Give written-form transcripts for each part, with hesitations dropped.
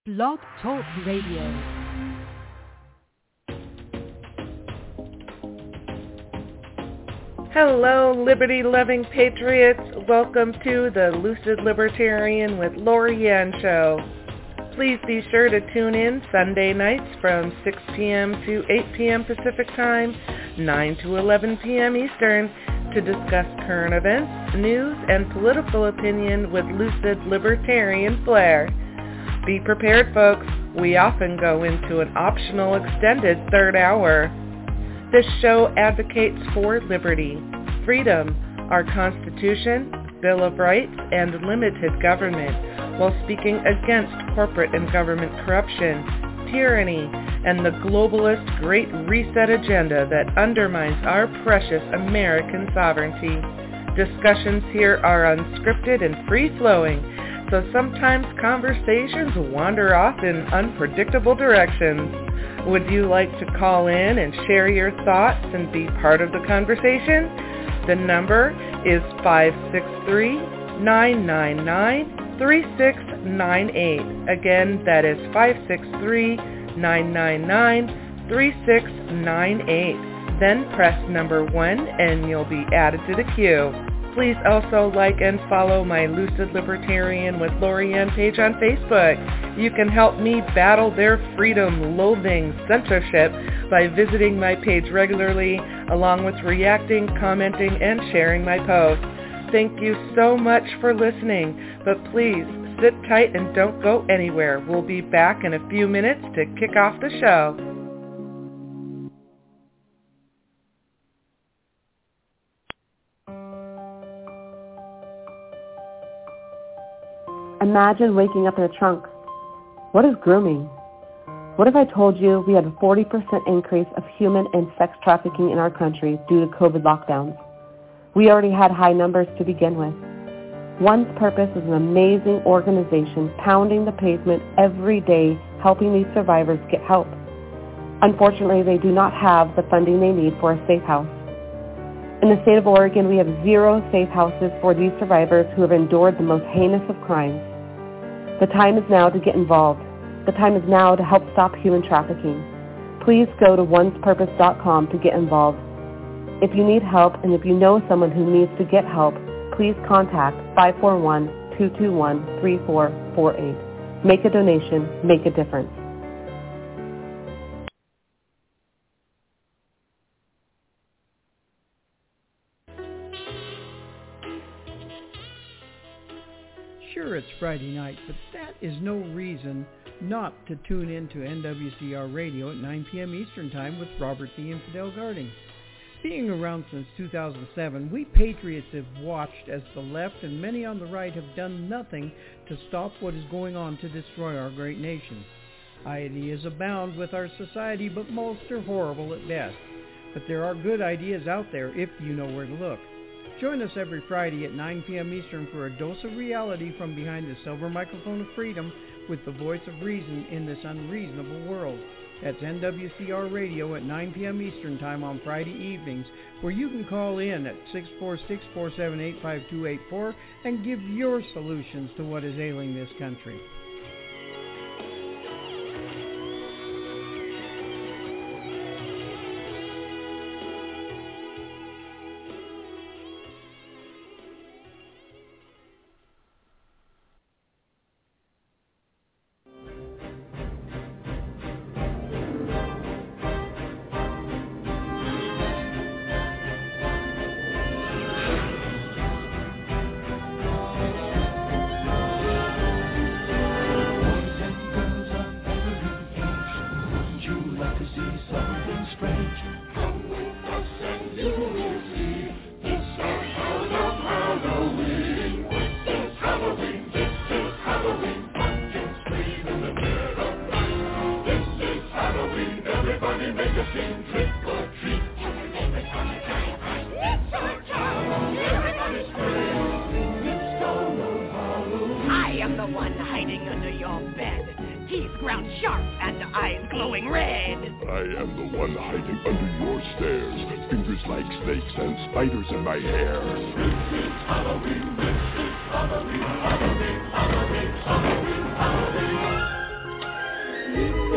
Blog Talk Radio. Hello, liberty-loving patriots. Welcome to the Lucid Libertarian with Lori-Ann show. Please be sure to tune in Sunday nights from 6 p.m. to 8 p.m. Pacific Time, 9 to 11 p.m. Eastern, to discuss current events, news, and political opinion with lucid libertarian flair. Be prepared, folks. We often go into an optional extended third hour. This show advocates for liberty, freedom, our Constitution, Bill of Rights, and limited government, while speaking against corporate and government corruption, tyranny, and the globalist Great Reset agenda that undermines our precious American sovereignty. Discussions here are unscripted and free-flowing, so sometimes conversations wander off in unpredictable directions. Would you like to call in and share your thoughts and be part of the conversation? The number is 563-999-3698. Again, that is 563-999-3698. Then press number 1 and you'll be added to the queue. Please also like and follow my Lucid Libertarian with Lori-Ann page on Facebook. You can help me battle their freedom-loathing censorship by visiting my page regularly, along with reacting, commenting, and sharing my posts. Thank you so much for listening, but please sit tight and don't go anywhere. We'll be back in a few minutes to kick off the show. Imagine waking up in a trunk. What is grooming? What if I told you we had a 40% increase of human and sex trafficking in our country due to COVID lockdowns? We already had high numbers to begin with. One's Purpose is an amazing organization pounding the pavement every day, helping these survivors get help. Unfortunately, they do not have the funding they need for a safe house. In the state of Oregon, we have 0 safe houses for these survivors who have endured the most heinous of crimes. The time is now to get involved. The time is now to help stop human trafficking. Please go to onespurpose.com to get involved. If you need help and if you know someone who needs to get help, please contact 541-221-3448. Make a donation, make a difference. Sure, it's Friday night, but that is no reason not to tune in to NWCR Radio at 9 p.m. Eastern Time with Robert the Infidel Garding. Being around since 2007, we patriots have watched as the left and many on the right have done nothing to stop what is going on to destroy our great nation. Ideas abound with our society, but most are horrible at best. But there are good ideas out there if you know where to look. Join us every Friday at 9 p.m. Eastern for a dose of reality from behind the silver microphone of freedom with the voice of reason in this unreasonable world. That's NWCR Radio at 9 p.m. Eastern Time on Friday evenings, where you can call in at 646-478-5284 and give your solutions to what is ailing this country. Spiders in my hair. This is Halloween, this is Halloween, Halloween, Halloween, Halloween, Halloween.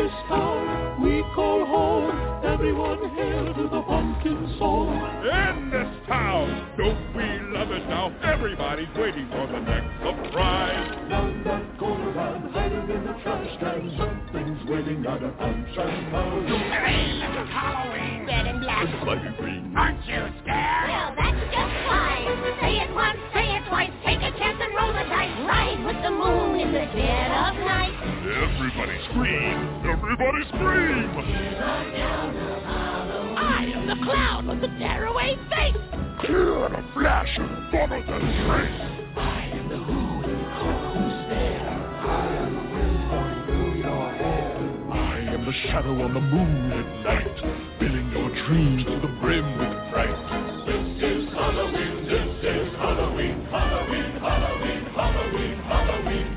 this town we call home, everyone hail to the pumpkin soul. In this town, don't we love it now? Everybody's waiting for the next surprise. Down that corner and hiding in the trash can, something's waiting at a punch and pound. Hooray, this is Halloween! Red and black. It's bloody green. Aren't you scared? Well, that's just fine. Say it once, say it twice, take a chance and roll the dice. Ride with the moon in the dead of night. Everybody scream! Everybody scream! I am the clown with the tearaway face. Clear in a flash of vomit and trace. I am the who who's there. I am the wind blowing through your hair. I am the shadow on the moonlit night, filling your dreams to the brim with fright. This is Halloween, this is Halloween, Halloween, Halloween, Halloween, Halloween.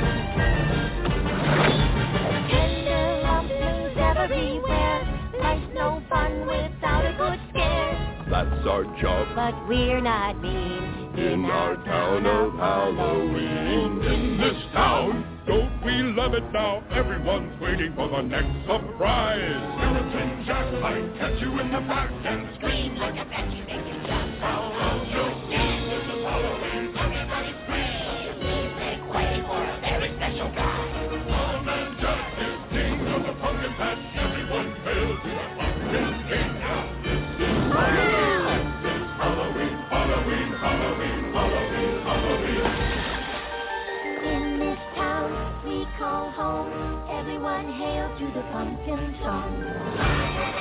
Tender lumps everywhere. Life's no fun without a good scare. That's our job But we're not mean in our town of Halloween. In this town, don't we love it now? Everyone's waiting for the next surprise. Skeleton Jack might catch you in the back and Scream like a banshee, make you jump. hold your stand. This is Halloween. Everybody scream. Music waiting for a very special guy. Old Man Jack is king of the pumpkin patch. Everyone hail to the pumpkin king. Now this is Halloween. This is Halloween, Halloween, Halloween, Halloween, Halloween. In this town we call home, everyone hail to the pumpkin song.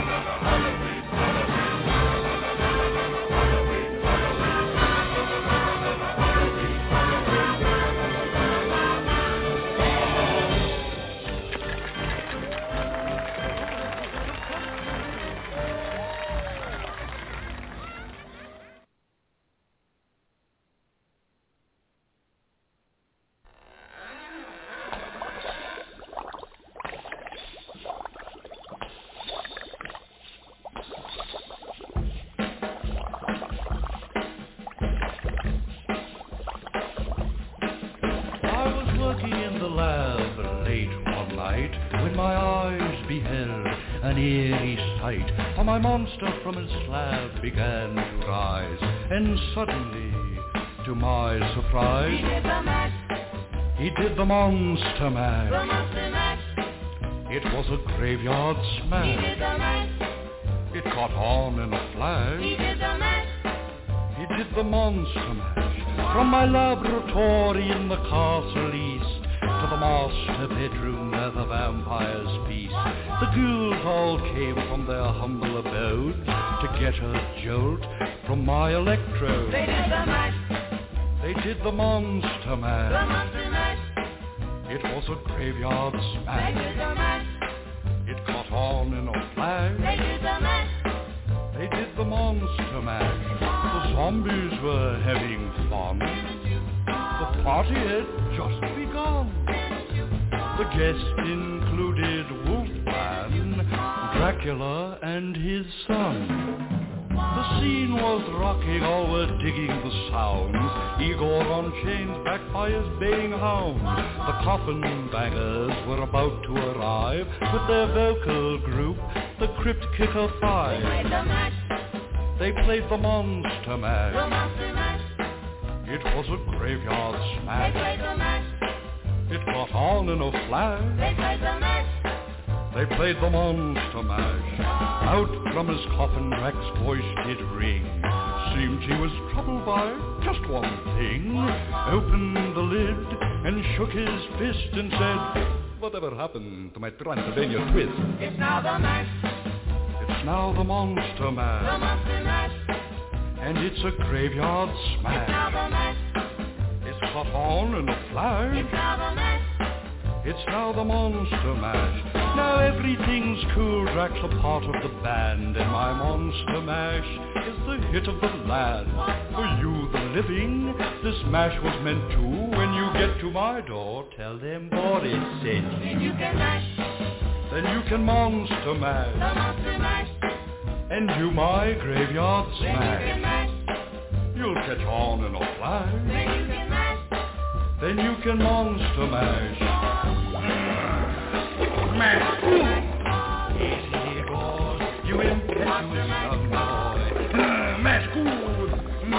My monster from his slab began to rise, and suddenly, to my surprise, He did the mash, he did the monster mash. the monster mash. It was a graveyard He did smash. the mash, It caught on in a he flash. did the mash. He did the monster mash. From my laboratory in the castle east to the master bedroom where the vampires feast. The ghouls all came from their humble abode to get a jolt from my electrode. They did the mash, They did the monster the mash. monster mash. It was a graveyard They smash. did the mash, It caught on in a flash. they did the mash. They did the monster mash. The zombies were having fun. The party had just begun. The guests included Wolfman, Dracula, and his son. The scene was rocking, all were digging the sounds. Igor on chains, backed by his baying hounds. The coffin bangers were about to arrive with their vocal group, the Crypt Kicker They Five. played the mash, They played the monster the mash. monster mash. It was a graveyard They smash. played the mash, It caught on in a flash. they played the mash. They played the monster mash. Out from his coffin, Drac's voice did ring. Seemed he was troubled by just one thing. Opened the lid and shook his fist and said, "Whatever happened to my Transylvania twist?" It's now the mash, It's now the monster the mash. monster mash. And it's a graveyard It's now smash. the mash, It's caught on in a flash. it's now the mash. It's now the monster mash. Now everything's cool, Drac's a part of the band, and my monster mash is the hit of the land. For you, the living, this mash was meant to. When you get to my door, tell them Boris sent Then you. you can mash, Then you can monster the mash, monster mash. and do my graveyard Then you can smash. mash, You'll catch on in a flash. then you can mash. Then you can monster mash. mask. Here he goes, you impetuous young boy. Mask good.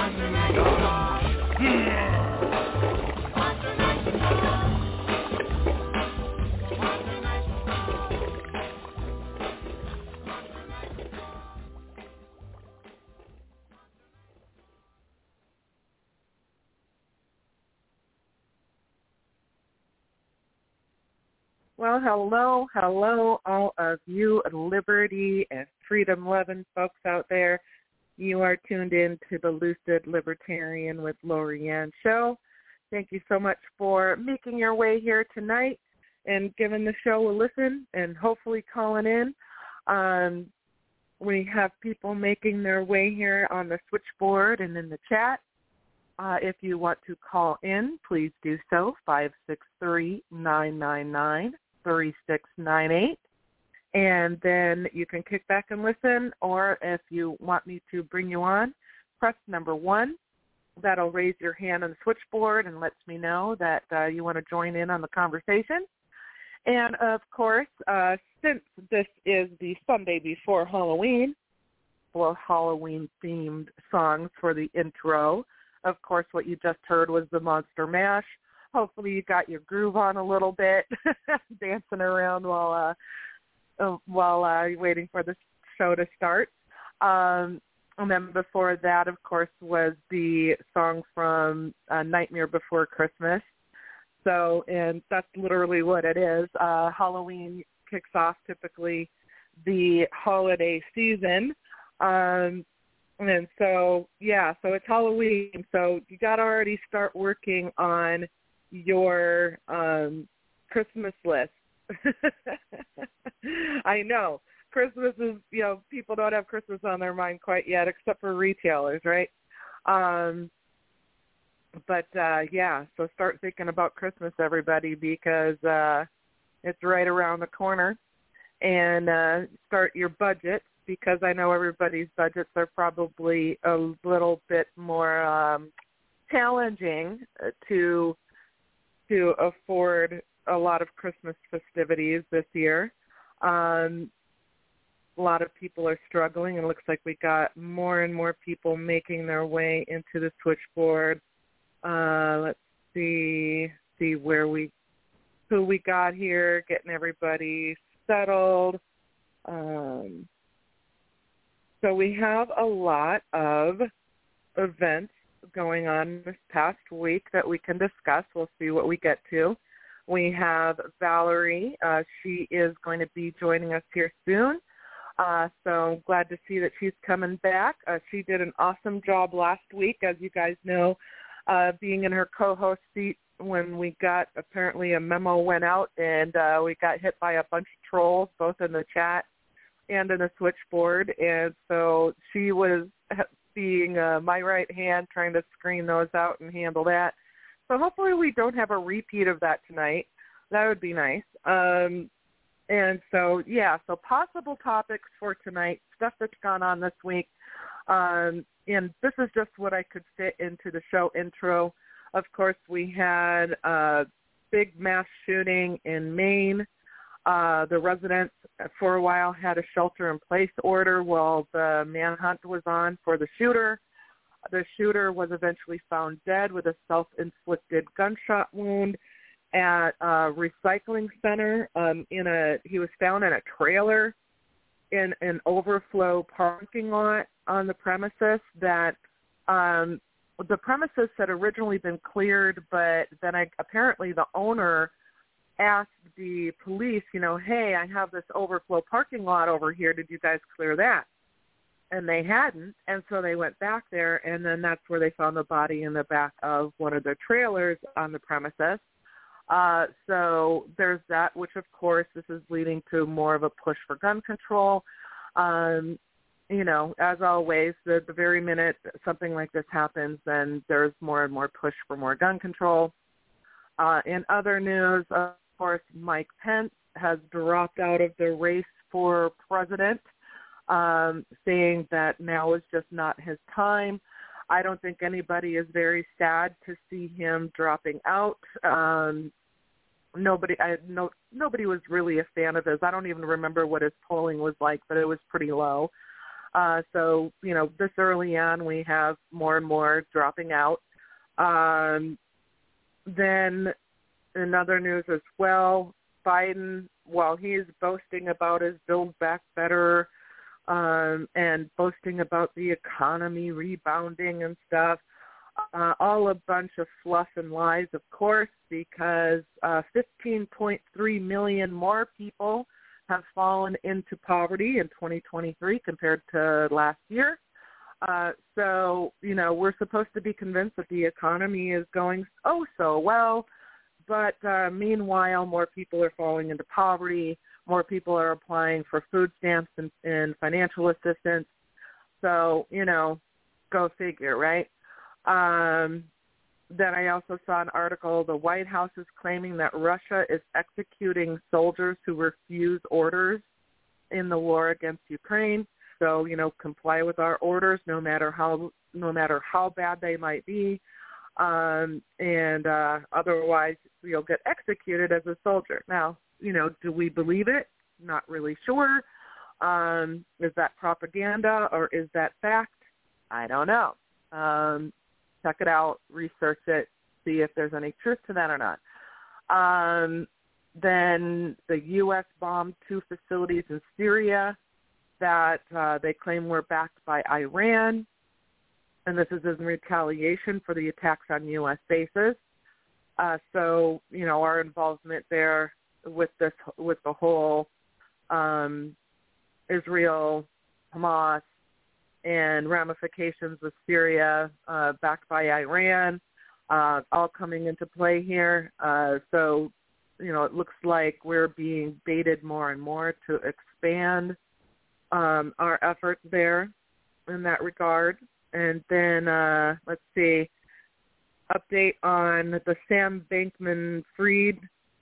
Well, hello, all of you liberty and freedom-loving folks out there. You are tuned in to the Lucid Libertarian with Lori Ann show. Thank you so much for making your way here tonight and giving the show a listen and hopefully calling in. We have people making their way here on the switchboard and in the chat. If you want to call in, please do so, 563-999-3698. And then you can kick back and listen, or if you want me to bring you on, press number 1. That'll raise your hand on the switchboard and lets me know that you want to join in on the conversation. And, of course, since this is the Sunday before Halloween, for Halloween-themed songs for the intro, of course, what you just heard was the Monster Mash. Hopefully you got your groove on a little bit, dancing around while you're waiting for the show to start. And then before that, of course, was the song from Nightmare Before Christmas. So, and that's literally what it is. Halloween kicks off typically the holiday season. And so, yeah, so it's Halloween. So you got to already start working on your Christmas list. I know. Christmas is, people don't have Christmas on their mind quite yet, except for retailers, right? Yeah, so start thinking about Christmas, everybody, because it's right around the corner. And start your budget, because I know everybody's budgets are probably a little bit more challenging to afford a lot of Christmas festivities this year. A lot of people are struggling. It looks like we got more and more people making their way into the switchboard. Let's see who we got here, getting everybody settled. So we have a lot of events going on this past week that we can discuss. We'll see what we get to. We have Valerie. She is going to be joining us here soon. So glad to see that she's coming back. She did an awesome job last week, as you guys know, being in her co-host seat when we got, apparently a memo went out and we got hit by a bunch of trolls, both in the chat and in the switchboard. And so she was being my right hand, trying to screen those out and handle that. So hopefully we don't have a repeat of that tonight. That would be nice. And so, yeah, so possible topics for tonight, stuff that's gone on this week. And this is just what I could fit into the show intro. Of course, we had a big mass shooting in Maine. The residents for a while had a shelter-in-place order while the manhunt was on for the shooter. The shooter was eventually found dead with a self-inflicted gunshot wound at a recycling center. He was found in a trailer in an overflow parking lot on the premises that the premises had originally been cleared, but then apparently the owner asked the police, hey, I have this overflow parking lot over here. Did you guys clear that? And they hadn't, and so they went back there, and then that's where they found the body in the back of one of the trailers on the premises. So there's that, which, of course, this is leading to more of a push for gun control. As always, the very minute something like this happens, then there's more and more push for more gun control. In other news, of course, Mike Pence has dropped out of the race for president, saying that now is just not his time. I don't think anybody is very sad to see him dropping out. nobody was really a fan of his. I don't even remember what his polling was like, but it was pretty low. So, this early on, we have more and more dropping out. Then in other news as well, Biden, while he's boasting about his Build Back Better and boasting about the economy rebounding and stuff, all a bunch of fluff and lies, of course, because 15.3 million more people have fallen into poverty in 2023 compared to last year. So, we're supposed to be convinced that the economy is going so well, but meanwhile, more people are falling into poverty, more people are applying for food stamps and financial assistance. So, go figure, right? Then I also saw an article, the White House is claiming that Russia is executing soldiers who refuse orders in the war against Ukraine. So, comply with our orders no matter how bad they might be. And otherwise you'll get executed as a soldier. Now, do we believe it? Not really sure. Is that propaganda or is that fact? I don't know. Check it out, research it, see if there's any truth to that or not. Then the U.S. bombed 2 facilities in Syria that they claim were backed by Iran, and this is in retaliation for the attacks on U.S. bases. So, our involvement there with the whole Israel, Hamas, and ramifications with Syria backed by Iran, all coming into play here. So, it looks like we're being baited more and more to expand our efforts there in that regard. And then, let's see, update on the Sam Bankman-Fried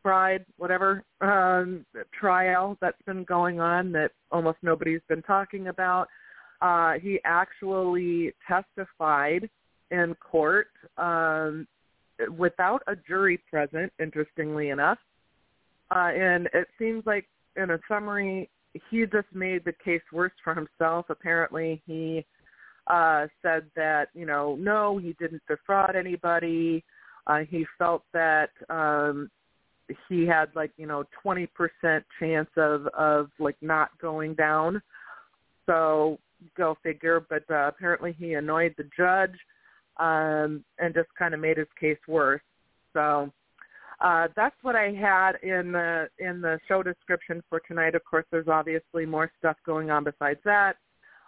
trial that's been going on that almost nobody's been talking about. He actually testified in court without a jury present, interestingly enough. And it seems like, in a summary, he just made the case worse for himself. Apparently, he said that, no, he didn't defraud anybody. He felt that he had 20% chance of not going down. So go figure. But apparently he annoyed the judge and just kind of made his case worse. So that's what I had in the show description for tonight. Of course, there's obviously more stuff going on besides that.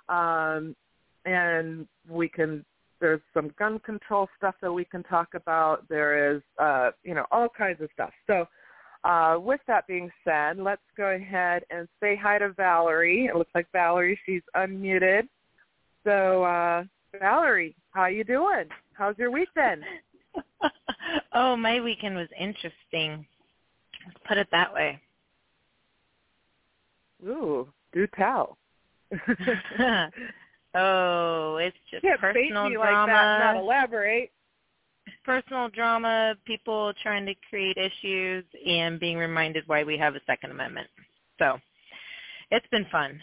And there's some gun control stuff that we can talk about. There is, all kinds of stuff. So with that being said, let's go ahead and say hi to Valerie. It looks like Valerie, she's unmuted. So, Valerie, how you doing? How's your week been? Oh, my weekend was interesting. Let's put it that way. Ooh, do tell. Oh, it's just personal drama. Like that, not elaborate. Personal drama, people trying to create issues, and being reminded why we have a Second Amendment. So it's been fun.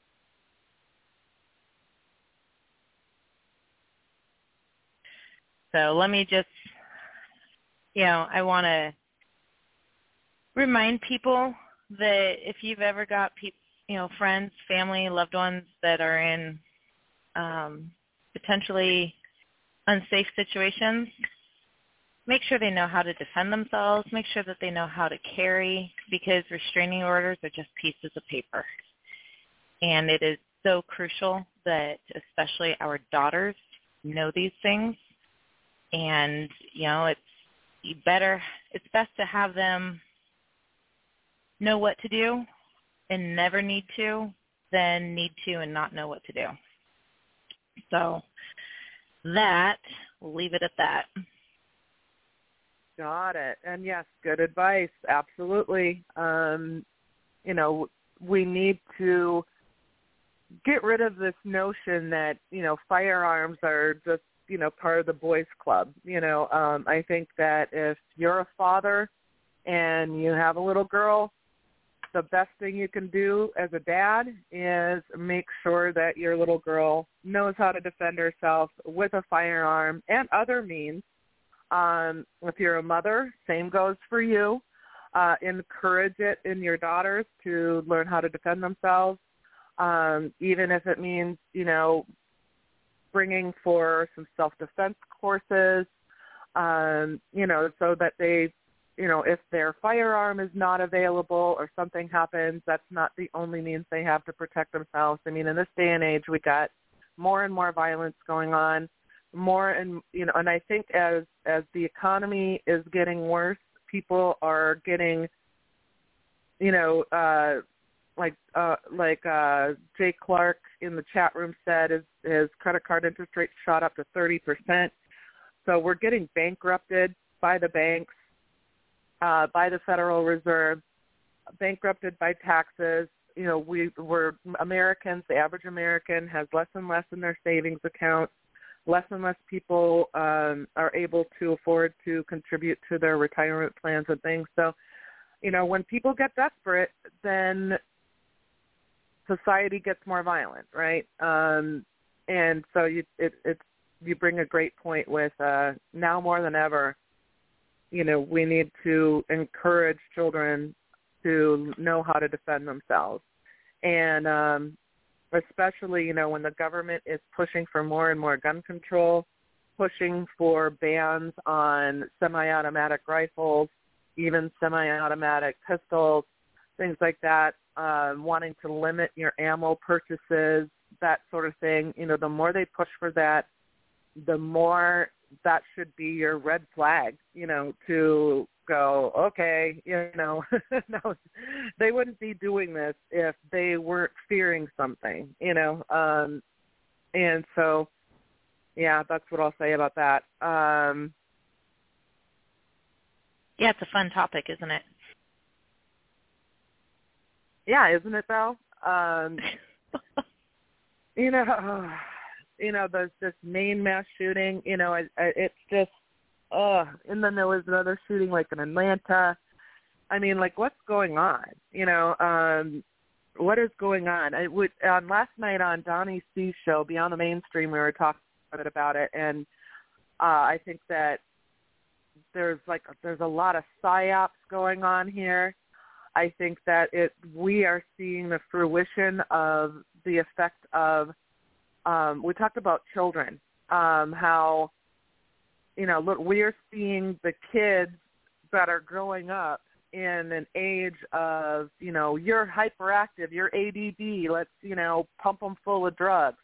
So let me just, I want to remind people that if you've ever got friends, family, loved ones that are in potentially unsafe situations, make sure they know how to defend themselves, make sure that they know how to carry, because restraining orders are just pieces of paper. And it is so crucial that especially our daughters know these things. And, it's best to have them know what to do and never need to than need to and not know what to do. So we'll leave it at that. Got it. And yes, good advice. Absolutely. We need to get rid of this notion that, firearms are just, part of the boys club. I think that if you're a father and you have a little girl, the best thing you can do as a dad is make sure that your little girl knows how to defend herself with a firearm and other means. If you're a mother, same goes for you. Encourage it in your daughters to learn how to defend themselves, even if it means, bringing for some self-defense courses, so that they, if their firearm is not available or something happens, that's not the only means they have to protect themselves. I mean, in this day and age, we got more and more violence going on, and I think as the economy is getting worse, people are getting, like Jay Clark in the chat room said, his credit card interest rate shot up to 30%. So we're getting bankrupted by the banks, by the Federal Reserve, bankrupted by taxes. We're Americans, the average American has less and less in their savings accounts. Less and less people are able to afford to contribute to their retirement plans and things. So, when people get desperate, then society gets more violent, right? And so you bring a great point with now more than ever, we need to encourage children to know how to defend themselves. And especially, when the government is pushing for more and more gun control, pushing for bans on semi-automatic rifles, even semi-automatic pistols, things like that, wanting to limit your ammo purchases, that sort of thing. The more they push for that, the more that should be your red flag, to go, okay, no, they wouldn't be doing this if they weren't fearing something, and so, yeah, that's what I'll say about that. Yeah, it's a fun topic, isn't it? Yeah, isn't it, though? There's this Maine mass shooting, it's just, and then there was another shooting like in Atlanta. I mean, like, what's going on? What is going on? Last night on Donnie C's show, Beyond the Mainstream, we were talking a bit about it, and I think that there's a lot of psyops going on here. I think that we are seeing the fruition of the effect of, we talked about children, how, look, we are seeing the kids that are growing up in an age of, you're hyperactive, you're ADD, let's, pump them full of drugs.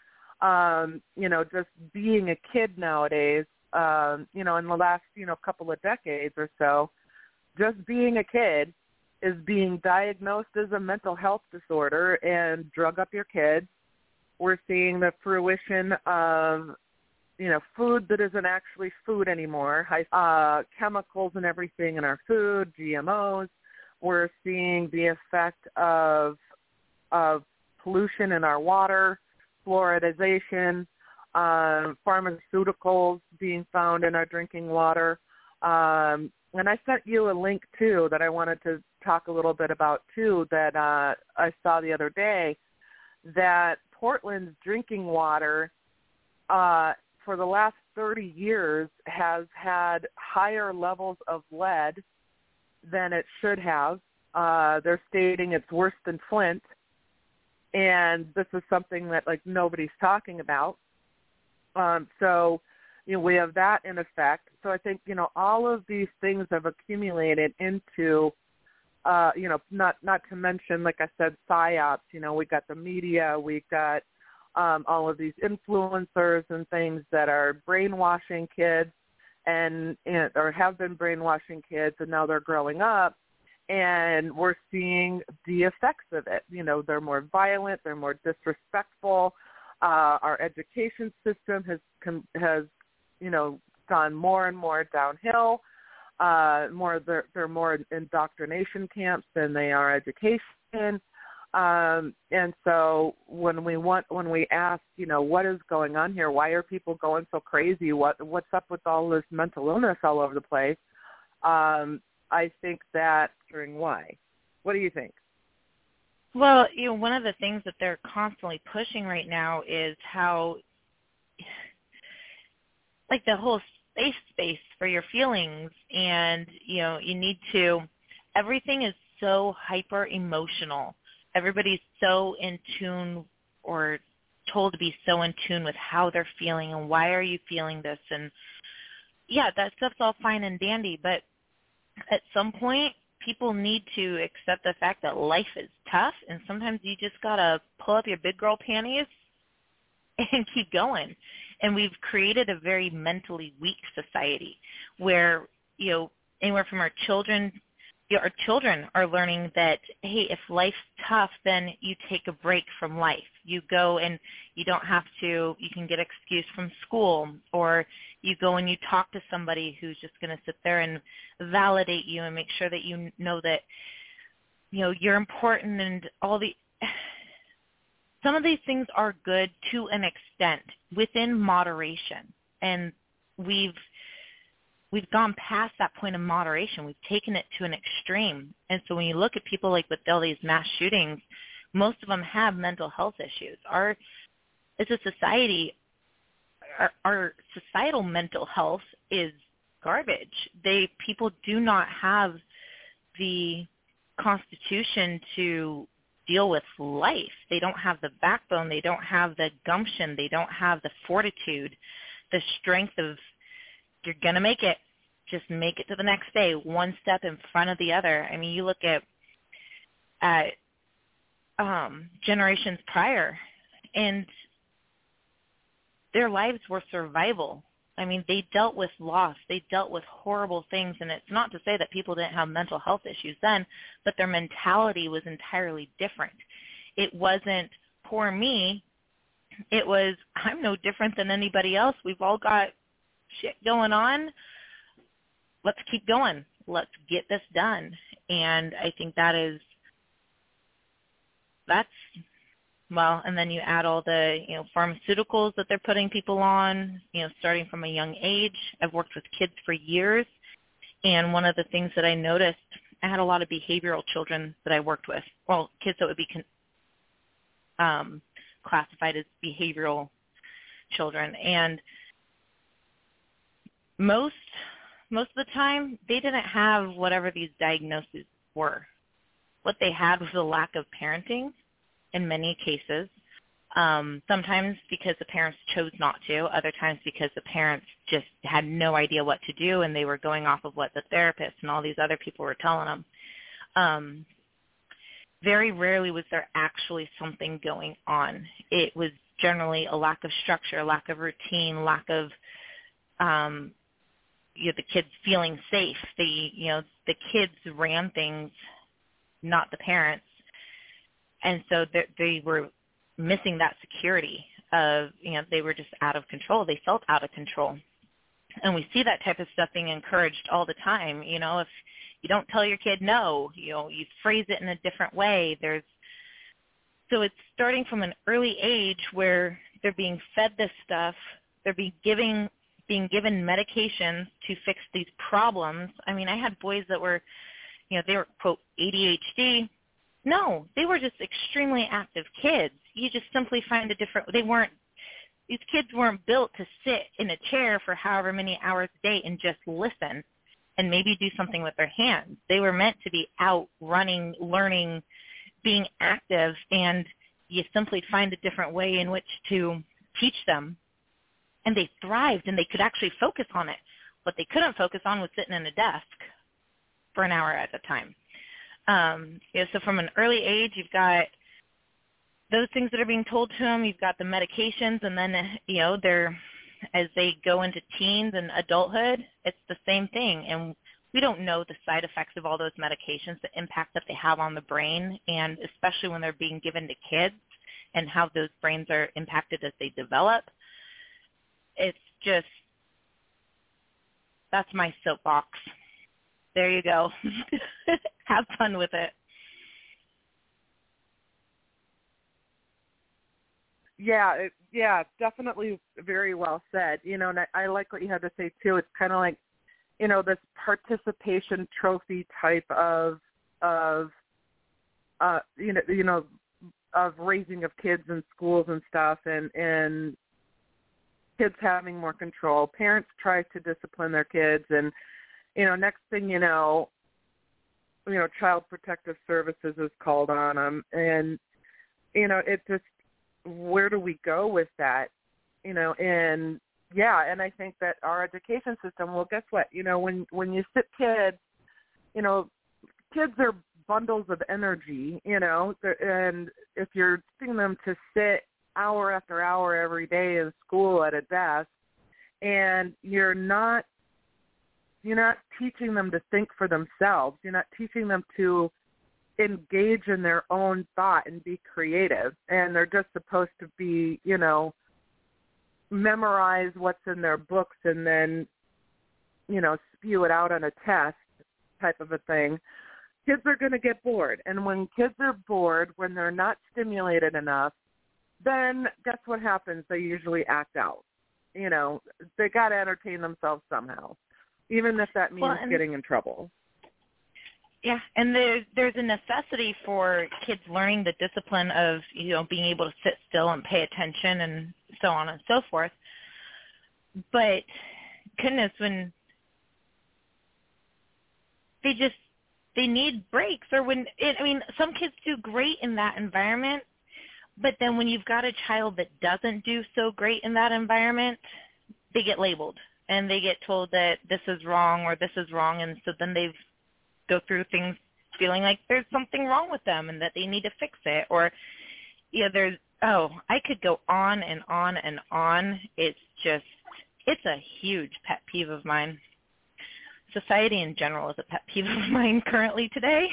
Just being a kid nowadays, in the last, couple of decades or so, just being a kid is being diagnosed as a mental health disorder and drug up your kids. We're seeing the fruition of, food that isn't actually food anymore, chemicals and everything in our food, GMOs. We're seeing the effect of pollution in our water, fluoridization, pharmaceuticals being found in our drinking water. And I sent you a link, too, that I wanted to talk a little bit about, too, that I saw the other day, that Portland's drinking water for the last 30 years has had higher levels of lead than it should have. They're stating it's worse than Flint, and this is something that, nobody's talking about. So, we have that in effect. So I think, all of these things have accumulated into, not to mention, like I said, psyops. We got the media, we got all of these influencers and things that are brainwashing kids or have been brainwashing kids, and now they're growing up, and we're seeing the effects of it. They're more violent, they're more disrespectful. Our education system has gone more and more downhill. They're more indoctrination camps than they are education. And so when we ask, what is going on here? Why are people going so crazy? What's up with all this mental illness all over the place? I think that during why. What do you think? Well, one of the things that they're constantly pushing right now is how, like, the whole safe space for your feelings, and, you need to, everything is so hyper emotional. Everybody's so in tune, or told to be so in tune with how they're feeling and why are you feeling this. And yeah, that stuff's all fine and dandy, but at some point people need to accept the fact that life is tough, and sometimes you just got to pull up your big girl panties and keep going. And we've created a very mentally weak society where, anywhere from our children are learning that, hey, if life's tough, then you take a break from life. You go and you don't have to, you can get excused from school, or you go and you talk to somebody who's just going to sit there and validate you and make sure that you know that, you're important, and some of these things are good to an extent within moderation. And we've gone past that point of moderation. We've taken it to an extreme. And so when you look at people like with all these mass shootings, most of them have mental health issues. As a society, our societal mental health is garbage. People do not have the constitution to deal with life. They don't have the backbone. They don't have the gumption. They don't have the fortitude, the strength of, you're going to make it. Just make it to the next day, one step in front of the other. I mean, you look at generations prior, and their lives were survival. I mean, they dealt with loss. They dealt with horrible things, and it's not to say that people didn't have mental health issues then, but their mentality was entirely different. It wasn't, poor me. It was, I'm no different than anybody else. We've all got shit going on. Let's keep going. Let's get this done. And I think that's, well, and then you add all the, pharmaceuticals that they're putting people on, starting from a young age. I've worked with kids for years, and one of the things that I noticed, I had a lot of behavioral children that I worked with. Well, kids that would be classified as behavioral children. And most of the time, they didn't have whatever these diagnoses were. What they had was a lack of parenting in many cases, sometimes because the parents chose not to, other times because the parents just had no idea what to do, and they were going off of what the therapist and all these other people were telling them. Very rarely was there actually something going on. It was generally a lack of structure, a lack of routine, lack of the kids feeling safe. The kids ran things, not the parents. And so they were missing that security of, they were just out of control. They felt out of control. And we see that type of stuff being encouraged all the time. If you don't tell your kid no, you phrase it in a different way. So it's starting from an early age where they're being fed this stuff. They're being given medications to fix these problems. I mean, I had boys that were, they were, quote, ADHD. No, they were just extremely active kids. You just simply find these kids weren't built to sit in a chair for however many hours a day and just listen and maybe do something with their hands. They were meant to be out running, learning, being active, and you simply find a different way in which to teach them. And they thrived, and they could actually focus on it. What they couldn't focus on was sitting in a desk for an hour at a time. So from an early age, you've got those things that are being told to them. You've got the medications, and then, as they go into teens and adulthood, it's the same thing. And we don't know the side effects of all those medications, the impact that they have on the brain, and especially when they're being given to kids and how those brains are impacted as they develop. It's just, that's my soapbox. There you go. Have fun with it. Yeah, definitely very well said. And I like what you had to say, too. It's kind of like, this participation trophy type of raising of kids in schools and stuff, and kids having more control. Parents try to discipline their kids, and next thing you know, Child Protective Services is called on them, and it just, where do we go with that? And I think that our education system, well, guess what? When you sit kids, kids are bundles of energy, and if you're teaching them to sit hour after hour every day in school at a desk, and you're not teaching them to think for themselves, you're not teaching them to engage in their own thought and be creative, and they're just supposed to be, memorize what's in their books and then, spew it out on a test type of a thing, kids are going to get bored. And when kids are bored, when they're not stimulated enough, then guess what happens? They usually act out. They got to entertain themselves somehow, even if that means getting in trouble. Yeah, and there's a necessity for kids learning the discipline of, being able to sit still and pay attention and so on and so forth. But goodness, when they need breaks, or some kids do great in that environment, but then when you've got a child that doesn't do so great in that environment, they get labeled and they get told that this is wrong or this is wrong, and so then they go through things feeling like there's something wrong with them and that they need to fix it. Or I could go on and on and on. It's a huge pet peeve of mine. Society in general is a pet peeve of mine currently today.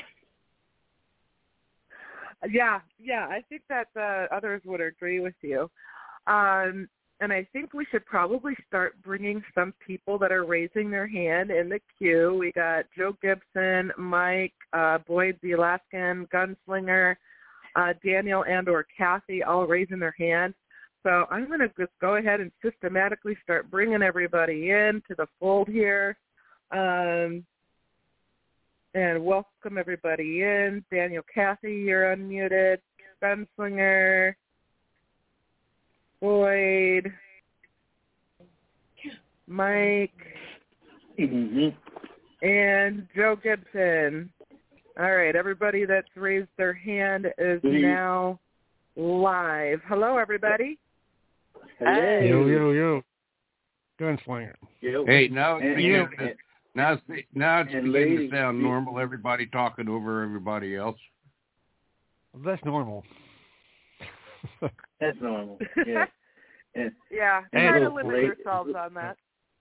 Yeah, I think that others would agree with you. And I think we should probably start bringing some people that are raising their hand in the queue. We got Joe Gibson, Mike, Boyd the Alaskan, Gunslinger, Daniel and or Kathy all raising their hand. So I'm going to just go ahead and systematically start bringing everybody in to the fold here. And welcome everybody in. Daniel, Kathy, you're unmuted. Gunslinger, Boyd, Mike, and Joe Gibson. All right, everybody that's raised their hand is now live. Hello, everybody. Hey. Yo. Gunslinger. Yo. Hey, now it's beginning to sound normal. Everybody talking over everybody else. Well, that's normal. That's normal. Yeah. Yeah, try to limit yourselves on that.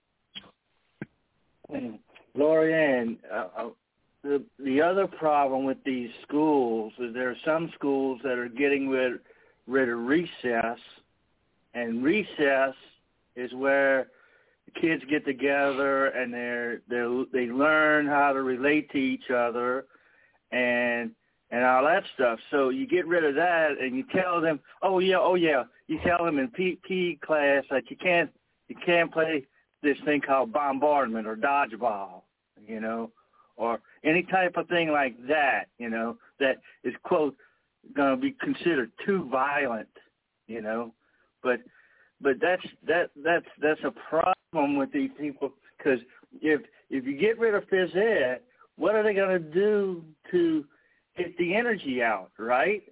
Lorianne, the other problem with these schools is there are some schools that are getting rid of recess, and recess is where the kids get together and they learn how to relate to each other and all that stuff. So you get rid of that, and you tell them, oh yeah. You tell them in PE class that you can't play this thing called bombardment or dodgeball, or any type of thing like that, that is, quote, going to be considered too violent, But that's a problem with these people, because if you get rid of phys ed, what are they going to do to get the energy out, right?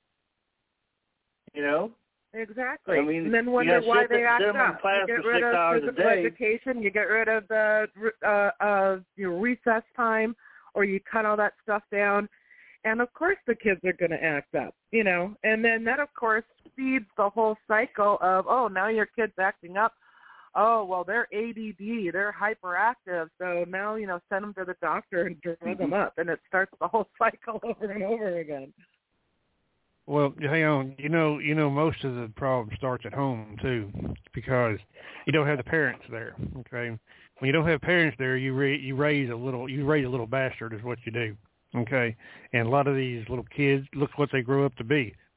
Exactly. I mean, and then wonder why they act up. You get rid of physical education, you get rid of the recess time, or you cut all that stuff down, and of course the kids are going to act up, and then that of course feeds the whole cycle of, oh, now your kid's acting up. Oh, well, they're ADD, they're hyperactive, so now, send them to the doctor and drug them up, and it starts the whole cycle over and over again. Well, hang on. Most of the problem starts at home too, because you don't have the parents there. Okay, when you don't have parents there, you raise a little bastard is what you do. Okay, and a lot of these little kids, look what they grow up to be.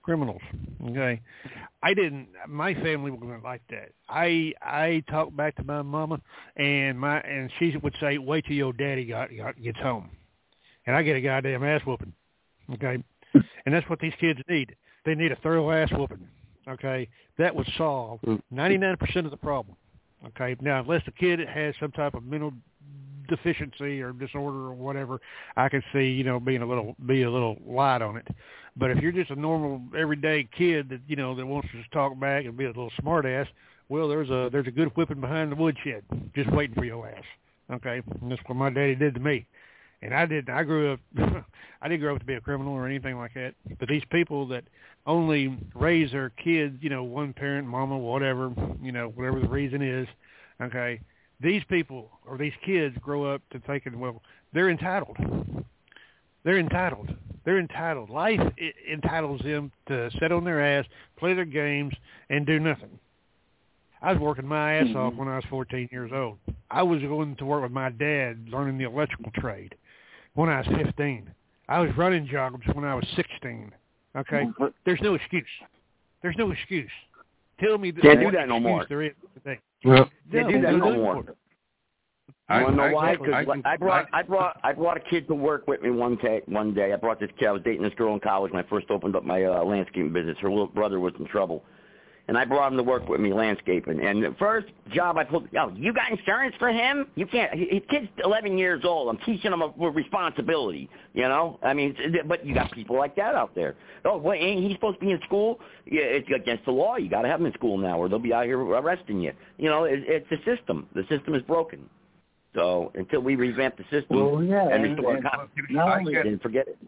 criminals. Okay, my family wasn't like that. I talked back to my mama, and she would say, "Wait till your daddy gets home," and I get a goddamn ass whooping. Okay, and that's what these kids need. They need a thorough ass whooping. Okay, that would solve 99% of the problem. Okay, now unless the kid has some type of mental deficiency or disorder or whatever, I can see, be a little light on it. But if you're just a normal everyday kid that that wants to just talk back and be a little smart ass, well, there's a good whipping behind the woodshed just waiting for your ass. Okay, and that's what my daddy did to me. And I didn't grow up to be a criminal or anything like that. But these people that only raise their kids, one parent, mama, whatever, whatever the reason is, okay, these people or these kids grow up to thinking, well, they're entitled. They're entitled. They're entitled. Life entitles them to sit on their ass, play their games, and do nothing. I was working my ass off when I was 14 years old. I was going to work with my dad learning the electrical trade when I was 15. I was running jobs when I was 16. Okay? There's no excuse. There's no excuse. Tell me can't do that no more. There is today. Well, can't do that no more. I want to know why? Because I brought a kid to work with me one day. I brought this kid. I was dating this girl in college when I first opened up my landscaping business. Her little brother was in trouble. And I brought him to work with me landscaping. And the first job I pulled, you got insurance for him? You can't. His kid's 11 years old. I'm teaching him a responsibility, I mean, but you got people like that out there. Oh, wait, ain't he supposed to be in school? Yeah, it's against the law. You got to have him in school now or they'll be out here arresting you. It's the system. The system is broken. So until we revamp the system and restore the Constitution, then forget it.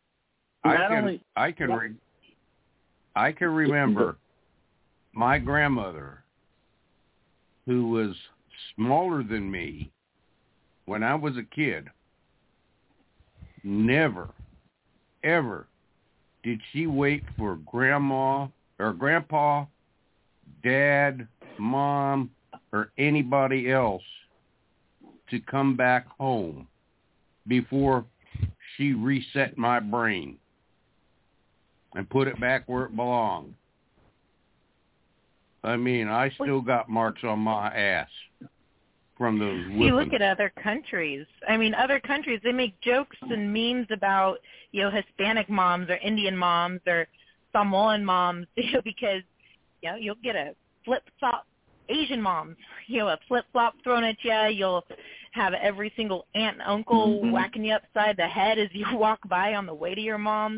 I can remember my grandmother, who was smaller than me when I was a kid, never, ever did she wait for grandma or grandpa, dad, mom, or anybody else to come back home before she reset my brain and put it back where it belonged. I mean, I still got marks on my ass from those whippings. You look at other countries. I mean, other countries, they make jokes and memes about, Hispanic moms or Indian moms or Samoan moms, because, you'll get a flip-flop Asian moms, a flip-flop thrown at you. You'll have every single aunt and uncle whacking you upside the head as you walk by on the way to your mom.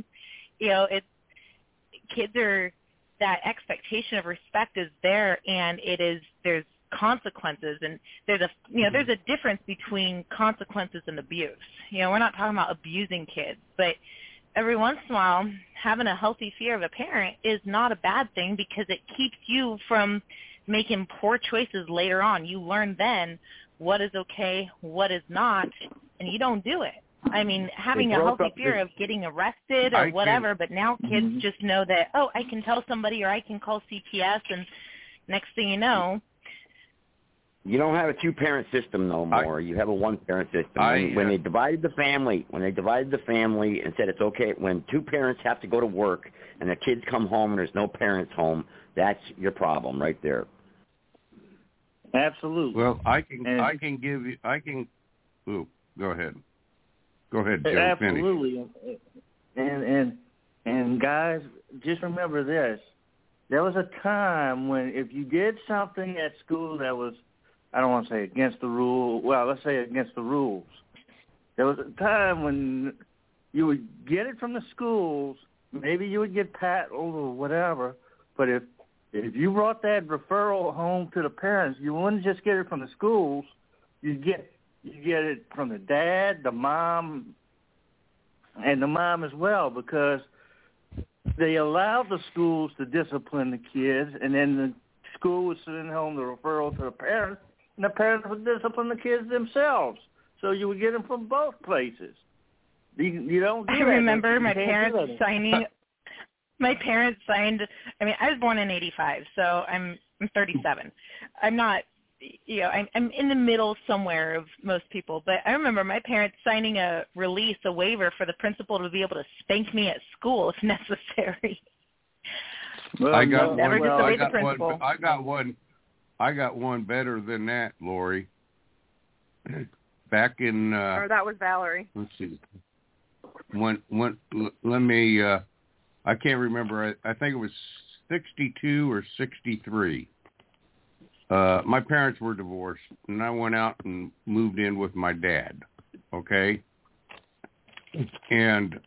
Kids are... that expectation of respect is there, and there's consequences, and there's a difference between consequences and abuse. We're not talking about abusing kids, but every once in a while, having a healthy fear of a parent is not a bad thing because it keeps you from making poor choices later on. You learn then what is okay, what is not, and you don't do it. I mean, having a healthy fear of getting arrested or whatever, but now kids just know that, I can tell somebody or I can call CPS, and next thing you know. You don't have a two-parent system no more. You have a one-parent system. When they divided the family, and said it's okay, when two parents have to go to work and the kids come home and there's no parents home, that's your problem right there. Absolutely. Well, go ahead. Go ahead, Joe. Absolutely. Finish. And guys, just remember this. There was a time when if you did something at school that was, I don't want to say against the rule, well, let's say against the rules. There was a time when you would get it from the schools, maybe you would get pat or whatever, but if you brought that referral home to the parents, you wouldn't just get it from the schools, you get it from the dad, the mom, and the mom as well, because they allowed the schools to discipline the kids, and then the school would send home the referral to the parents, and the parents would discipline the kids themselves. So you would get them from both places. You don't do that. I remember my parents signing. My parents signed. I mean, I was born in '85, so I'm 37. I'm not. I'm in the middle somewhere of most people, but I remember my parents signing a waiver for the principal to be able to spank me at school if necessary. Well, I got never one. disobey the principal. I got one better than that, Lori. Back in. Or that was Valerie. Let's see. Let me. I can't remember. I think it was 62 or 63. My parents were divorced, and I went out and moved in with my dad. Okay. And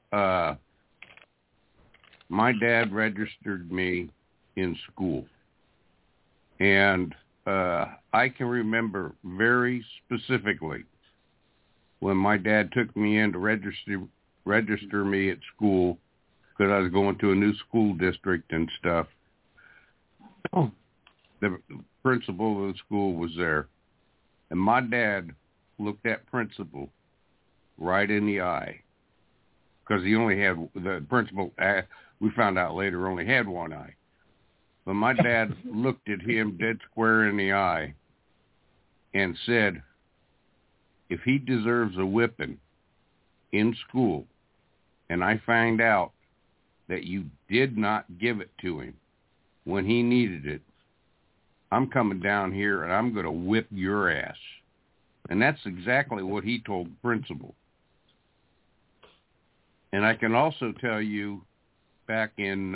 my dad registered me in school. And I can remember very specifically when my dad took me in to register me at school because I was going to a new school district and stuff. The principal of the school was there. And my dad looked that principal right in the eye because he only had, the principal, we found out later, only had one eye. But my dad looked at him dead square in the eye and said, if he deserves a whipping in school and I find out that you did not give it to him when he needed it, I'm coming down here and I'm going to whip your ass. And that's exactly what he told the principal. And I can also tell you back in,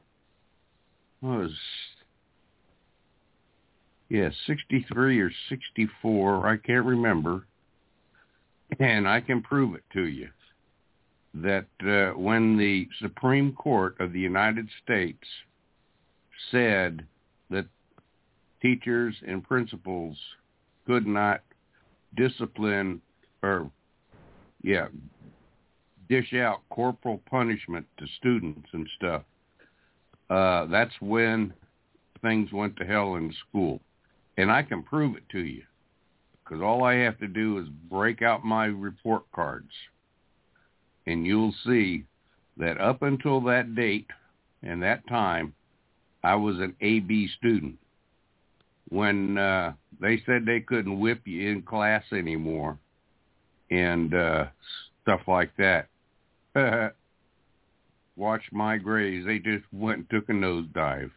63 or 64, I can't remember, and I can prove it to you, that when the Supreme Court of the United States said that teachers and principals could not discipline or, dish out corporal punishment to students and stuff, that's when things went to hell in school. And I can prove it to you because all I have to do is break out my report cards and you'll see that up until that date and that time, I was an AB student. When they said they couldn't whip you in class anymore and stuff like that, watch my grades. They just went and took a nosedive.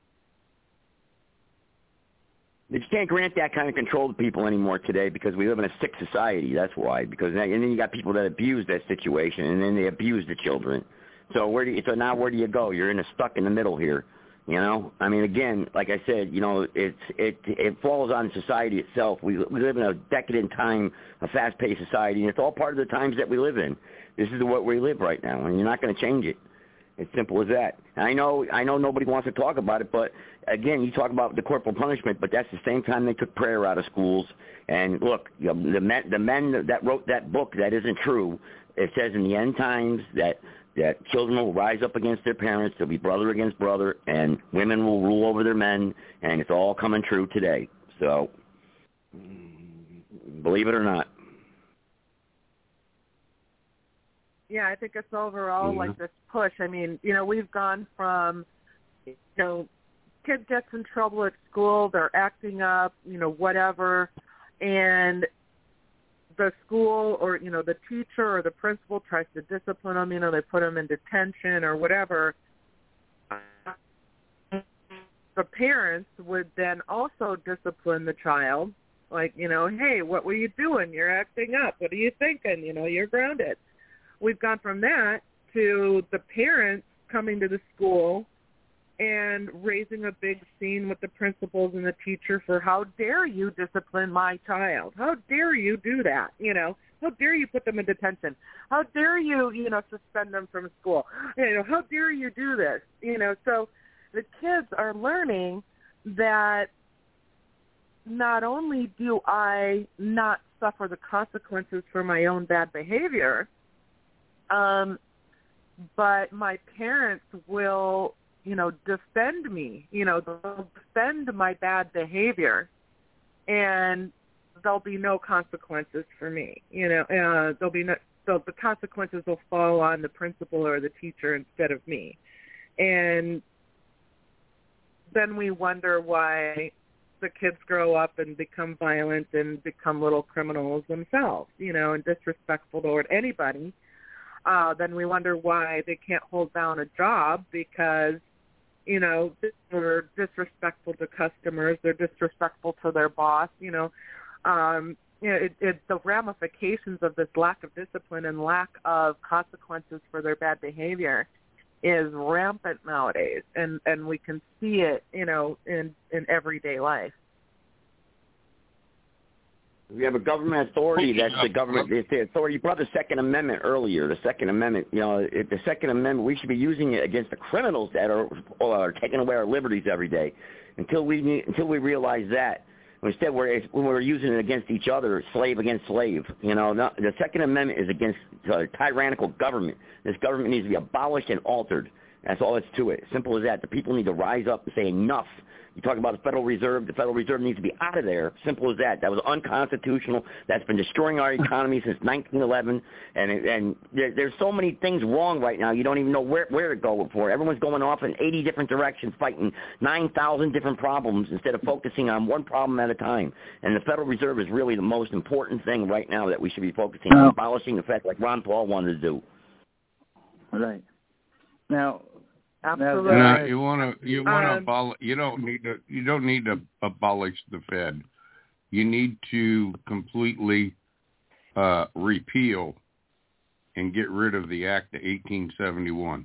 You can't grant that kind of control to people anymore today because we live in a sick society. That's why. And then you got people that abuse that situation, and then they abuse the children. So now where do you go? You're stuck in the middle here. You know, I mean, again, like I said, it falls on society itself. We live in a decadent time, a fast-paced society, and it's all part of the times that we live in. This is what we live right now, and you're not going to change it. It's simple as that. And I know nobody wants to talk about it, but again, you talk about the corporal punishment, but that's the same time they took prayer out of schools. And look, the men that wrote that book, that isn't true. It says in the end times that children will rise up against their parents. There'll be brother against brother, and women will rule over their men, and it's all coming true today. So, believe it or not. Yeah, I think it's overall like this push. I mean, we've gone from, kid gets in trouble at school, they're acting up, whatever, and the school or, the teacher or the principal tries to discipline them, they put them in detention or whatever. The parents would then also discipline the child, like, hey, what were you doing? You're acting up. What are you thinking? You're grounded. We've gone from that to the parents coming to the school and raising a big scene with the principals and the teacher for how dare you discipline my child? How dare you do that? How dare you put them in detention? How dare you, suspend them from school? How dare you do this? So the kids are learning that not only do I not suffer the consequences for my own bad behavior, but my parents will, defend me, they'll defend my bad behavior, and there'll be no consequences for me, there'll be no, so the consequences will fall on the principal or the teacher instead of me. And then we wonder why the kids grow up and become violent and become little criminals themselves, and disrespectful toward anybody. Then we wonder why they can't hold down a job because they're disrespectful to customers, they're disrespectful to their boss, the ramifications of this lack of discipline and lack of consequences for their bad behavior is rampant nowadays, and we can see it, in everyday life. We have a government authority. That's the government. It's the authority. You brought the Second Amendment earlier. The Second Amendment. The Second Amendment. We should be using it against the criminals that are taking away our liberties every day. Until we realize that, instead we're using it against each other, slave against slave. The Second Amendment is against tyrannical government. This government needs to be abolished and altered. That's all that's to it. Simple as that. The people need to rise up and say enough. You talk about the Federal Reserve. The Federal Reserve needs to be out of there. Simple as that. That was unconstitutional. That's been destroying our economy since 1911. And there's so many things wrong right now. You don't even know where to go for. Everyone's going off in 80 different directions, fighting 9,000 different problems instead of focusing on one problem at a time. And the Federal Reserve is really the most important thing right now that we should be focusing on, abolishing the Fed like Ron Paul wanted to do. Right. Now, absolutely. No, you want to abolish. You don't need to abolish the Fed. You need to completely repeal and get rid of the Act of 1871.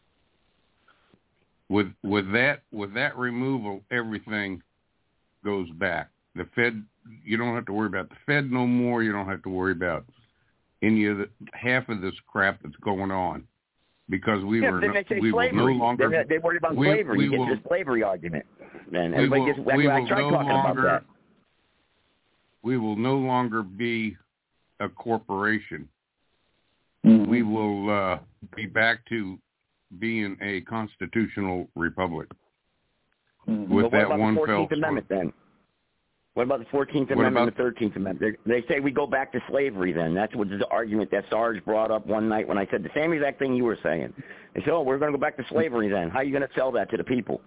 With that removal, everything goes back. The Fed. You don't have to worry about the Fed no more. You don't have to worry about any of half of this crap that's going on. Because we will no longer. They worry about slavery. You get the slavery argument, and everybody gets. I tried talking about that. We will no longer be a corporation. Mm-hmm. We will be back to being a constitutional republic. Mm-hmm. With that one fell swoop. Amendment then? What about the 14th Amendment and the 13th Amendment? They say we go back to slavery then. That's what the argument that Sarge brought up one night when I said the same exact thing you were saying. They said, we're going to go back to slavery then. How are you going to sell that to the people?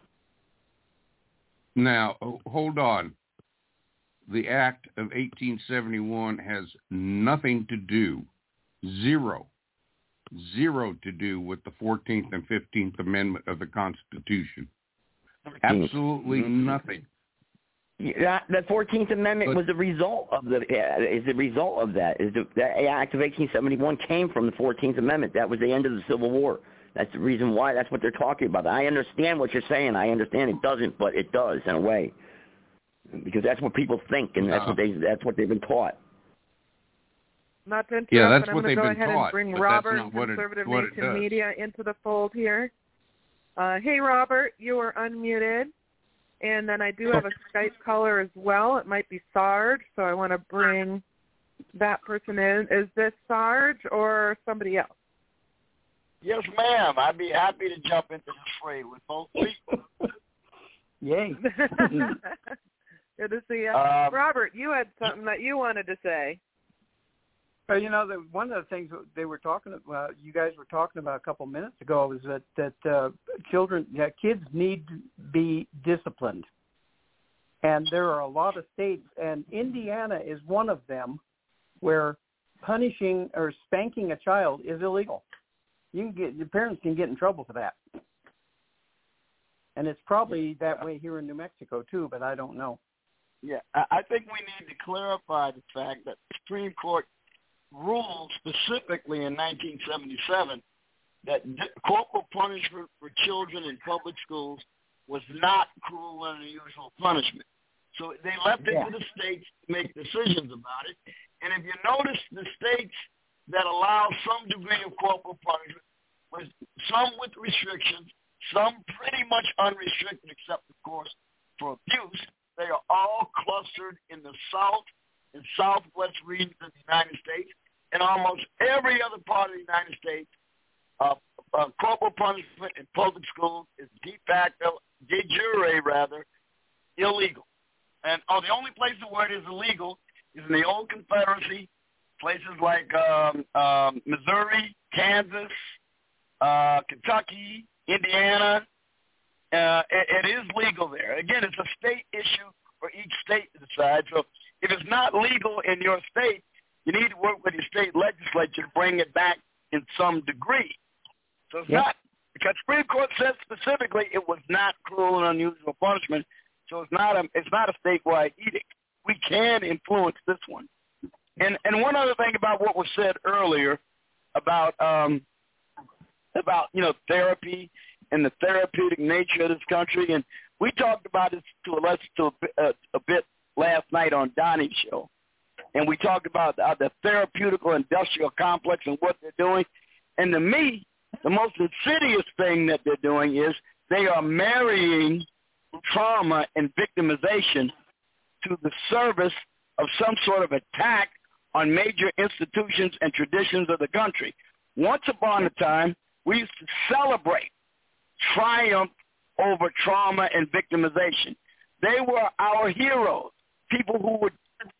Now, hold on. The Act of 1871 has nothing to do, zero to do with the 14th and 15th Amendment of the Constitution. Absolutely nothing. Yeah, the 14th Amendment was the result of that. The Act of 1871 came from the 14th Amendment. That was the end of the Civil War. That's the reason why. That's what they're talking about. I understand what you're saying. I understand it doesn't, but it does in a way, because that's what people think, and that's what they've been taught. Not to interrupt, that's but what I'm going to go they've been ahead taught, and bring but Robert, that's not Conservative what Nation Media, into the fold here. Hey, Robert, you are unmuted. And then I do have a Skype caller as well. It might be Sarge, so I want to bring that person in. Is this Sarge or somebody else? Yes, ma'am. I'd be happy to jump into this fray with both people. Yay. Good to see you. Robert, you had something that you wanted to say. One of the things they were talking about, you guys were talking about a couple minutes ago, is that kids need to be disciplined, and there are a lot of states, and Indiana is one of them, where punishing or spanking a child is illegal. Your parents can get in trouble for that, and it's probably that way here in New Mexico too, but I don't know. Yeah, I think we need to clarify the fact that the Supreme Court ruled specifically in 1977 that corporal punishment for children in public schools was not cruel and unusual punishment. So they left it to the states to make decisions about it. And if you notice, the states that allow some degree of corporal punishment, was some with restrictions, some pretty much unrestricted, except, of course, for abuse. They are all clustered in the South and Southwest regions of the United States. In almost every other part of the United States, corporal punishment in public schools is de jure, illegal. And the only place where it is illegal is in the old Confederacy, places like Missouri, Kansas, Kentucky, Indiana. It is legal there. Again, it's a state issue for each state to decide. So if it's not legal in your state, you need to work with your state legislature to bring it back in some degree. So it's not because Supreme Court said specifically it was not cruel and unusual punishment, so it's not a statewide edict. We can influence this one. And one other thing about what was said earlier about therapy and the therapeutic nature of this country, and we talked about this a bit last night on Donnie's show, and we talked about the therapeutical industrial complex and what they're doing. And to me, the most insidious thing that they're doing is they are marrying trauma and victimization to the service of some sort of attack on major institutions and traditions of the country. Once upon a time, we used to celebrate triumph over trauma and victimization. They were our heroes, people who would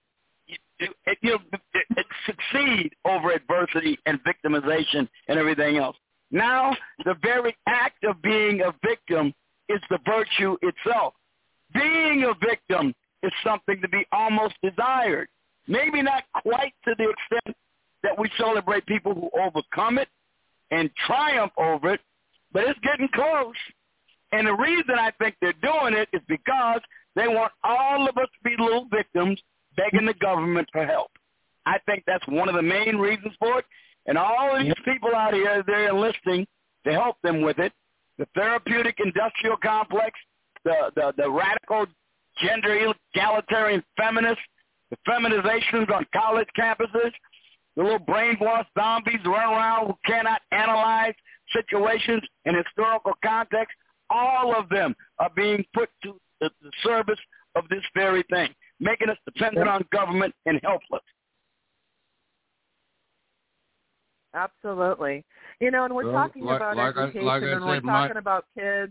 succeed over adversity and victimization and everything else. Now, the very act of being a victim is the virtue itself. Being a victim is something to be almost desired. Maybe not quite to the extent that we celebrate people who overcome it and triumph over it, but it's getting close. And the reason I think they're doing it is because they want all of us to be little victims begging the government for help. I think that's one of the main reasons for it. And all of these people out here, they're enlisting to help them with it. The therapeutic industrial complex, the radical gender egalitarian feminists, the feminizations on college campuses, the little brainwashed zombies run around who cannot analyze situations in historical context, all of them are being put to the service of this very thing, making us dependent on government and helpless. Absolutely. You know, and we're talking about education and we're talking about kids.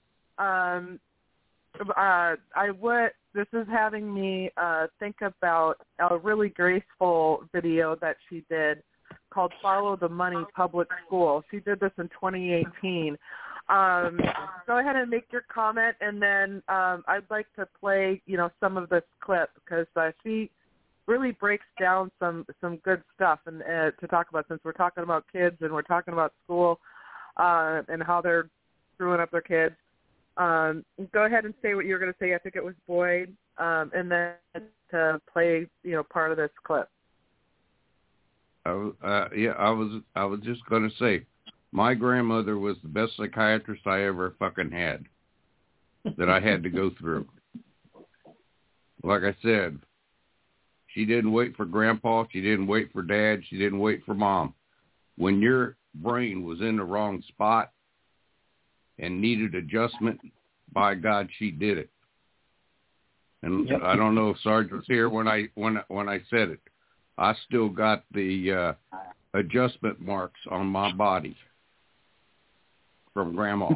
This is having me think about a really graceful video that she did called Follow the Money Public School. She did this in 2018. Go ahead and make your comment, and then I'd like to play, some of this clip because she really breaks down some good stuff and to talk about, since we're talking about kids and we're talking about school and how they're screwing up their kids. Go ahead and say what you were going to say. I think it was Boyd, and then to play, part of this clip. I was just going to say, my grandmother was the best psychiatrist I ever fucking had, that I had to go through. Like I said, she didn't wait for Grandpa. She didn't wait for Dad. She didn't wait for Mom. When your brain was in the wrong spot and needed adjustment, by God, she did it. And yep. I don't know if Sarge was here when I said it. I still got the adjustment marks on my body from Grandma.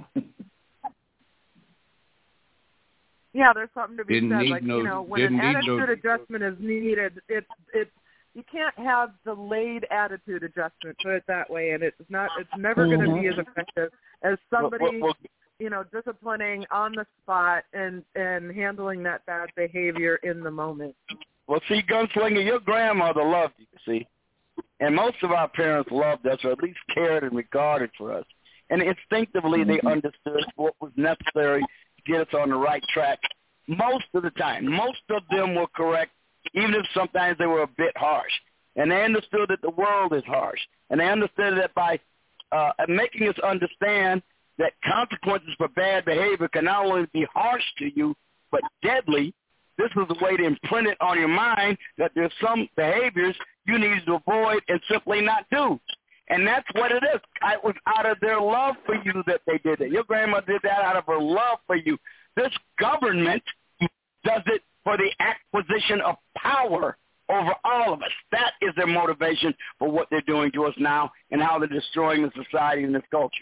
Yeah, there's something to be said. Like, when an attitude adjustment is needed, it's you can't have delayed attitude adjustment, put it that way, and it's never going to be as effective as somebody, disciplining on the spot and handling that bad behavior in the moment. Well, see, Gunslinger, your grandmother loved you, see, and most of our parents loved us, or at least cared and regarded for us, and instinctively they understood what was necessary to get us on the right track. Most of the time, most of them were correct, even if sometimes they were a bit harsh. And they understood that the world is harsh. And they understood that by making us understand that consequences for bad behavior can not only be harsh to you, but deadly, this was a way to imprint it on your mind that there's some behaviors you need to avoid and simply not do. And that's what it is. It was out of their love for you that they did it. Your grandma did that out of her love for you. This government does it for the acquisition of power over all of us. That is their motivation for what they're doing to us now and how they're destroying the society and this culture.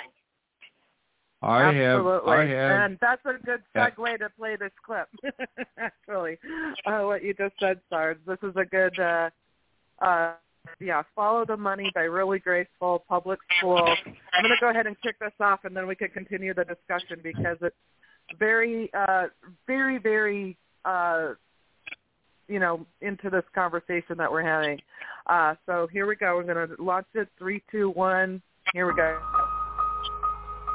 Absolutely. And that's a good segue to play this clip, actually, what you just said, Sarge. This is a good, Follow the Money by Really Graceful Public School. I'm going to go ahead and kick this off, and then we can continue the discussion because it's very, very, very, into this conversation that we're having. So here we go. We're going to launch it. 3, 2, 1. Here we go.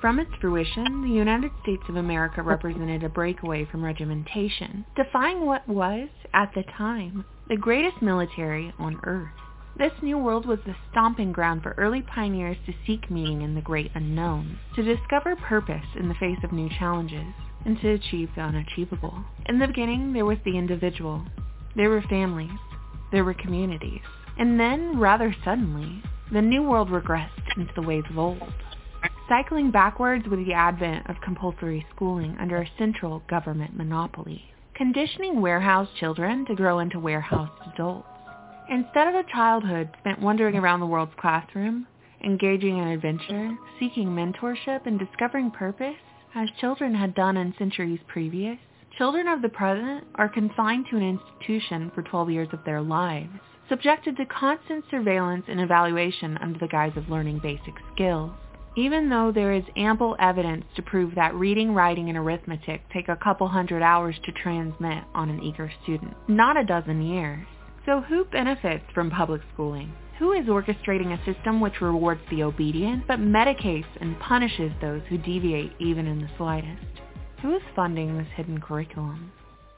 From its fruition, the United States of America represented a breakaway from regimentation, defying what was, at the time, the greatest military on earth. This new world was the stomping ground for early pioneers to seek meaning in the great unknown, to discover purpose in the face of new challenges, and to achieve the unachievable. In the beginning, there was the individual. There were families. There were communities. And then, rather suddenly, the new world regressed into the ways of old, cycling backwards with the advent of compulsory schooling under a central government monopoly, conditioning warehouse children to grow into warehoused adults. Instead of a childhood spent wandering around the world's classroom, engaging in adventure, seeking mentorship, and discovering purpose, as children had done in centuries previous, children of the present are confined to an institution for 12 years of their lives, subjected to constant surveillance and evaluation under the guise of learning basic skills. Even though there is ample evidence to prove that reading, writing, and arithmetic take a couple hundred hours to transmit on an eager student, not a dozen years. So who benefits from public schooling? Who is orchestrating a system which rewards the obedient but medicates and punishes those who deviate even in the slightest? Who is funding this hidden curriculum?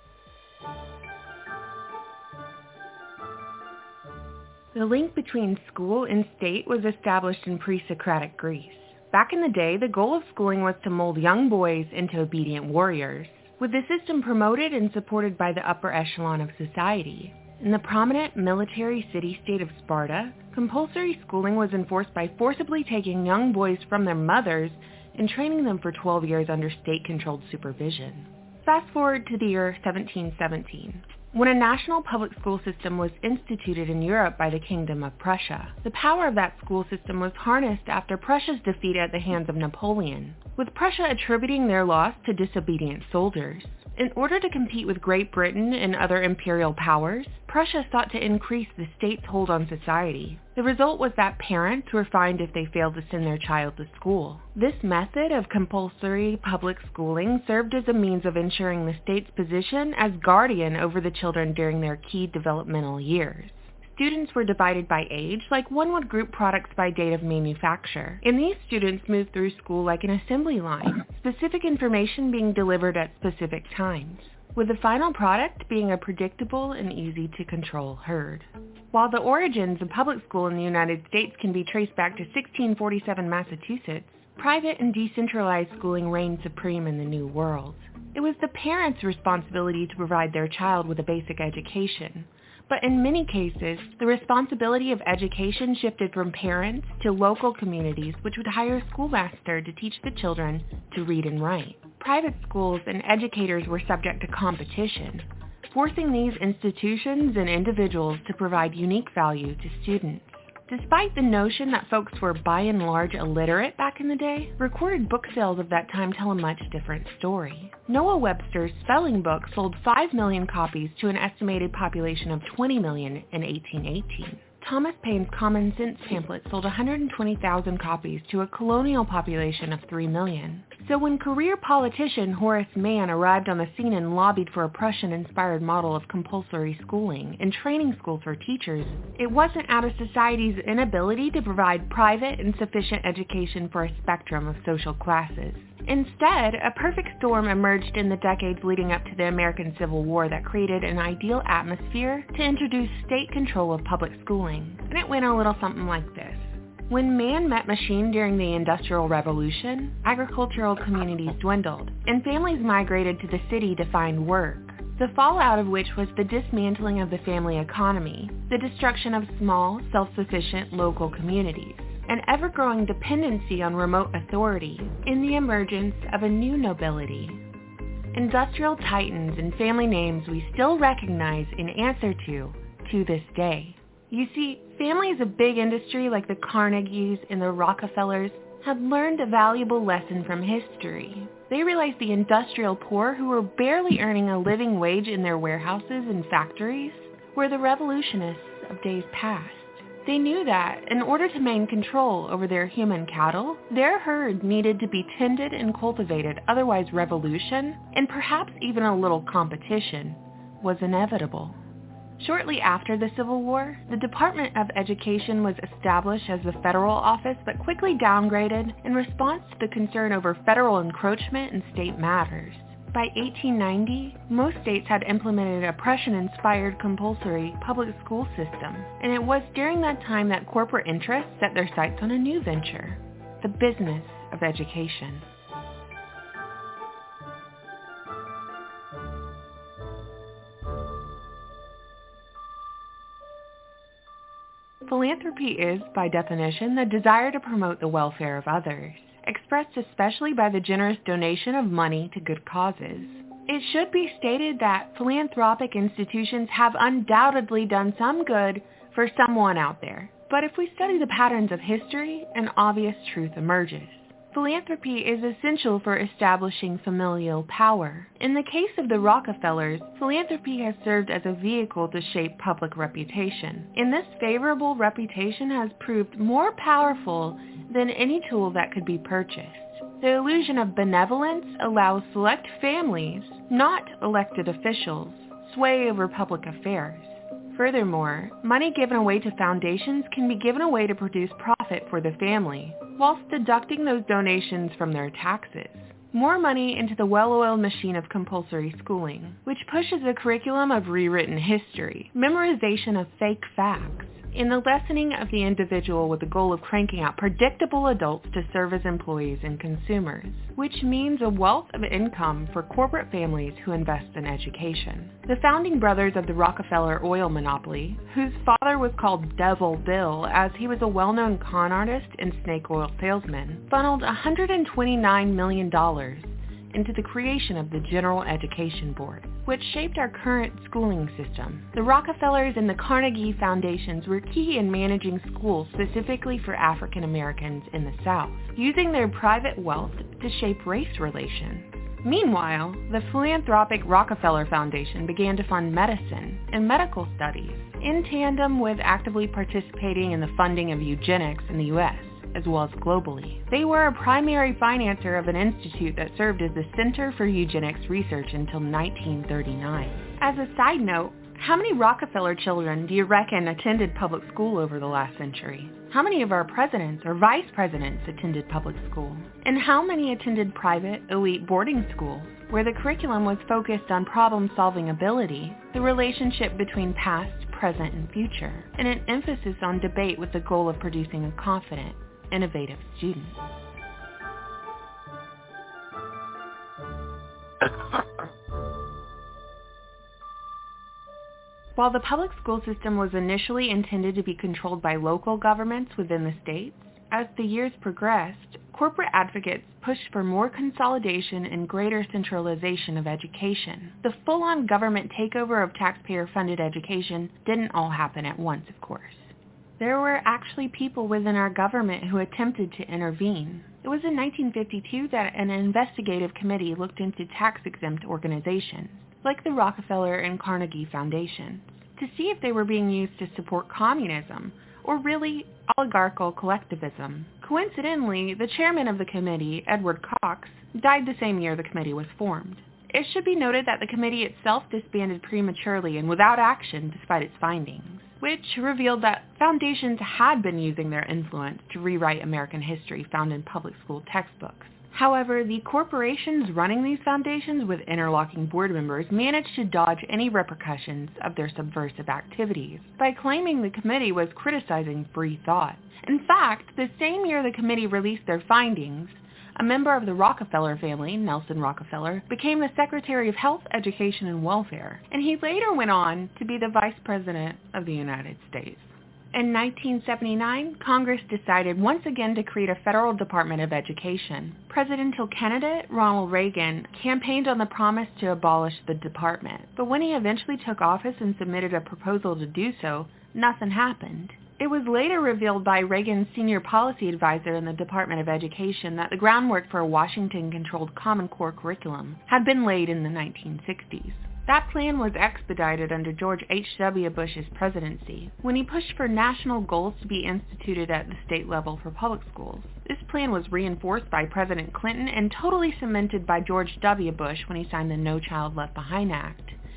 The link between school and state was established in pre-Socratic Greece. Back in the day, the goal of schooling was to mold young boys into obedient warriors, with the system promoted and supported by the upper echelon of society. In the prominent military city-state of Sparta, compulsory schooling was enforced by forcibly taking young boys from their mothers and training them for 12 years under state-controlled supervision. Fast forward to the year 1717. When a national public school system was instituted in Europe by the Kingdom of Prussia, the power of that school system was harnessed after Prussia's defeat at the hands of Napoleon, with Prussia attributing their loss to disobedient soldiers. In order to compete with Great Britain and other imperial powers, Prussia sought to increase the state's hold on society. The result was that parents were fined if they failed to send their child to school. This method of compulsory public schooling served as a means of ensuring the state's position as guardian over the children during their key developmental years. Students were divided by age, like one would group products by date of manufacture. And these students moved through school like an assembly line, specific information being delivered at specific times, with the final product being a predictable and easy-to-control herd. While the origins of public school in the United States can be traced back to 1647 Massachusetts, private and decentralized schooling reigned supreme in the New World. It was the parents' responsibility to provide their child with a basic education. But in many cases, the responsibility of education shifted from parents to local communities, which would hire a schoolmaster to teach the children to read and write. Private schools and educators were subject to competition, forcing these institutions and individuals to provide unique value to students. Despite the notion that folks were by and large illiterate back in the day, recorded book sales of that time tell a much different story. Noah Webster's spelling book sold 5 million copies to an estimated population of 20 million in 1818. Thomas Paine's Common Sense pamphlet sold 120,000 copies to a colonial population of 3 million. So when career politician Horace Mann arrived on the scene and lobbied for a Prussian-inspired model of compulsory schooling and training schools for teachers, it wasn't out of society's inability to provide private and sufficient education for a spectrum of social classes. Instead, a perfect storm emerged in the decades leading up to the American Civil War that created an ideal atmosphere to introduce state control of public schooling. And it went a little something like this. When man met machine during the Industrial Revolution, agricultural communities dwindled, and families migrated to the city to find work, the fallout of which was the dismantling of the family economy, the destruction of small, self-sufficient local communities, an ever-growing dependency on remote authority, and the emergence of a new nobility. Industrial titans and family names we still recognize and answer to this day. You see, families of big industry like the Carnegies and the Rockefellers had learned a valuable lesson from history. They realized the industrial poor who were barely earning a living wage in their warehouses and factories were the revolutionists of days past. They knew that, in order to maintain control over their human cattle, their herd needed to be tended and cultivated, otherwise revolution, and perhaps even a little competition, was inevitable. Shortly after the Civil War, the Department of Education was established as the federal office but quickly downgraded in response to the concern over federal encroachment in state matters. By 1890, most states had implemented an oppression-inspired compulsory public school system, and it was during that time that corporate interests set their sights on a new venture, the business of education. Philanthropy is, by definition, the desire to promote the welfare of others, expressed especially by the generous donation of money to good causes. It should be stated that philanthropic institutions have undoubtedly done some good for someone out there. But if we study the patterns of history, an obvious truth emerges. Philanthropy is essential for establishing familial power. In the case of the Rockefellers, philanthropy has served as a vehicle to shape public reputation. And this favorable reputation has proved more powerful than any tool that could be purchased. The illusion of benevolence allows select families, not elected officials, sway over public affairs. Furthermore, money given away to foundations can be given away to produce profit for the family, whilst deducting those donations from their taxes. More money into the well-oiled machine of compulsory schooling, which pushes a curriculum of rewritten history, memorization of fake facts, and the lessening of the individual with the goal of cranking out predictable adults to serve as employees and consumers, which means a wealth of income for corporate families who invest in education. The founding brothers of the Rockefeller oil monopoly, whose father was called Devil Bill as he was a well-known con artist and snake oil salesman, funneled $129 million into the creation of the General Education Board, which shaped our current schooling system. The Rockefellers and the Carnegie Foundations were key in managing schools specifically for African Americans in the South, using their private wealth to shape race relations. Meanwhile, the philanthropic Rockefeller Foundation began to fund medicine and medical studies, in tandem with actively participating in the funding of eugenics in the U.S., as well as globally. They were a primary financer of an institute that served as the Center for Eugenics Research until 1939. As a side note, how many Rockefeller children do you reckon attended public school over the last century? How many of our presidents or vice presidents attended public school? And how many attended private, elite boarding schools, where the curriculum was focused on problem-solving ability, the relationship between past, present, and future, and an emphasis on debate with the goal of producing a confident, innovative student? While the public school system was initially intended to be controlled by local governments within the states, as the years progressed, corporate advocates pushed for more consolidation and greater centralization of education. The full-on government takeover of taxpayer-funded education didn't all happen at once, of course. There were actually people within our government who attempted to intervene. It was in 1952 that an investigative committee looked into tax-exempt organizations, like the Rockefeller and Carnegie Foundations, to see if they were being used to support communism, or really oligarchical collectivism. Coincidentally, the chairman of the committee, Edward Cox, died the same year the committee was formed. It should be noted that the committee itself disbanded prematurely and without action despite its findings, which revealed that foundations had been using their influence to rewrite American history found in public school textbooks. However, the corporations running these foundations with interlocking board members managed to dodge any repercussions of their subversive activities by claiming the committee was criticizing free thought. In fact, the same year the committee released their findings, a member of the Rockefeller family, Nelson Rockefeller, became the Secretary of Health, Education, and Welfare, and he later went on to be the Vice President of the United States. In 1979, Congress decided once again to create a federal Department of Education. Presidential candidate Ronald Reagan campaigned on the promise to abolish the department, but when he eventually took office and submitted a proposal to do so, nothing happened. It was later revealed by Reagan's senior policy advisor in the Department of Education that the groundwork for a Washington-controlled Common Core curriculum had been laid in the 1960s. That plan was expedited under George H.W. Bush's presidency, when he pushed for national goals to be instituted at the state level for public schools. This plan was reinforced by President Clinton and totally cemented by George W. Bush when he signed the No Child Left Behind Act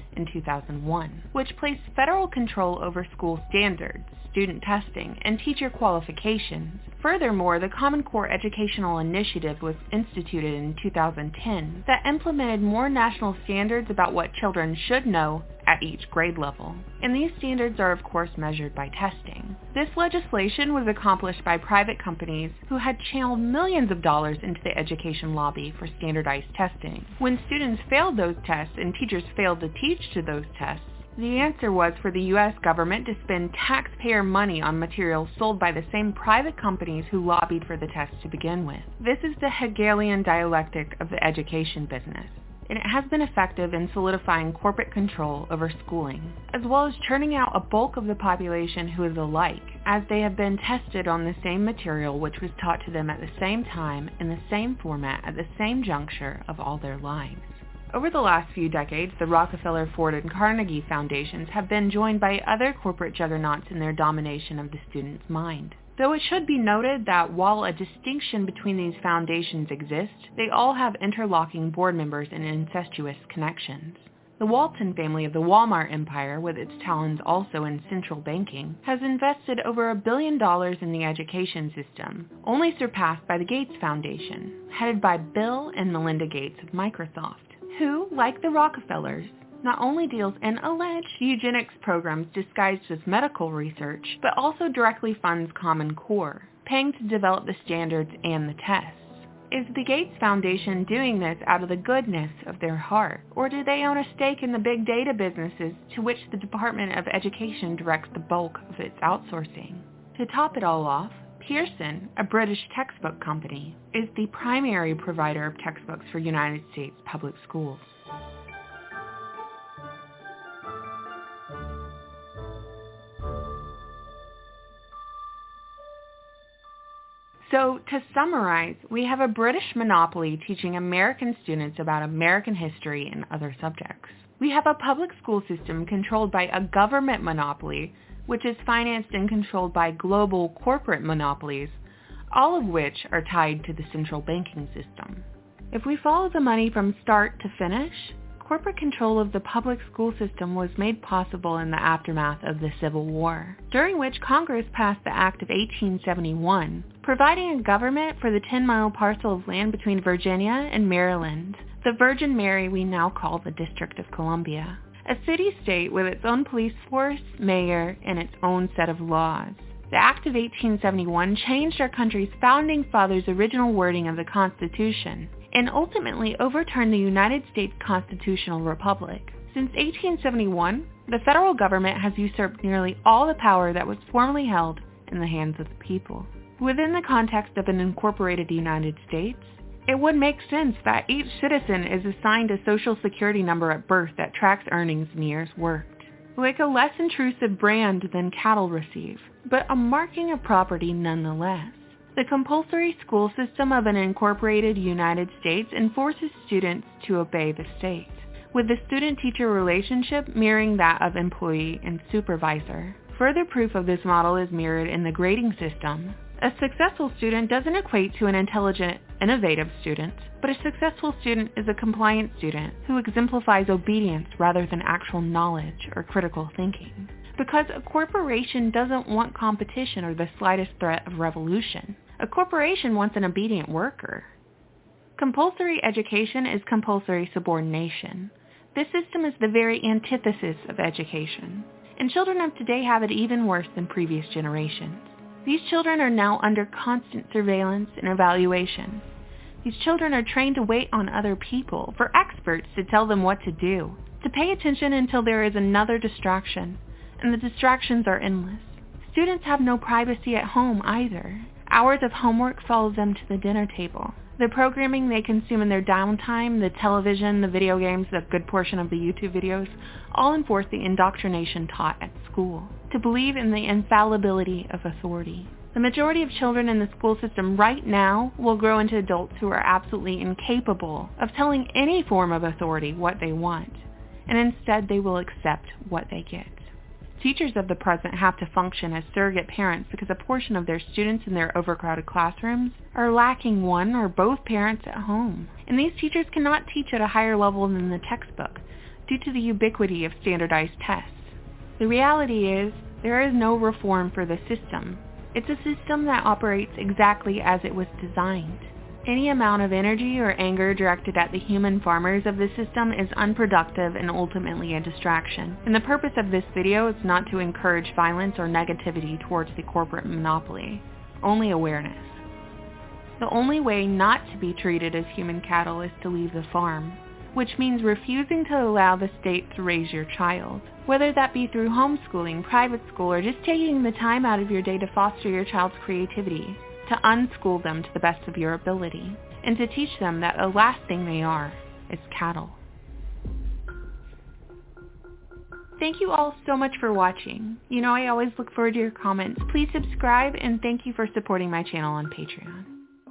in 2001, which placed federal control over school standards, student testing, and teacher qualifications. Furthermore, the Common Core Educational Initiative was instituted in 2010 that implemented more national standards about what children should know at each grade level. And these standards are of course measured by testing. This legislation was accomplished by private companies who had channeled millions of dollars into the education lobby for standardized testing. When students failed those tests and teachers failed to teach to those tests, the answer was for the U.S. government to spend taxpayer money on materials sold by the same private companies who lobbied for the tests to begin with. This is the Hegelian dialectic of the education business, and it has been effective in solidifying corporate control over schooling, as well as churning out a bulk of the population who is alike, as they have been tested on the same material which was taught to them at the same time, in the same format, at the same juncture of all their lives. Over the last few decades, the Rockefeller, Ford, and Carnegie Foundations have been joined by other corporate juggernauts in their domination of the student's mind. Though it should be noted that while a distinction between these foundations exists, they all have interlocking board members and incestuous connections. The Walton family of the Walmart empire, with its talons also in central banking, has invested over $1 billion in the education system, only surpassed by the Gates Foundation, headed by Bill and Melinda Gates of Microsoft, who, like the Rockefellers, not only deals in alleged eugenics programs disguised as medical research, but also directly funds Common Core, paying to develop the standards and the tests. Is the Gates Foundation doing this out of the goodness of their heart, or do they own a stake in the big data businesses to which the Department of Education directs the bulk of its outsourcing? To top it all off, Pearson, a British textbook company, is the primary provider of textbooks for United States public schools. So, to summarize, we have a British monopoly teaching American students about American history and other subjects. We have a public school system controlled by a government monopoly, which is financed and controlled by global corporate monopolies, all of which are tied to the central banking system. If we follow the money from start to finish, corporate control of the public school system was made possible in the aftermath of the Civil War, during which Congress passed the Act of 1871, providing a government for the 10-mile parcel of land between Virginia and Maryland, the Virgin Mary we now call the District of Columbia. A city-state with its own police force, mayor, and its own set of laws. The Act of 1871 changed our country's founding fathers' original wording of the Constitution and ultimately overturned the United States Constitutional Republic. Since 1871, the federal government has usurped nearly all the power that was formerly held in the hands of the people. Within the context of an incorporated United States, it would make sense that each citizen is assigned a social security number at birth that tracks earnings and years worked, like a less intrusive brand than cattle receive, but a marking of property nonetheless. The compulsory school system of an incorporated United States enforces students to obey the state, with the student-teacher relationship mirroring that of employee and supervisor. Further proof of this model is mirrored in the grading system. A successful student doesn't equate to an intelligent, innovative student, but a successful student is a compliant student who exemplifies obedience rather than actual knowledge or critical thinking. Because a corporation doesn't want competition or the slightest threat of revolution. A corporation wants an obedient worker. Compulsory education is compulsory subordination. This system is the very antithesis of education, and children of today have it even worse than previous generations. These children are now under constant surveillance and evaluation. These children are trained to wait on other people, for experts to tell them what to do, to pay attention until there is another distraction, and the distractions are endless. Students have no privacy at home either. Hours of homework follow them to the dinner table. The programming they consume in their downtime, the television, the video games, the good portion of the YouTube videos, all enforce the indoctrination taught at school, to believe in the infallibility of authority. The majority of children in the school system right now will grow into adults who are absolutely incapable of telling any form of authority what they want, and instead they will accept what they get. Teachers of the present have to function as surrogate parents because a portion of their students in their overcrowded classrooms are lacking one or both parents at home. And these teachers cannot teach at a higher level than the textbook due to the ubiquity of standardized tests. The reality is, there is no reform for the system. It's a system that operates exactly as it was designed. Any amount of energy or anger directed at the human farmers of the system is unproductive and ultimately a distraction. And the purpose of this video is not to encourage violence or negativity towards the corporate monopoly, only awareness. The only way not to be treated as human cattle is to leave the farm, which means refusing to allow the state to raise your child. Whether that be through homeschooling, private school, or just taking the time out of your day to foster your child's creativity, to unschool them to the best of your ability, and to teach them that the last thing they are is cattle. Thank you all so much for watching. You know I always look forward to your comments. Please subscribe, and thank you for supporting my channel on Patreon.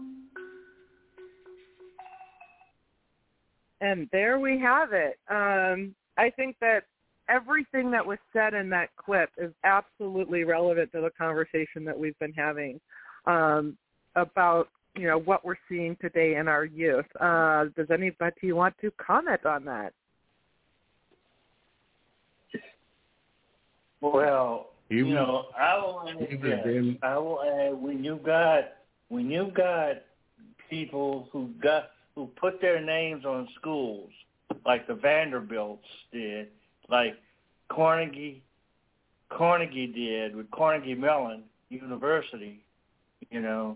And there we have it. I think that everything that was said in that clip is absolutely relevant to the conversation that we've been having about, you know, what we're seeing today in our youth. Does anybody want to comment on that? Well, you know, I will add when you've got people who put their names on schools, like the Vanderbilts did, like Carnegie did with Carnegie Mellon University, you know,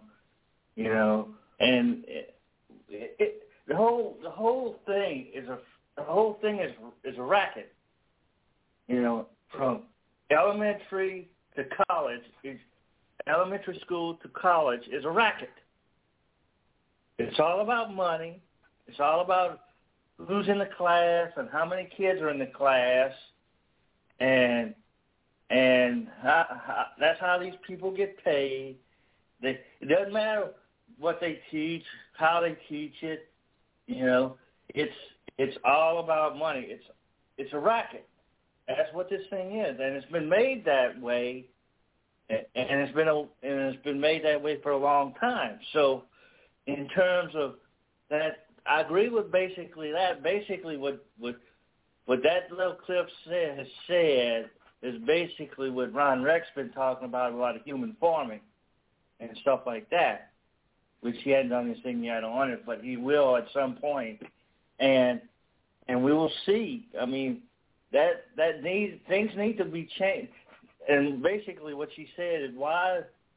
and the whole thing is a racket, you know, from elementary to college. Elementary school to college is a racket. It's all about money. It's all about who's in the class and how many kids are in the class, and that's how these people get paid. It doesn't matter what they teach, how they teach it. You know, it's all about money. It's a racket. That's what this thing is, and it's been made that way, and it's been made that way for a long time. So, in terms of that, I agree with basically that. Basically, what that little clip has said is basically what Ron Rex been talking about a lot of human farming and stuff like that, which he hadn't done anything yet on it, but he will at some point, and we will see. I mean, things need to be changed, and basically what she said is why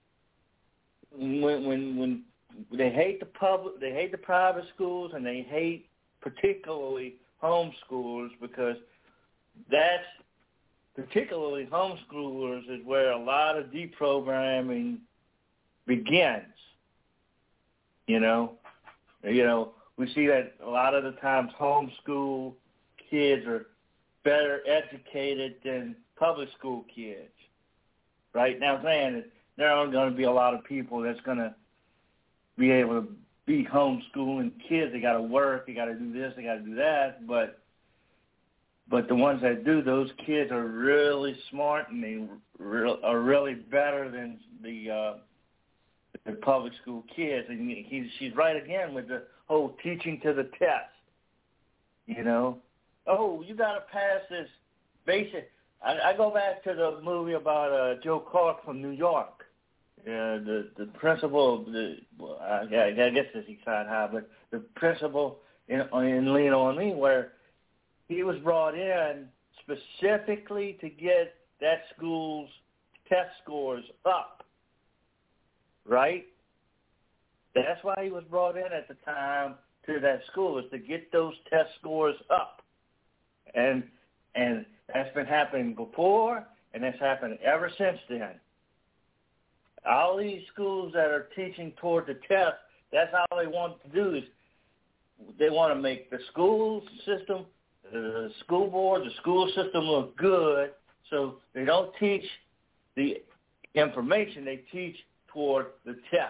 when they hate the private schools, and they hate particularly homeschoolers, because that's particularly homeschoolers is where a lot of deprogramming begins. You know, we see that a lot of the times homeschool kids are better educated than public school kids. Right now, saying that there are going to be a lot of people that's going to be able to be homeschooling kids. They got to work. They got to do this. They got to do that. But the ones that do, those kids are really smart, and they are really better than the public school kids. And she's right again with the whole teaching to the test. You know, oh, you got to pass this basic. I go back to the movie about Joe Clark from New York. The principal, I guess it's Eastside High, but the principal in Lean On Me, where he was brought in specifically to get that school's test scores up, right? That's why he was brought in at the time to that school, is to get those test scores up. And that's been happening before, and that's happened ever since then. All these schools that are teaching toward the test, that's all they want to do, is they want to make the school system, the school board, the school system look good, so they don't teach the information, they teach toward the test.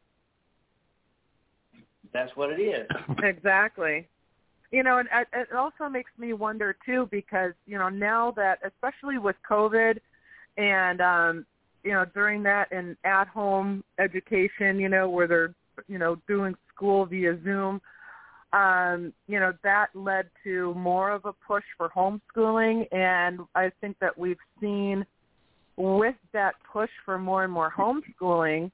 That's what it is. Exactly. You know, and it also makes me wonder, too, because, you know, now that, especially with COVID and, you know, during that and at-home education, you know, where they're, you know, doing school via Zoom, that led to more of a push for homeschooling. And I think that we've seen with that push for more and more homeschooling,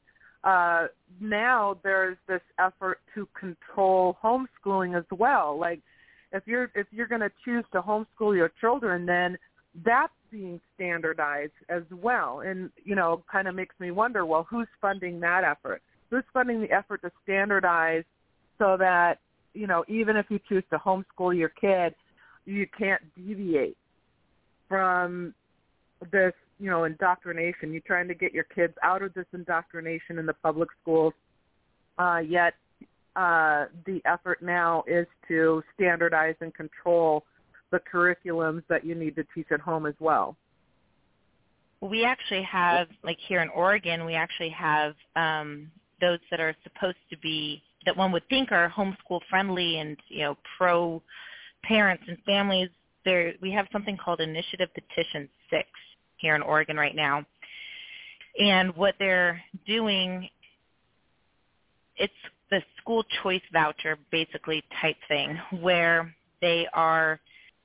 now there's this effort to control homeschooling as well. Like if you're going to choose to homeschool your children, then that's being standardized as well. And, kind of makes me wonder, well, who's funding that effort? Who's funding the effort to standardize so that, even if you choose to homeschool your kid, you can't deviate from this, indoctrination. You're trying to get your kids out of this indoctrination in the public schools, yet the effort now is to standardize and control the curriculums that you need to teach at home as well. We actually have, like here in Oregon, we actually have those that are supposed to be, that one would think are homeschool friendly and, pro parents and families. We have something called Initiative Petition 6 here in Oregon right now. And what they're doing, it's the school choice voucher basically type thing, where they are,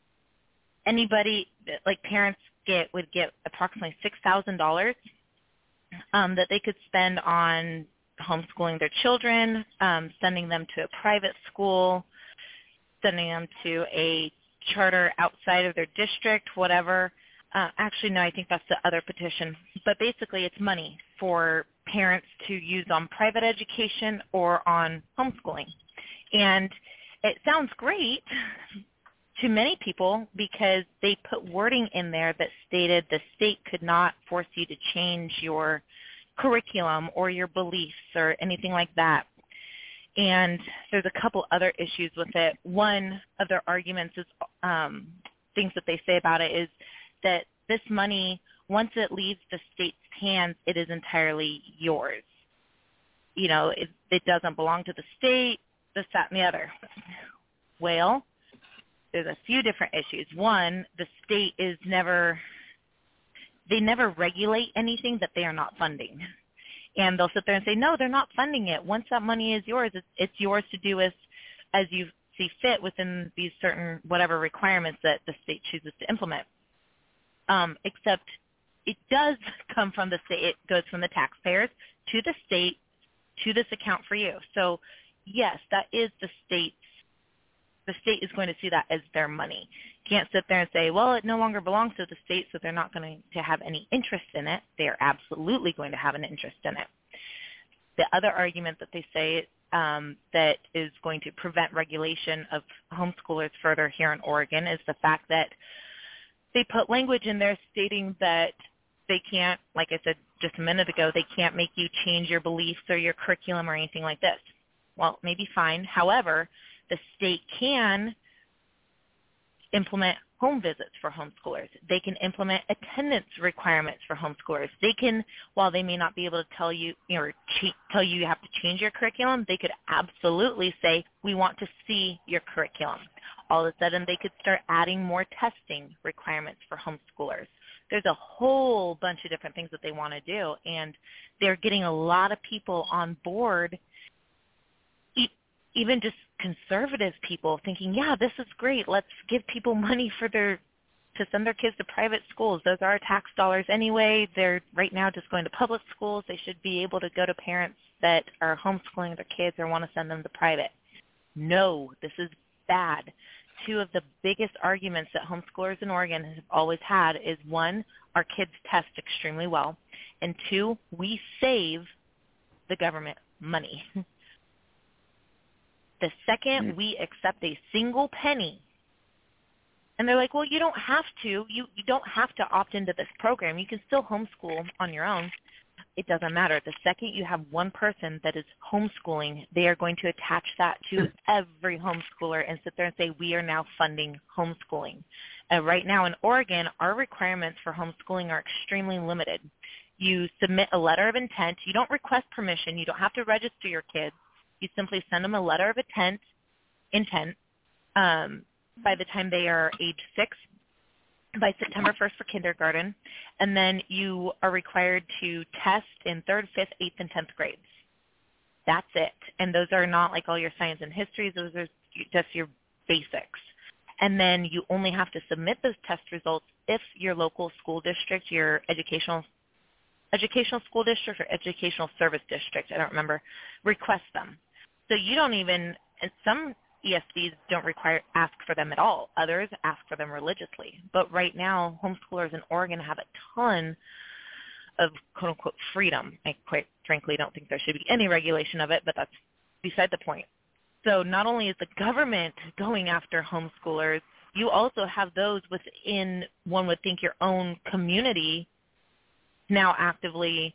anybody, like parents would get approximately $6,000 that they could spend on homeschooling their children, sending them to a private school, sending them to a charter outside of their district, whatever. Actually, no, I think that's the other petition. But basically it's money for parents to use on private education or on homeschooling. And it sounds great to many people because they put wording in there that stated the state could not force you to change your curriculum or your beliefs or anything like that. And there's a couple other issues with it. One of their arguments is things that they say about it is that this money, once it leaves the state's hands, it is entirely yours. It doesn't belong to the state, this, that, and the other. Well, there's a few different issues. One, the state they never regulate anything that they are not funding. And they'll sit there and say, no, they're not funding it. Once that money is yours, it's yours to do as you see fit within these certain whatever requirements that the state chooses to implement. Except it does come from the state. It goes from the taxpayers to the state to this account for you. So, yes, that is the state's. The state is going to see that as their money. You can't sit there and say, well, it no longer belongs to the state, so they're not going to have any interest in it. They are absolutely going to have an interest in it. The other argument that they say that is going to prevent regulation of homeschoolers further here in Oregon is the fact that they put language in there stating that they can't, like I said just a minute ago, they can't make you change your beliefs or your curriculum or anything like this. Well, maybe fine. However, the state can implement home visits for homeschoolers. They can implement attendance requirements for homeschoolers. They can, while they may not be able to tell you tell you have to change your curriculum, they could absolutely say, we want to see your curriculum. All of a sudden, they could start adding more testing requirements for homeschoolers. There's a whole bunch of different things that they want to do, and they're getting a lot of people on board, even just conservative people thinking, yeah, this is great. Let's give people money to send their kids to private schools. Those are tax dollars anyway. They're right now just going to public schools. They should be able to go to parents that are homeschooling their kids or want to send them to private. No, this is bad. Two of the biggest arguments that homeschoolers in Oregon have always had is, one, our kids test extremely well, and two, we save the government money. The second we accept a single penny, and they're like, well, you don't have to. You don't have to opt into this program. You can still homeschool on your own. It doesn't matter. The second you have one person that is homeschooling, they are going to attach that to every homeschooler and sit there and say, we are now funding homeschooling. And right now in Oregon, our requirements for homeschooling are extremely limited. You submit a letter of intent. You don't request permission. You don't have to register your kids. You simply send them a letter of intent by the time they are age 6, by September 1st for kindergarten, and then you are required to test in 3rd, 5th, 8th, and 10th grades. That's it. And those are not like all your science and histories. Those are just your basics. And then you only have to submit those test results if your local school district, your educational school district or educational service district, I don't remember, request them. So you don't even, and some ESDs don't ask for them at all. Others ask for them religiously. But right now, homeschoolers in Oregon have a ton of quote-unquote freedom. I quite frankly don't think there should be any regulation of it, but that's beside the point. So not only is the government going after homeschoolers, you also have those within, one would think, your own community now actively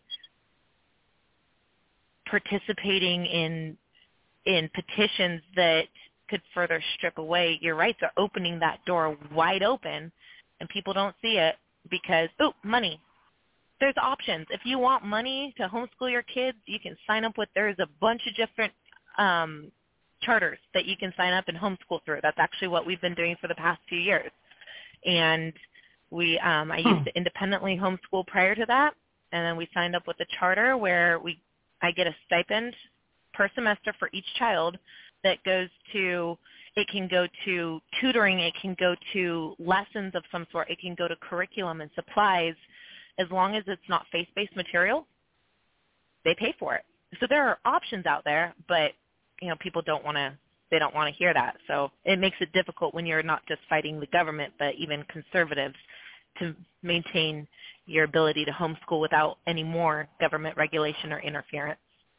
participating in petitions that could further strip away your rights, are opening that door wide open, and people don't see it because, money. There's options. If you want money to homeschool your kids, you can sign up with, there's a bunch of different charters that you can sign up and homeschool through. That's actually what we've been doing for the past few years. And I used to independently homeschool prior to that, and then we signed up with a charter where I get a stipend per semester for each child that goes to, it can go to tutoring, it can go to lessons of some sort, it can go to curriculum and supplies. As long as it's not faith-based material, they pay for it. So there are options out there, but people don't want to hear that. So it makes it difficult when you're not just fighting the government, but even conservatives, to maintain your ability to homeschool without any more government regulation or interference.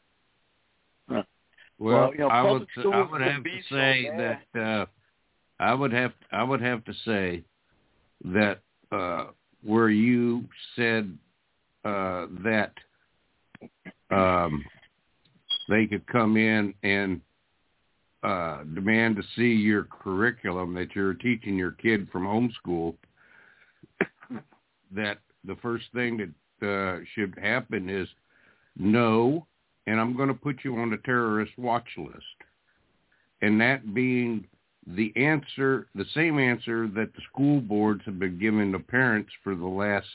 Well, I would have to say that I would have to say that where you said that they could come in and demand to see your curriculum that you're teaching your kid from homeschool, that the first thing that should happen is no, and I'm going to put you on the terrorist watch list. And that being the answer, the same answer that the school boards have been giving the parents for the last,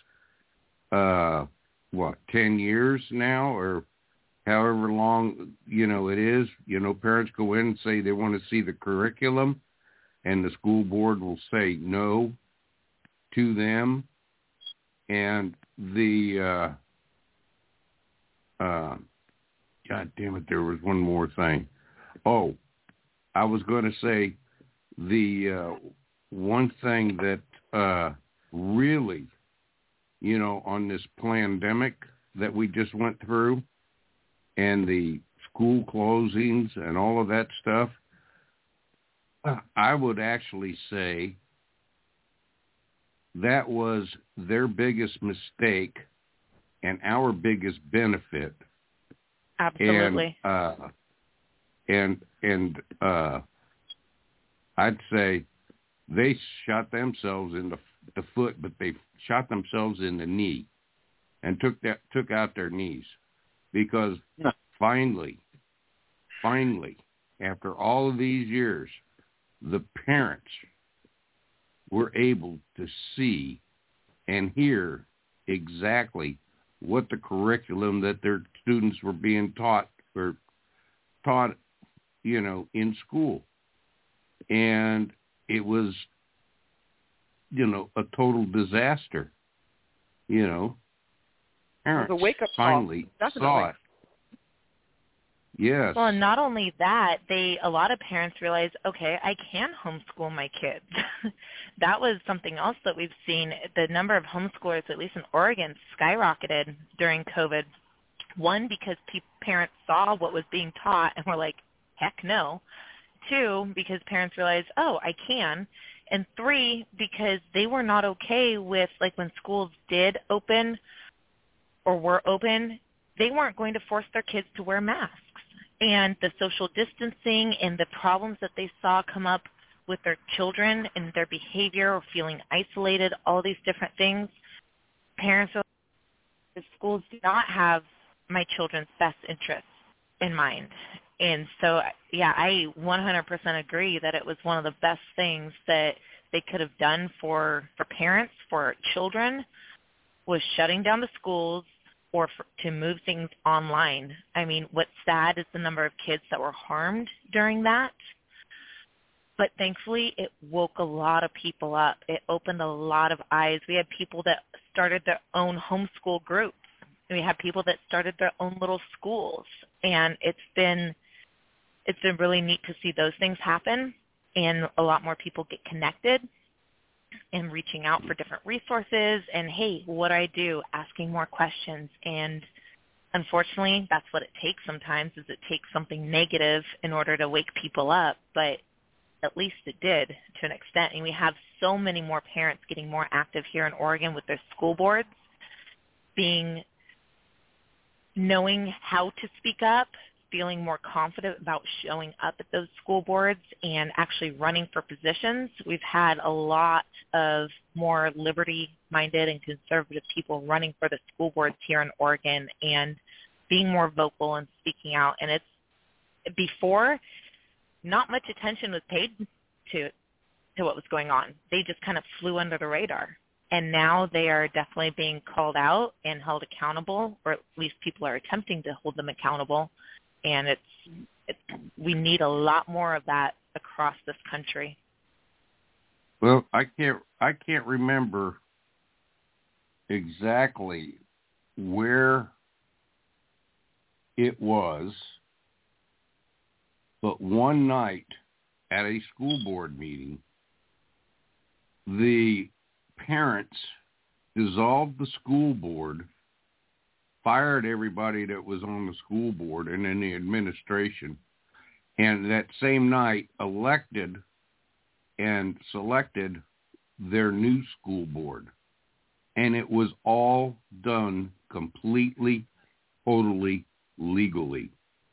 10 years now, or however long, it is. Parents go in and say they want to see the curriculum, and the school board will say no to them. And the, God damn it, there was one more thing. Oh, I was going to say the one thing that really, on this pandemic that we just went through and the school closings and all of that stuff, I would actually say that was their biggest mistake and our biggest benefit. Absolutely. And I'd say they shot themselves in the foot, but they shot themselves in the knee and took out their knees, because finally, after all of these years, the parents were able to see and hear exactly what the curriculum that their students were being taught, in school. And it was, a total disaster. Parents wake-up finally saw it. Yes. Well, and not only that, a lot of parents realize, okay, I can homeschool my kids. That was something else that we've seen. The number of homeschoolers, at least in Oregon, skyrocketed during COVID. One, because parents saw what was being taught and were like, heck no. Two, because parents realized, oh, I can. And three, because they were not okay with, when schools did open or were open, they weren't going to force their kids to wear masks. And the social distancing and the problems that they saw come up with their children and their behavior or feeling isolated, all these different things, parents are, the schools do not have my children's best interests in mind. And so, yeah, I 100% agree that it was one of the best things that they could have done for parents, for children, was shutting down the schools, or to move things online. I mean, what's sad is the number of kids that were harmed during that. But thankfully, it woke a lot of people up. It opened a lot of eyes. We had people that started their own homeschool groups. We had people that started their own little schools. And it's been really neat to see those things happen, and a lot more people get connected and reaching out for different resources. And, hey, what do I do? Asking more questions. And unfortunately, that's what it takes sometimes, is it takes something negative in order to wake people up. But at least it did to an extent. And we have so many more parents getting more active here in Oregon with their school boards, knowing how to speak up, feeling more confident about showing up at those school boards and actually running for positions. We've had a lot of more liberty-minded and conservative people running for the school boards here in Oregon and being more vocal and speaking out. And it's before, not much attention was paid to what was going on. They just kind of flew under the radar. And now they are definitely being called out and held accountable, or at least people are attempting to hold them accountable. And we need a lot more of that across this country. Well, I can't remember exactly where it was, but one night at a school board meeting, the parents dissolved the school board, fired everybody that was on the school board and in the administration, and that same night elected and selected their new school board. And it was all done completely, totally legally.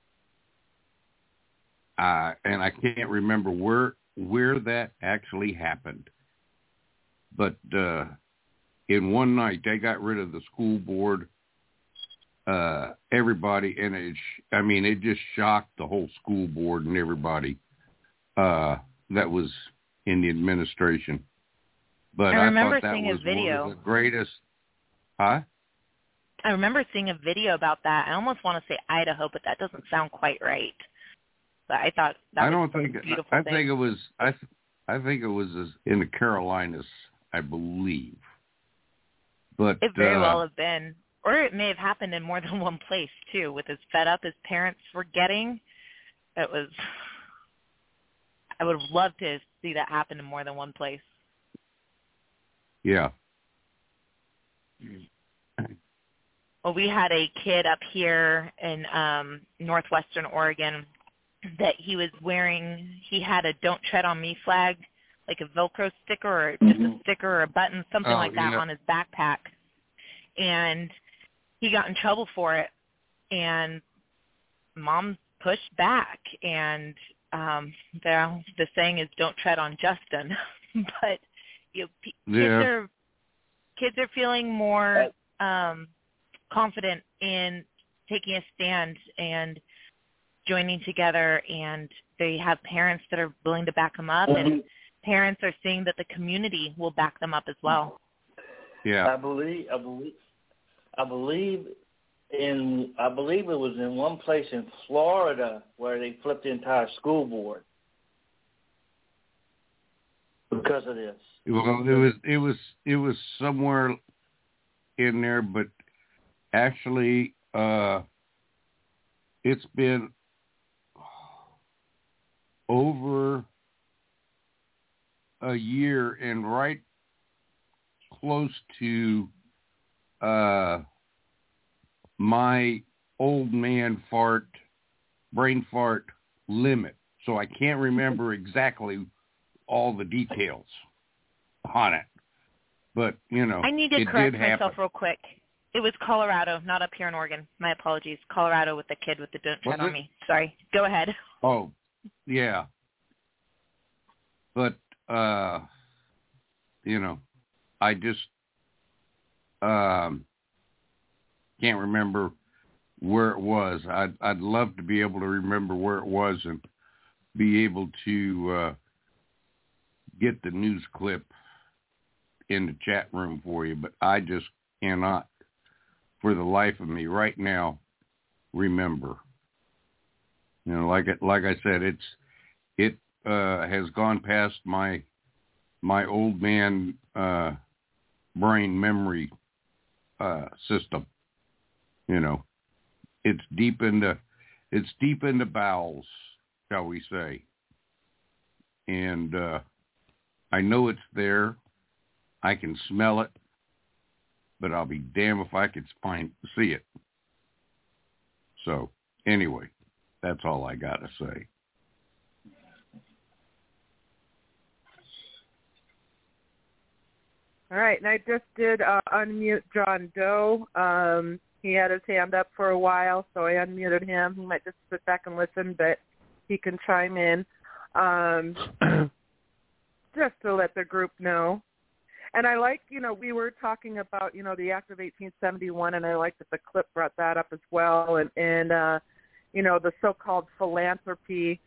And I can't remember where that actually happened. But in one night, they got rid of the school board, everybody, and it just shocked the whole school board and everybody that was in the administration. But I remember thought that seeing was a video. One of the greatest. Huh? I remember seeing a video about that. I almost want to say Idaho, but that doesn't sound quite right. But I thought that was a beautiful thing. I think it was in the Carolinas, I believe. But it very well have been, or it may have happened in more than one place too. With as fed up as parents were getting, I would have loved to see that happen in more than one place. Yeah. Well, we had a kid up here in northwestern Oregon that he had a Don't Tread on Me flag, like a Velcro sticker or just a sticker or a button, something like that on his backpack. And he got in trouble for it, and Mom pushed back. And the saying is, don't tread on Justin. But kids are feeling more confident in taking a stand and joining together, and they have parents that are willing to back them up, and parents are seeing that the community will back them up as well. Yeah, I believe it was in one place in Florida where they flipped the entire school board because of this. Well, it was somewhere in there, but actually, it's been over a year and right close to my old man brain fart limit. So I can't remember exactly all the details on it. But, I need to correct myself real quick. It was Colorado, not up here in Oregon. My apologies. Colorado with the kid with the Don't Tread on Me. Sorry. Go ahead. Oh, yeah. But, I just can't remember where it was. I'd love to be able to remember where it was and be able to get the news clip in the chat room for you, but I just cannot, for the life of me right now, remember. Like I said, has gone past my old man brain memory system. You know, it's deep into bowels, shall we say. And I know it's there. I can smell it, but I'll be damned if I could see it. So anyway, that's all I got to say. All right, and I just did unmute John Doe. He had his hand up for a while, so I unmuted him. He might just sit back and listen, but he can chime in just to let the group know. And I like, we were talking about, the Act of 1871, and I like that the clip brought that up as well, and the so-called philanthropy.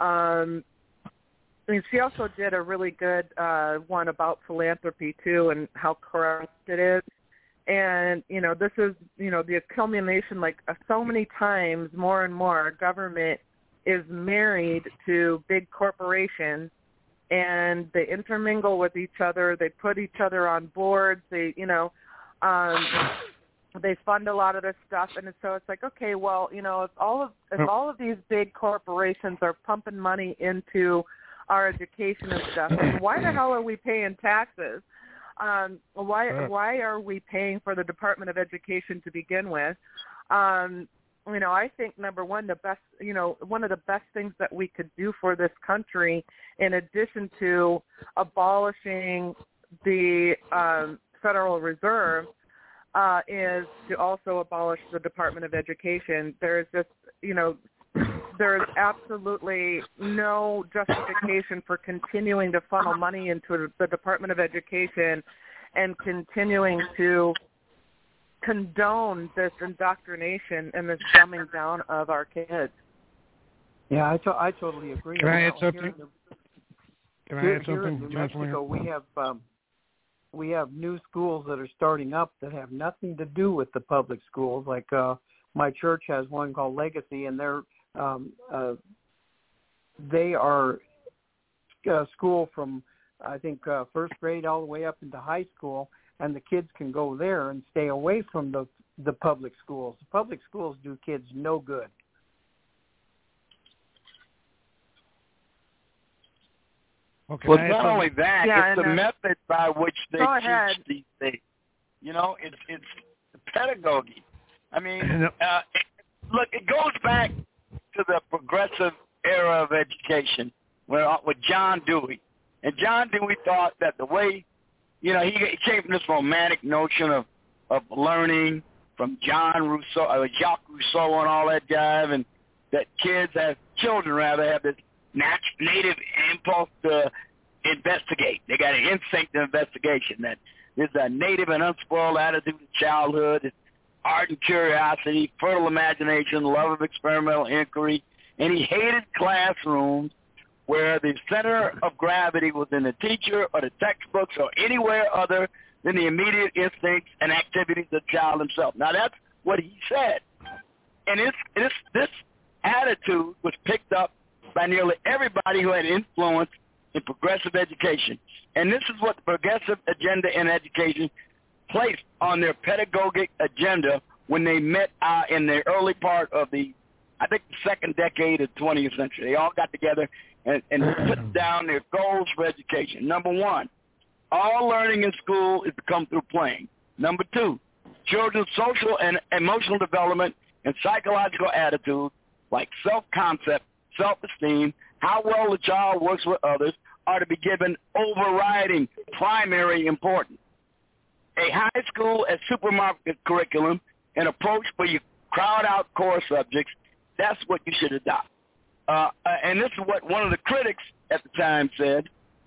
She also did a really good one about philanthropy, too, and how corrupt it is. And, this is, the accumulation, so many times, more and more, government is married to big corporations, and they intermingle with each other. They put each other on boards. They, they fund a lot of this stuff, and so it's like, okay, well, if all of these big corporations are pumping money into our education and stuff, and why the hell are we paying taxes? Why are we paying for the Department of Education to begin with? I think number one, one of the best things that we could do for this country, in addition to abolishing the Federal Reserve, is to also abolish the Department of Education. There's just, there's absolutely no justification for continuing to funnel money into the Department of Education and continuing to condone this indoctrination and this dumbing down of our kids. Yeah, I totally agree. Can I add something? Here in New Mexico, we have new schools that are starting up that have nothing to do with the public schools. Like my church has one called Legacy, and they are a school from, I think, first grade all the way up into high school, and the kids can go there and stay away from the public schools. The public schools do kids no good. Okay, well, not only that, it's the method by which they teach these things. It's pedagogy. I mean, look, it goes back to the progressive era of education with John Dewey. And John Dewey thought that the way, he came from this romantic notion of learning from Jacques Rousseau and all that jive, and that children have this native impulse to investigate. They got an instinct to investigation. That there's a native and unspoiled attitude of childhood, ardent curiosity, fertile imagination, love of experimental inquiry, and he hated classrooms where the center of gravity was in the teacher or the textbooks or anywhere other than the immediate instincts and activities of the child himself. Now, that's what he said. And this attitude was picked up by nearly everybody who had influence in progressive education. And this is what the progressive agenda in education placed on their pedagogic agenda when they met in the early part of the second decade of the 20th century. They all got together and put down their goals for education. Number one, all learning in school is to come through playing. Number two, children's social and emotional development and psychological attitudes like self-concept, self-esteem, how well the child works with others are to be given overriding primary importance. A high school and supermarket curriculum, an approach where you crowd out core subjects, that's what you should adopt. And this is what one of the critics at the time said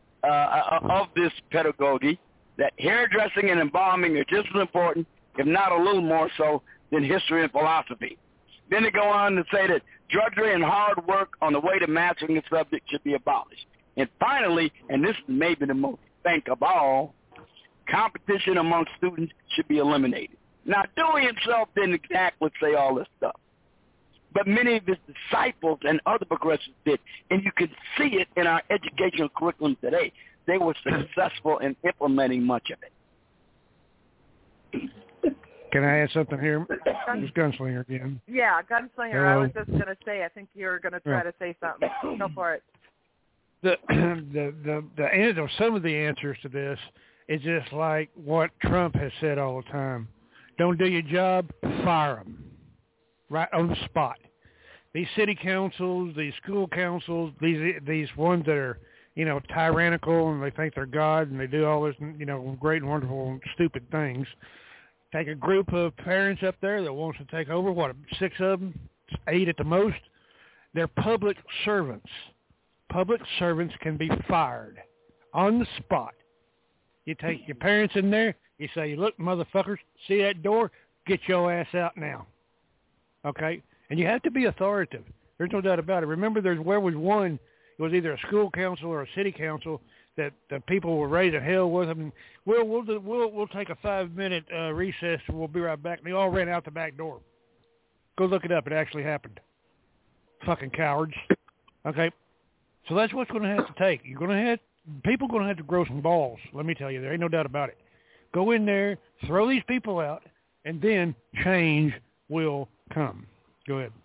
of this pedagogy, that hairdressing and embalming are just as important, if not a little more so, than history and philosophy. Then they go on to say that drudgery and hard work on the way to mastering the subject should be abolished. And finally, and this is maybe the most think of all, competition among students should be eliminated. Now, Dewey himself didn't exactly say all this stuff, but many of his disciples and other progressives did. And you can see it in our educational curriculum today. They were successful in implementing much of it. Can I add something here? It's Gunslinger again. Yeah, Gunslinger. Hello. I was just going to say, I think you're going to try to say something. Go for it. The answer, some of the answers to this is just like what Trump has said all the time. Don't do your job, fire them. Right on the spot. These city councils, these school councils, these ones that are, tyrannical and they think they're God and they do all this, great and wonderful and stupid things. Take a group of parents up there that wants to take over, 6 of them, 8 at the most. They're public servants. Public servants can be fired on the spot. You take your parents in there, you say, look, motherfuckers, see that door? Get your ass out now. Okay? And you have to be authoritative. There's no doubt about it. Remember, where was one, it was either a school council or a city council that the people were raising hell with them. And we'll take a 5-minute recess and we'll be right back. And they all ran out the back door. Go look it up. It actually happened. Fucking cowards. Okay? So that's what's going to have to take. People are going to have to grow some balls. Let me tell you, there ain't no doubt about it. Go in there, throw these people out, and then change will come. Go ahead.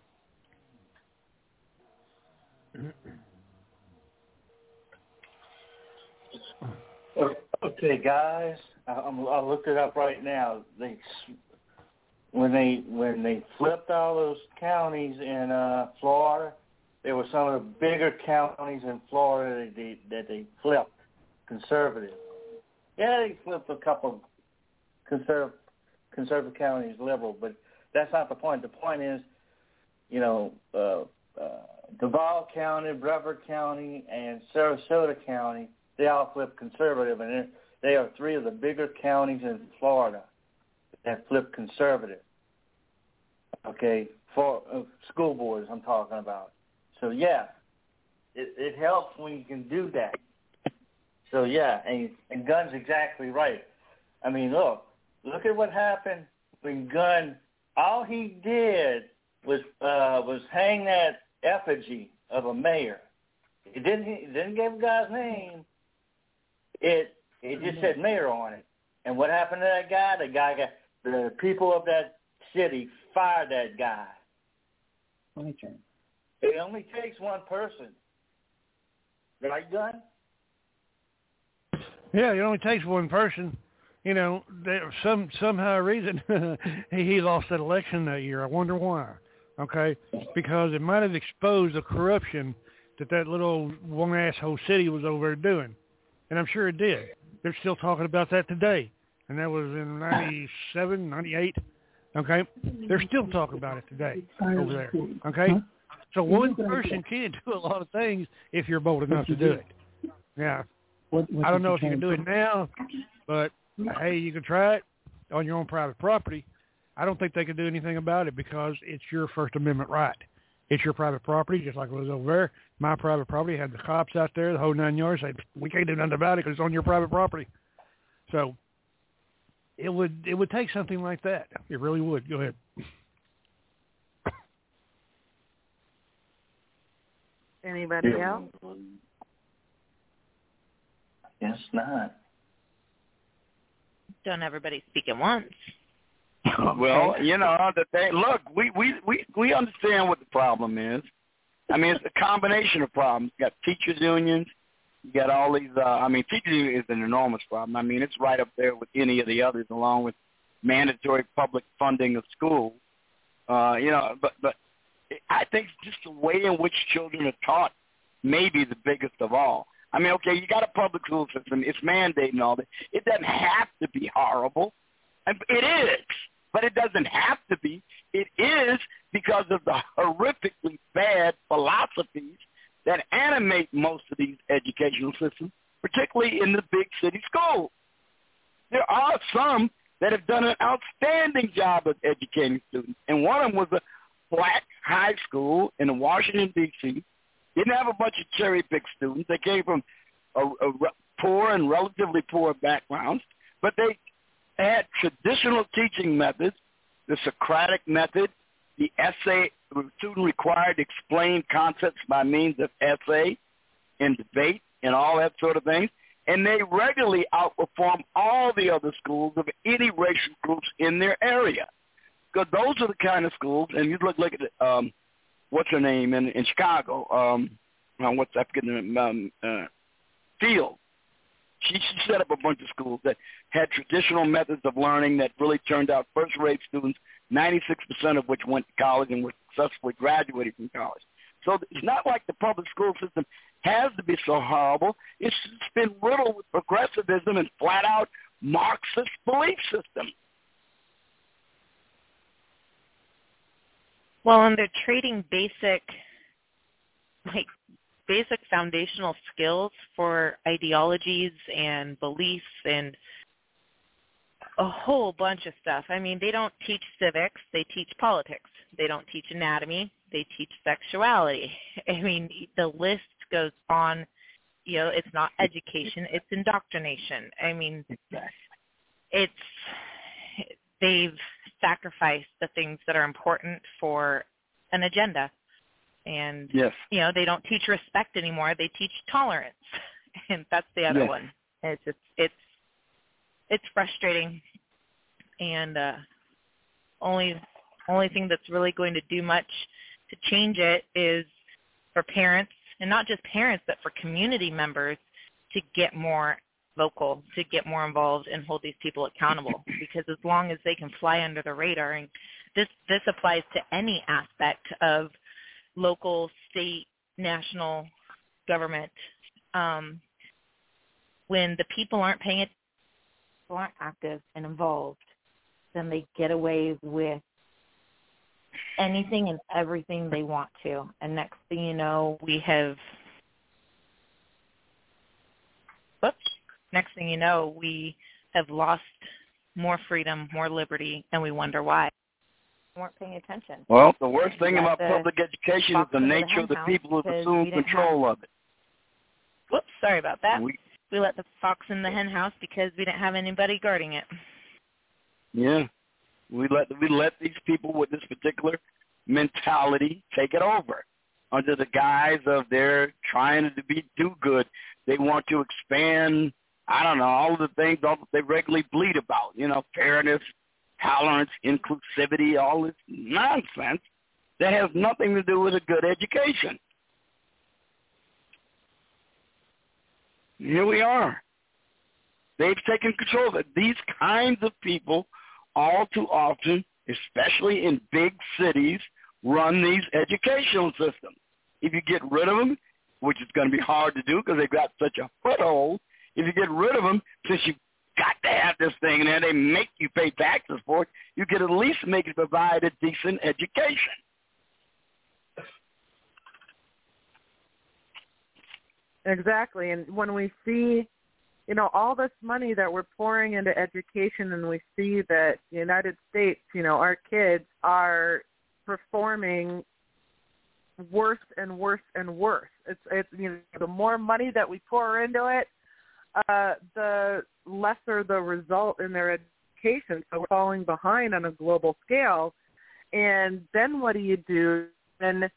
Okay, guys, I looked it up right now. When they flipped all those counties in Florida, there were some of the bigger counties in Florida that they flipped conservative. Yeah, they flipped a couple conservative counties liberal, but that's not the point. The point is, Duval County, Brevard County, and Sarasota County, they all flipped conservative, and they are 3 of the bigger counties in Florida that flipped conservative. Okay, for school boards I'm talking about. So, yeah, it helps when you can do that. So, yeah, and Gunn's exactly right. I mean, look at what happened when Gunn, all he did was hang that effigy of a mayor. He didn't give a guy's name. It just said mayor on it. And what happened to that guy? The people of that city fired that guy. My turn. It only takes one person. Right, Gunn? Yeah, it only takes one person. Somehow reason he lost that election that year. I wonder why. Okay, because it might have exposed the corruption that little one asshole city was over there doing, and I'm sure it did. They're still talking about that today, and that was in 97, 98. Okay, they're still talking about it today over there. Okay, so one person can do a lot of things if you're bold enough to do it. Yeah, I don't know if you can do it now, but hey, you can try it on your own private property. I don't think they can do anything about it because it's your First Amendment right. It's your private property, just like it was over there. My private property had the cops out there, the whole 9 yards. Said, we can't do nothing about it because it's on your private property. So it would take something like that. It really would. Go ahead. Anybody else? Guess not. Don't everybody speak at once. Well, the thing. Look, we understand what the problem is. I mean, it's a combination of problems. You got teachers' unions. You got all these. Teachers' union is an enormous problem. I mean, it's right up there with any of the others, along with mandatory public funding of schools. But I think just the way in which children are taught may be the biggest of all. I mean, okay, you got a public school system. It's mandating all that. It doesn't have to be horrible. It is, but it doesn't have to be. It is because of the horrifically bad philosophies that animate most of these educational systems, particularly in the big city schools. There are some that have done an outstanding job of educating students, and one of them was a black high school in Washington, D.C., didn't have a bunch of cherry-picked students. They came from a poor and relatively poor backgrounds, but they had traditional teaching methods, the Socratic method, the essay, student required to explain concepts by means of essay and debate and all that sort of thing. And they regularly outperform all the other schools of any racial groups in their area. Because those are the kind of schools, and you look at what's her name in Chicago, Field. She set up a bunch of schools that had traditional methods of learning that really turned out first-rate students, 96% of which went to college and were successfully graduated from college. So it's not like the public school system has to be so horrible. It's been riddled with progressivism and flat-out Marxist belief system. Well, and they're trading basic foundational skills for ideologies and beliefs and a whole bunch of stuff. I mean, they don't teach civics, they teach politics. They don't teach anatomy, they teach sexuality. I mean, the list goes on. You know, it's not education, it's indoctrination. I mean, they've sacrificed the things that are important for an agenda. And, yes. You know, they don't teach respect anymore. They teach tolerance. And that's the other yes. one. It's just, it's frustrating. And only thing that's really going to do much to change it is for parents, and not just parents, but for community members to get more vocal, to get more involved and hold these people accountable. Because as long as they can fly under the radar, and this applies to any aspect of local, state, national government, when the people aren't paying it, aren't active and involved, then they get away with anything and everything they want to. And next thing you know, we have lost more freedom, more liberty, and we wonder why. We weren't paying attention. Well, the worst thing about public education is the nature of the people who assume control of it. Whoops, sorry about that. We let the fox in the hen house because we didn't have anybody guarding it. Yeah. We let these people with this particular mentality take it over under the guise of they're trying to do good. They want to expand, I don't know, all of the things they regularly bleat about, you know, fairness, tolerance, inclusivity, all this nonsense that has nothing to do with a good education. Here we are. They've taken control of it. These kinds of people all too often, especially in big cities, run these educational systems. If you get rid of them, which is going to be hard to do because they've got such a foothold, if you get rid of them, since you've got to have this thing and then they make you pay taxes for it, you could at least make it provide a decent education. Exactly. And when we see, you know, all this money that we're pouring into education, and we see that the United States, you know, our kids are performing worse and worse and worse. It's you know, the more money that we pour into it, the lesser the result in their education. So we're falling behind on a global scale. And then what do you do? And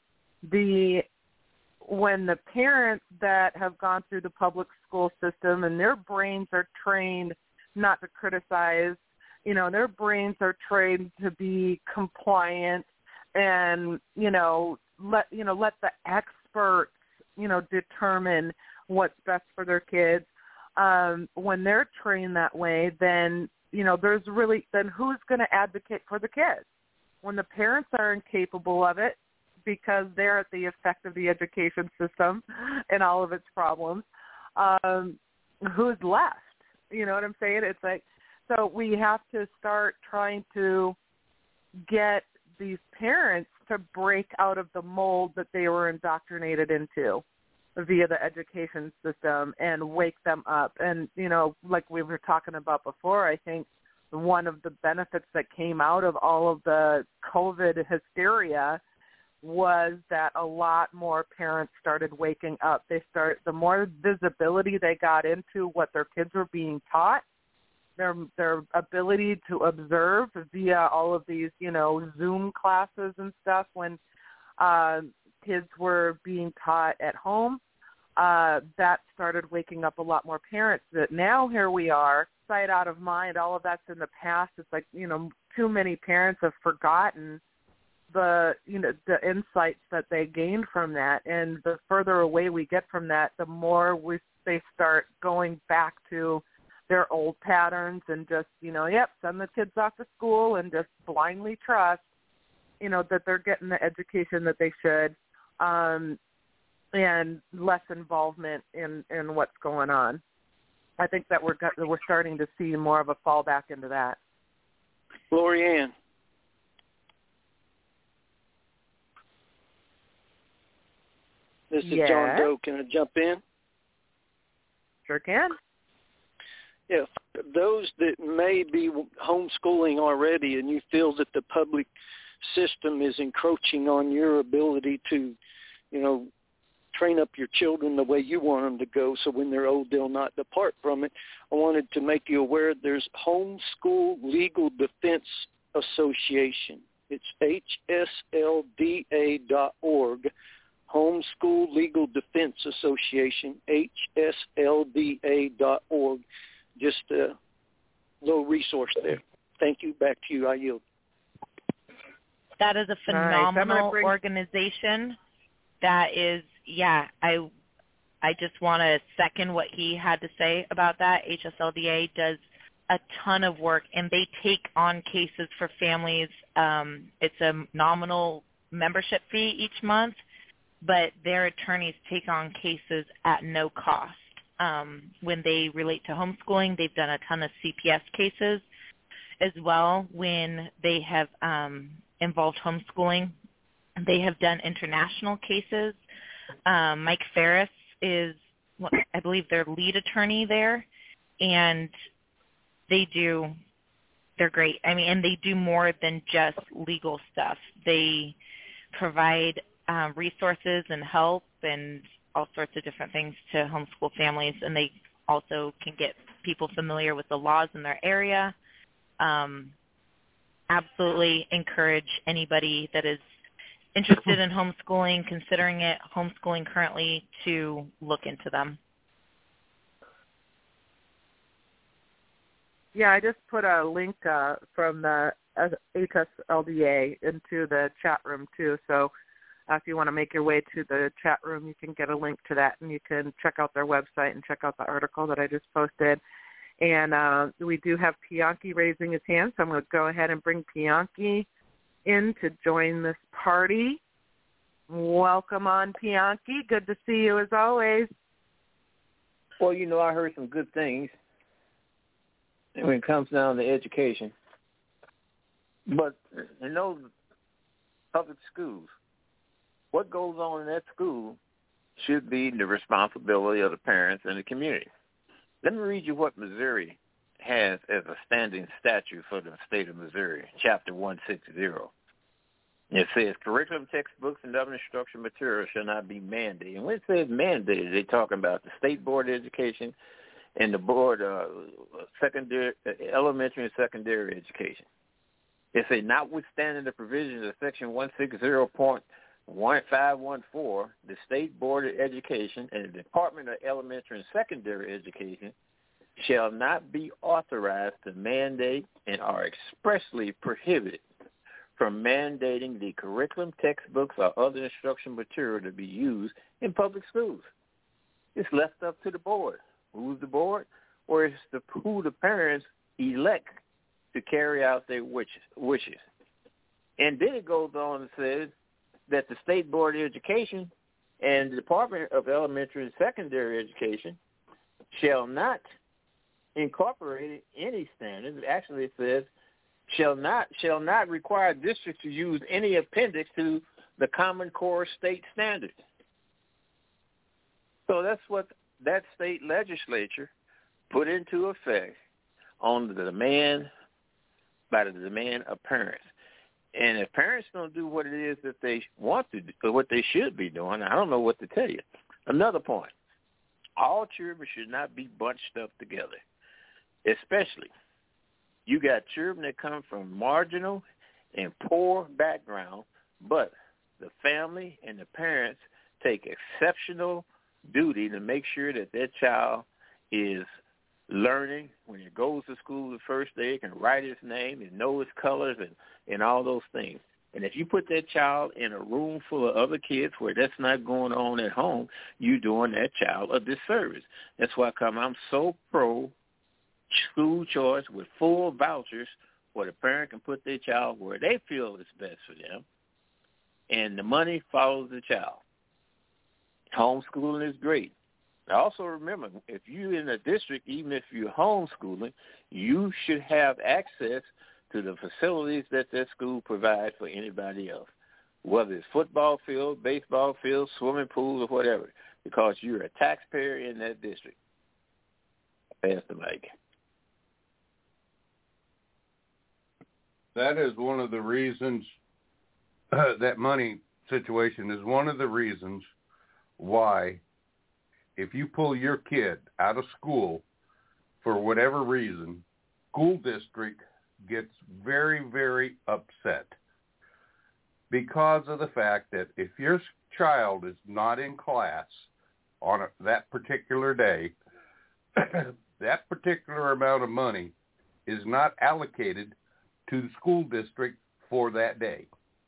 when the parents that have gone through the public school system and their brains are trained not to criticize, you know, their brains are trained to be compliant and, let the experts, determine what's best for their kids. When they're trained that way, then, then who's going to advocate for the kids? When the parents are incapable of it, because they're at the effect of the education system and all of its problems, who's left? You know what I'm saying? It's like, so we have to start trying to get these parents to break out of the mold that they were indoctrinated into via the education system and wake them up. And, like we were talking about before, I think one of the benefits that came out of all of the COVID hysteria was that a lot more parents started waking up. The more visibility they got into what their kids were being taught, their ability to observe via all of these, Zoom classes and stuff when kids were being taught at home. That started waking up a lot more parents that now here we are, sight out of mind, all of that's in the past. It's like, too many parents have forgotten the insights that they gained from that. And the further away we get from that, the more they start going back to their old patterns and just, send the kids off to school and just blindly trust, that they're getting the education that they should, and less involvement in what's going on. I think that we're starting to see more of a fallback into that. Lori Ann. This is John Doe. Can I jump in? Sure can. Yeah, those that may be homeschooling already and you feel that the public system is encroaching on your ability to, train up your children the way you want them to go so when they're old they'll not depart from it, I wanted to make you aware there's Homeschool Legal Defense Association. It's hslda.org. Homeschool Legal Defense Association, hslda.org. Just a little resource there. Thank you. Back to you. I yield. That is a phenomenal organization. That is, I just want to second what he had to say about that. HSLDA does a ton of work, and they take on cases for families. It's a nominal membership fee each month, but their attorneys take on cases at no cost. When they relate to homeschooling, they've done a ton of CPS cases as well. When they have involved homeschooling, they have done international cases. Mike Ferris is, I believe, their lead attorney there, and they're great. I mean, and they do more than just legal stuff. They provide resources and help and all sorts of different things to homeschool families, and they also can get people familiar with the laws in their area. Absolutely encourage anybody that is interested in homeschooling, considering it, homeschooling currently, to look into them. Yeah, I just put a link from the HSLDA into the chat room too, so if you want to make your way to the chat room, you can get a link to that, and you can check out their website and check out the article that I just posted. And we do have Pianki raising his hand, so I'm going to go ahead and bring Pianki in to join this party. Welcome on, Pianki. Good to see you as always. Well, I heard some good things when it comes down to education. But in those public schools, what goes on in that school should be the responsibility of the parents and the community. Let me read you what Missouri has as a standing statute for the state of Missouri, Chapter 160. It says, curriculum, textbooks, and other instruction materials shall not be mandated. And when it says mandated, they're talking about the State Board of Education and the Board of Elementary and Secondary Education. It says, notwithstanding the provisions of Section 160.1514, the State Board of Education and the Department of Elementary and Secondary Education shall not be authorized to mandate and are expressly prohibited from mandating the curriculum, textbooks, or other instruction material to be used in public schools. It's left up to the board. Who's the board? Or it's who the parents elect to carry out their wishes. And then it goes on and says that the State Board of Education and the Department of Elementary and Secondary Education shall not incorporate any standards. Actually, it says shall not require districts to use any appendix to the Common Core state standards. So that's what that state legislature put into effect on the demand of parents. And if parents don't do what it is that they want to do, or what they should be doing, I don't know what to tell you. Another point, all children should not be bunched up together, especially You got children that come from marginal and poor background, but the family and the parents take exceptional duty to make sure that their child is learning. When he goes to school the first day, he can write his name and know his colors and all those things. And if you put that child in a room full of other kids where that's not going on at home, you're doing that child a disservice. That's why I'm so pro school choice with full vouchers where the parent can put their child where they feel is best for them, and the money follows the child. Homeschooling is great. Also remember, if you're in a district, even if you're homeschooling, you should have access to the facilities that school provides for anybody else, whether it's football field, baseball field, swimming pool, or whatever, because you're a taxpayer in that district. Pass the mic. That is one of the reasons, that money situation is one of the reasons why if you pull your kid out of school for whatever reason, school district gets very, very upset because of the fact that if your child is not in class on that particular day, that particular amount of money is not allocated to the school district for that day.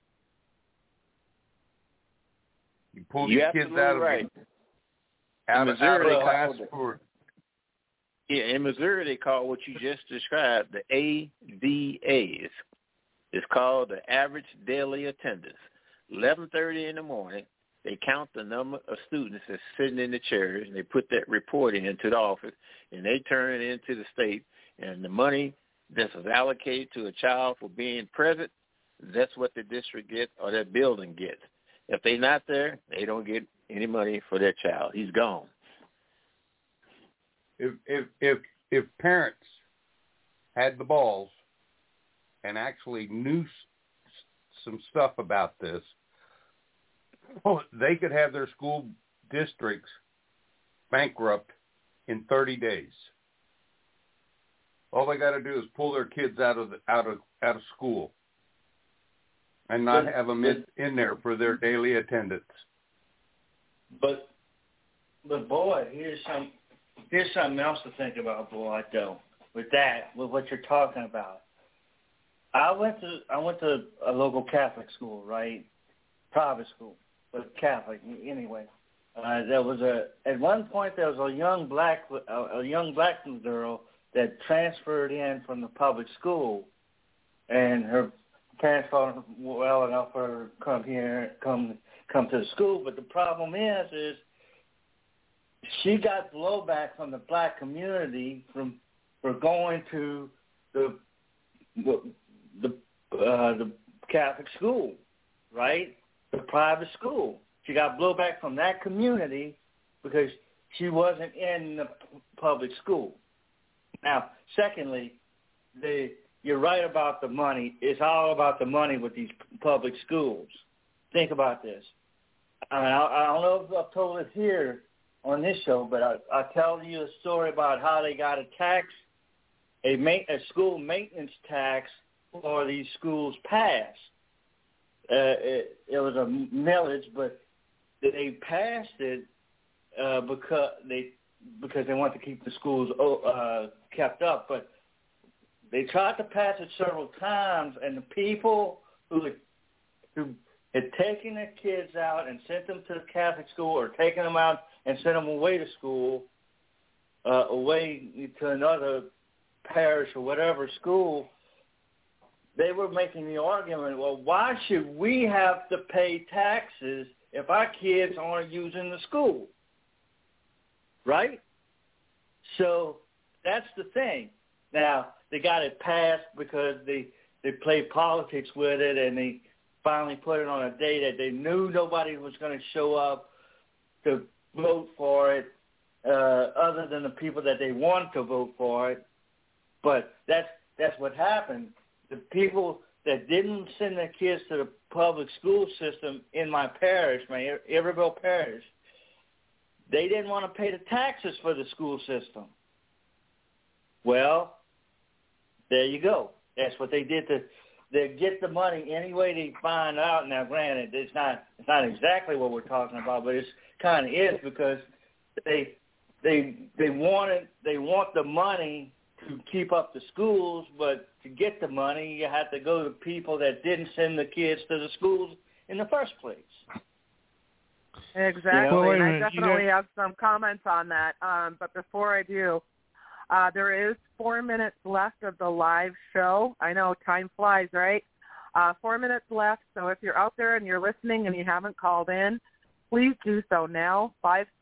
You pull your kids out of right. out of class for. Yeah, in Missouri they call what you just described the ADAs. It's called the average daily attendance. 11:30 in the morning, they count the number of students that's sitting in the chairs, and they put that report into the office, and they turn it into the state, and the money that's allocated to a child for being present, that's what the district gets or that building gets. If they're not there, they don't get any money for their child. He's gone. If parents had the balls and actually knew some stuff about this, they could have their school districts bankrupt in 30 days. All they got to do is pull their kids out of school and not have them in there for their daily attendance. But boy, here's something else to think about, boy. Though with what you're talking about, I went to a local Catholic school, right? Private school, but Catholic anyway. At one point there was a young black girl that transferred in from the public school, and her parents thought well enough for her to come to the school. But the problem is she got blowback from the black community for going to the Catholic school, right? The private school. She got blowback from that community because she wasn't in the public school. Now, secondly, you're right about the money. It's all about the money with these public schools. Think about this. I don't know if I've told it here on this show, but I'll tell you a story about how they got a tax, a school maintenance tax for these schools passed. It was a millage, but they passed it because they want to keep the schools kept up. But they tried to pass it several times, and the people who had taken their kids out and sent them to the Catholic school, or taken them out and sent them away to school, away to another parish or whatever school, they were making the argument, well, why should we have to pay taxes if our kids aren't using the school? Right? So that's the thing. Now, they got it passed because they played politics with it, and they finally put it on a day that they knew nobody was going to show up to vote for it other than the people that they want to vote for it. But that's what happened. The people that didn't send their kids to the public school system in my parish, my Iberville parish, they didn't want to pay the taxes for the school system. Well, There you go. That's what they did. They get the money any way they find out. Now, granted, it's not exactly what we're talking about, but it's kind of is, because they want the money to keep up the schools, but to get the money, you have to go to people that didn't send the kids to the schools in the first place. Exactly, You know? and I definitely have some comments on that. But before I do, there is 4 minutes left of the live show. I know time flies, right? 4 minutes left, so if you're out there and you're listening and you haven't called in, please do so now,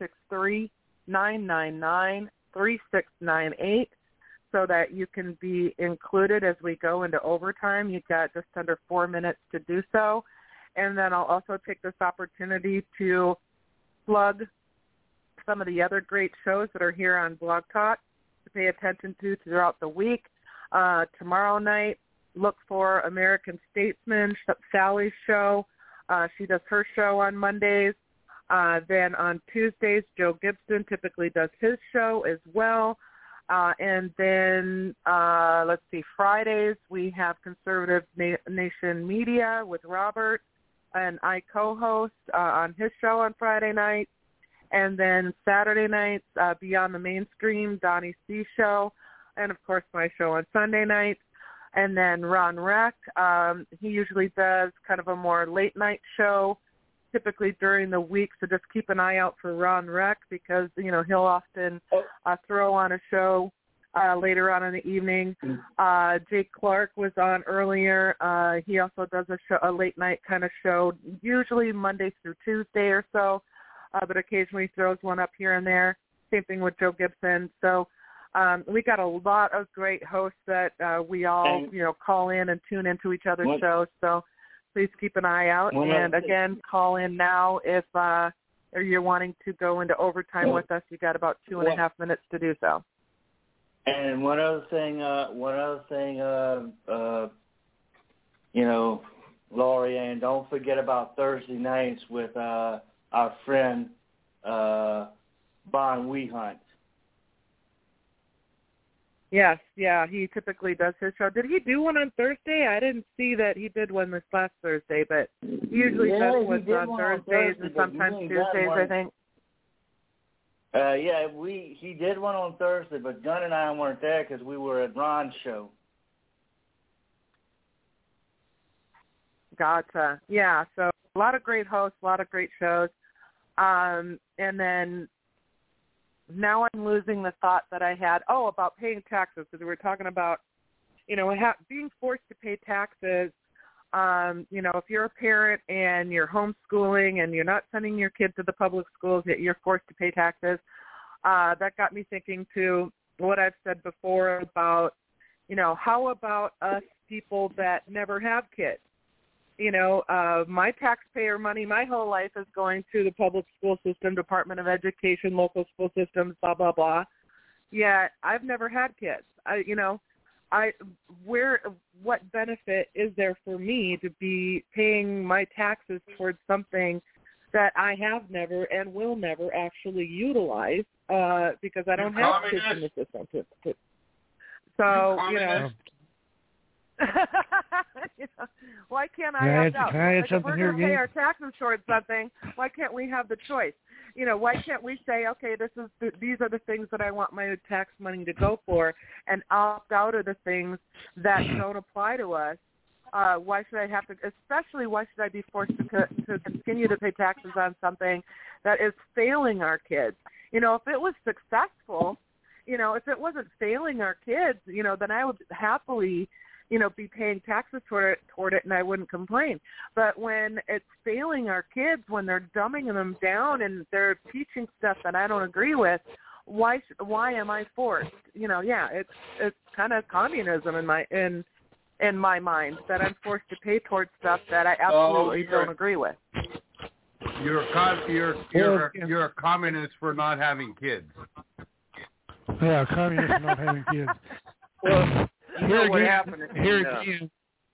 563-999-3698, so that you can be included as we go into overtime. You've got just under 4 minutes to do so. And then I'll also take this opportunity to plug some of the other great shows that are here on Blog Talk to pay attention to throughout the week. Tomorrow night, look for American Statesman, Sally's show. She does her show on Mondays. Then on Tuesdays, Joe Gibson typically does his show as well. And then, let's see, Fridays, we have Conservative Nation Media with Robert, and I co-host on his show on Friday night. And then Saturday nights, Beyond the Mainstream, Donnie C. show, and, of course, my show on Sunday nights. And then Ron Reck, he usually does kind of a more late-night show, typically during the week, so just keep an eye out for Ron Reck, because, you know, he'll often throw on a show later on in the evening. Jake Clark was on earlier. He also does a late-night kind of show, usually Monday through Tuesday or so, but occasionally throws one up here and there. Same thing with Joe Gibson. So we got a lot of great hosts that we all, you know, call in and tune into each other's shows. So please keep an eye out. And again, call in now if you're wanting to go into overtime with us. You got about 2.5 minutes to do so. And one other thing, you know, Laurie Ann, don't forget about Thursday nights with our friend Bon Wehunt. Yes, yeah, he typically does his show. Did he do one on Thursday? I didn't see that he did one this last Thursday, but he usually does ones on Thursdays and sometimes Tuesdays, I think. He did one on Thursday, but Gunn and I weren't there because we were at Ron's show. Gotcha. Yeah, so a lot of great hosts, a lot of great shows. And then now I'm losing the thought that I had, about paying taxes, because we were talking about, you know, being forced to pay taxes. You know, if you're a parent and you're homeschooling and you're not sending your kid to the public schools, yet you're forced to pay taxes, that got me thinking to what I've said before about, you know, how about us people that never have kids? You know, my taxpayer money my whole life is going to the public school system, Department of Education, local school systems, blah, blah, blah. Yet I've never had kids. What benefit is there for me to be paying my taxes towards something that I have never and will never actually utilize because I don't have kids in the system. So, you know. You know, why can't I opt out? Like if we're going to pay our taxes towards something, why can't we have the choice? You know, why can't we say, okay, these are the things that I want my tax money to go for, and opt out of the things that don't apply to us? Why should I have to? Especially, why should I be forced to continue to pay taxes on something that is failing our kids? You know, if it was successful, you know, if it wasn't failing our kids, you know, then I would happily, you know, be paying taxes toward it, and I wouldn't complain. But when it's failing our kids, when they're dumbing them down and they're teaching stuff that I don't agree with, why am I forced? You know, yeah, it's kind of communism in my mind that I'm forced to pay towards stuff that I absolutely don't agree with. You're a communist for not having kids. Yeah, communist for not having kids. Well, you know what happened in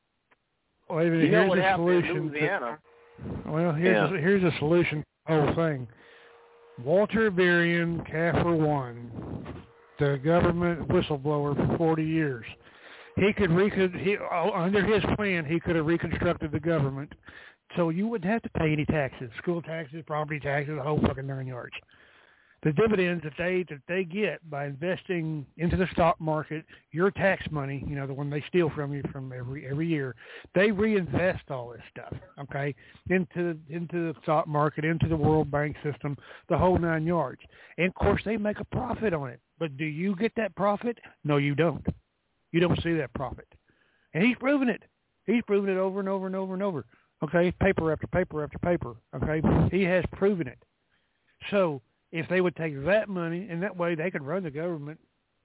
Louisiana. Well, here's a solution to the whole thing. Walter Varian, CAFR 1, the government whistleblower for 40 years. under his plan, he could have reconstructed the government, so you wouldn't have to pay any taxes, school taxes, property taxes, the whole fucking darn yards. The dividends that they get by investing into the stock market, your tax money, the one they steal from you from every year, they reinvest all this stuff, okay, into the stock market, into the World Bank system, the whole 9 yards. And of course, they make a profit on it. But do you get that profit? No, you don't. You don't see that profit. And he's proven it. He's proven it over and over and over and over. Okay, paper after paper after paper. Okay, he has proven it. So if they would take that money, and that way they could run the government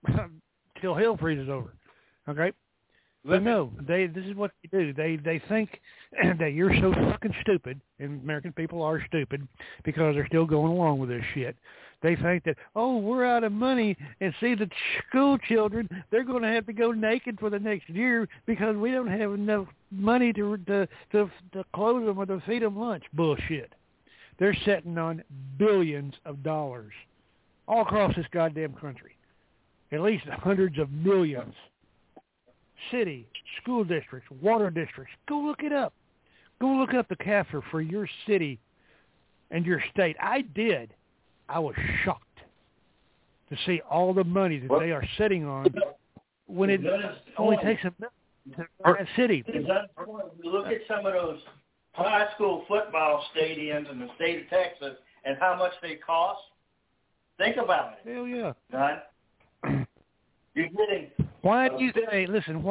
till hell freezes over. Okay? But no, this is what they do. They think that you're so fucking stupid, and American people are stupid because they're still going along with this shit. They think that, we're out of money, and see the school children, they're going to have to go naked for the next year because we don't have enough money to clothe them or to feed them lunch. Bullshit. They're sitting on billions of dollars all across this goddamn country, at least hundreds of millions. City, school districts, water districts. Go look it up. Go look up the CAFR for your city and your state. I did. I was shocked to see all the money that they are sitting on when it only takes a minute to run a city. Look at some of those high school football stadiums in the state of Texas and how much they cost. Think about it. Hell yeah. Don, you're getting... Why do you think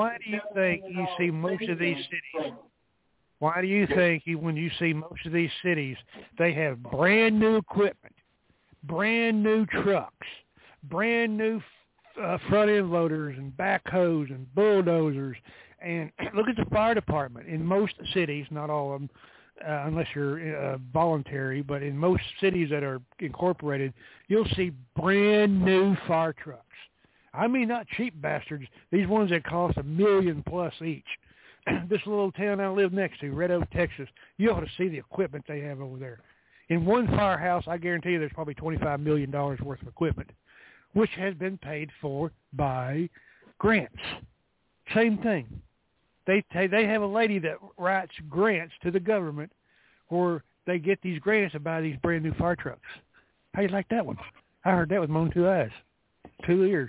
you see most of these cities? Why do you think when you see most of these cities, they have brand new equipment, brand new trucks, brand new front end loaders and backhoes and bulldozers? And look at the fire department in most cities, not all of them, unless you're voluntary, but in most cities that are incorporated, you'll see brand new fire trucks. I mean, not cheap bastards. These ones that cost $1 million plus each. This little town I live next to, Red Oak, Texas, you ought to see the equipment they have over there. In one firehouse, I guarantee you there's probably $25 million worth of equipment, which has been paid for by grants. Same thing. They have a lady that writes grants to the government where they get these grants to buy these brand new fire trucks. How you like that one? I heard that with my own 2 eyes. 2 ears.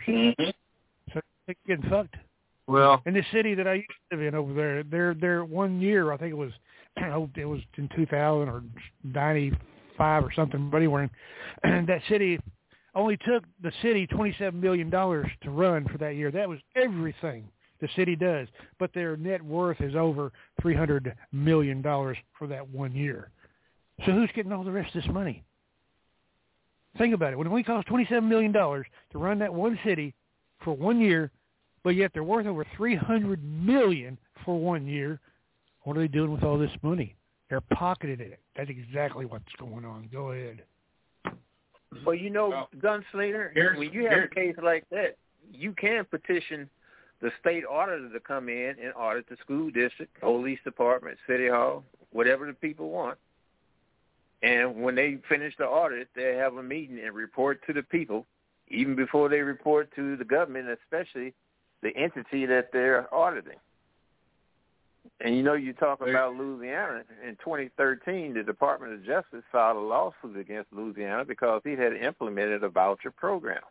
So they're getting fucked. Well, in the city that I used to live in over there, their 1 year, I think it was in 2000 or 95 or something, but anywhere, and that city only took the city $27 million to run for that year. That was everything the city does, but their net worth is over $300 million for that 1 year. So who's getting all the rest of this money? Think about it. When it only costs $27 million to run that one city for 1 year, but yet they're worth over $300 million for 1 year, what are they doing with all this money? They're pocketing it. That's exactly what's going on. Go ahead. Well, Gunslinger, when you have a case like that, you can petition the state auditor to come in and audit the school district, police department, city hall, whatever the people want. And when they finish the audit, they have a meeting and report to the people, even before they report to the government, especially the entity that they're auditing. And you talk about Louisiana. In 2013, the Department of Justice filed a lawsuit against Louisiana because he had implemented a voucher program.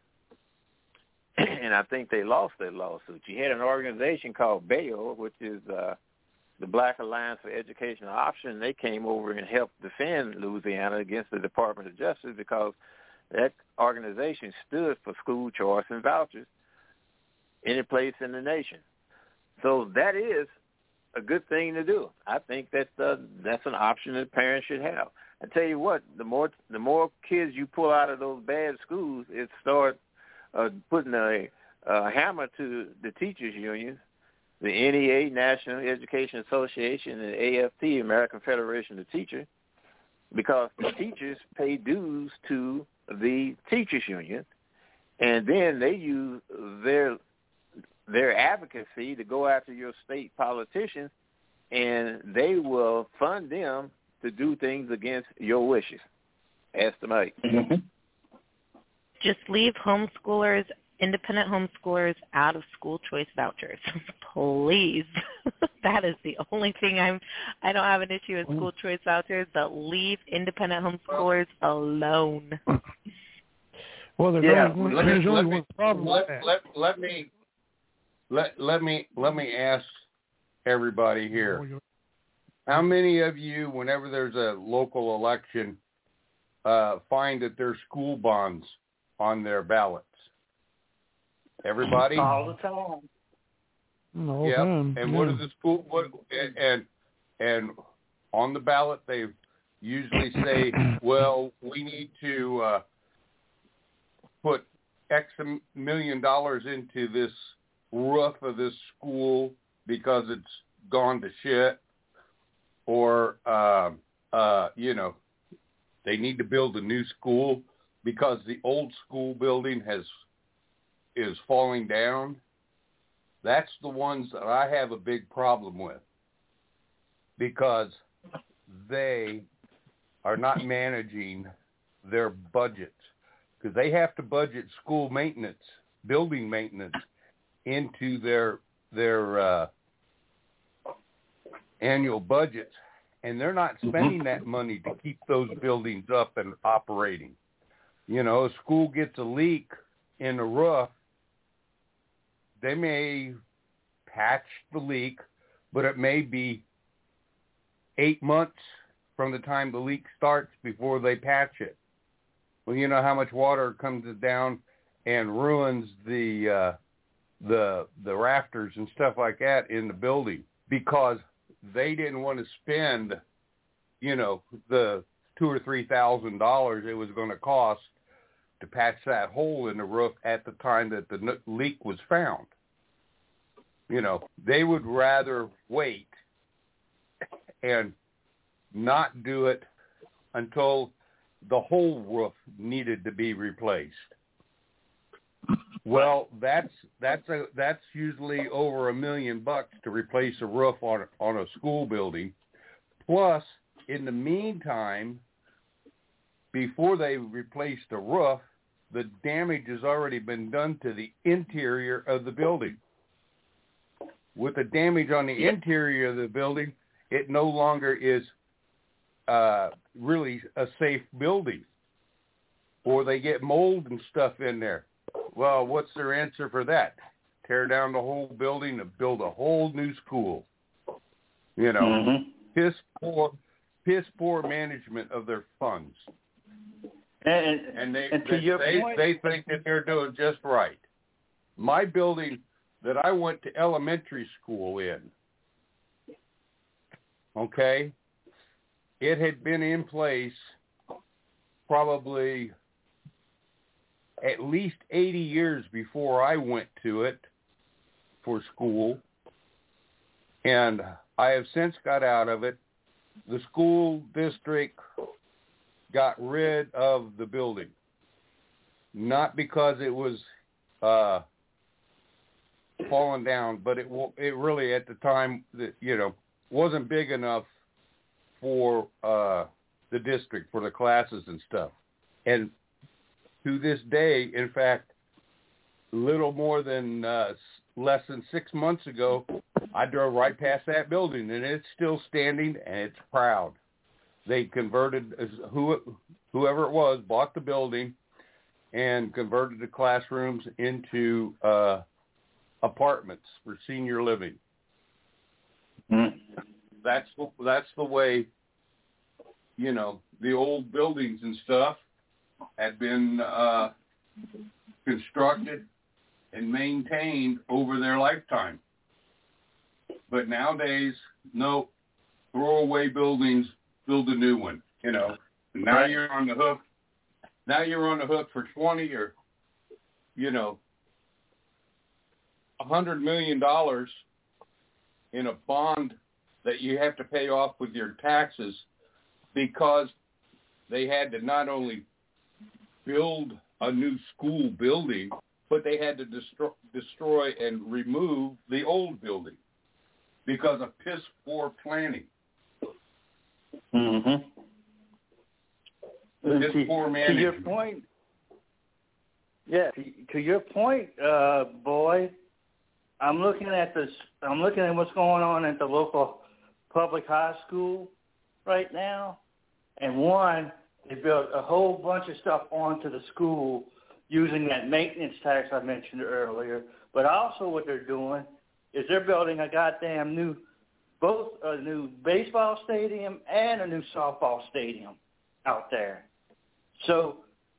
And I think they lost that lawsuit. You had an organization called BAO, which is the Black Alliance for Educational Option. They came over and helped defend Louisiana against the Department of Justice because that organization stood for school choice and vouchers any place in the nation. So that is a good thing to do. I think that's an option that parents should have. I tell you what, the more kids you pull out of those bad schools, it starts putting a hammer to the teachers' unions, the NEA, National Education Association, and AFT, American Federation of Teachers, because the teachers pay dues to the teachers' union, and then they use their advocacy to go after your state politicians, and they will fund them to do things against your wishes. Ask the mic. Just leave homeschoolers independent homeschoolers out of school choice vouchers. Please. That is the only thing I don't have an issue with school choice vouchers, but leave independent homeschoolers alone. Well, there's only one problem with that. Let me ask everybody here. How many of you, whenever there's a local election, find that there's school bonds on their ballots? Everybody? All the time. Yeah. And what is the school? And on the ballot they usually say, well, we need to put X million dollars into this roof of this school because it's gone to shit, or they need to build a new school because the old school building is falling down. That's the ones that I have a big problem with, because they are not managing their budgets, because they have to budget school maintenance, building maintenance into their annual budgets, and they're not spending that money to keep those buildings up and operating. You know, a school gets a leak in the roof, they may patch the leak, but it may be 8 months from the time the leak starts before they patch it. Well, you know how much water comes down and ruins the rafters and stuff like that in the building, because they didn't want to spend, the $2,000 or $3,000 it was going to cost to patch that hole in the roof at the time that the leak was found. They would rather wait and not do it until the whole roof needed to be replaced. Well, that's usually over $1 million to replace a roof on a school building. Plus, in the meantime, before they replace the roof, the damage has already been done to the interior of the building. With the damage on the interior of the building, it no longer is really a safe building, or they get mold and stuff in there. Well, what's their answer for that? Tear down the whole building and build a whole new school. Piss poor management of their funds. And they think that they're doing just right. My building that I went to elementary school in, okay, it had been in place probably at least 80 years before I went to it for school, and I have since got out of it. The school district got rid of the building, not because it was falling down, but it really at the time wasn't big enough for the district, for the classes and stuff. And to this day, in fact, little more than less than 6 months ago, I drove right past that building, and it's still standing, and it's proud. They converted, whoever it was, bought the building and converted the classrooms into apartments for senior living. That's the way, the old buildings and stuff had been constructed and maintained over their lifetime. But nowadays, no, throw away buildings, build a new one. Now you're on the hook. Now you're on the hook for 20 or, $100 million in a bond that you have to pay off with your taxes, because they had to not only build a new school building, but they had to destroy and remove the old building because of piss poor planning. Mm-hmm. Piss poor management. To your point, Yeah, to your point, boy, I'm looking at this. I'm looking at what's going on at the local public high school right now, and one, they built a whole bunch of stuff onto the school using that maintenance tax I mentioned earlier. But also, what they're doing is they're building a goddamn both a new baseball stadium and a new softball stadium out there. So,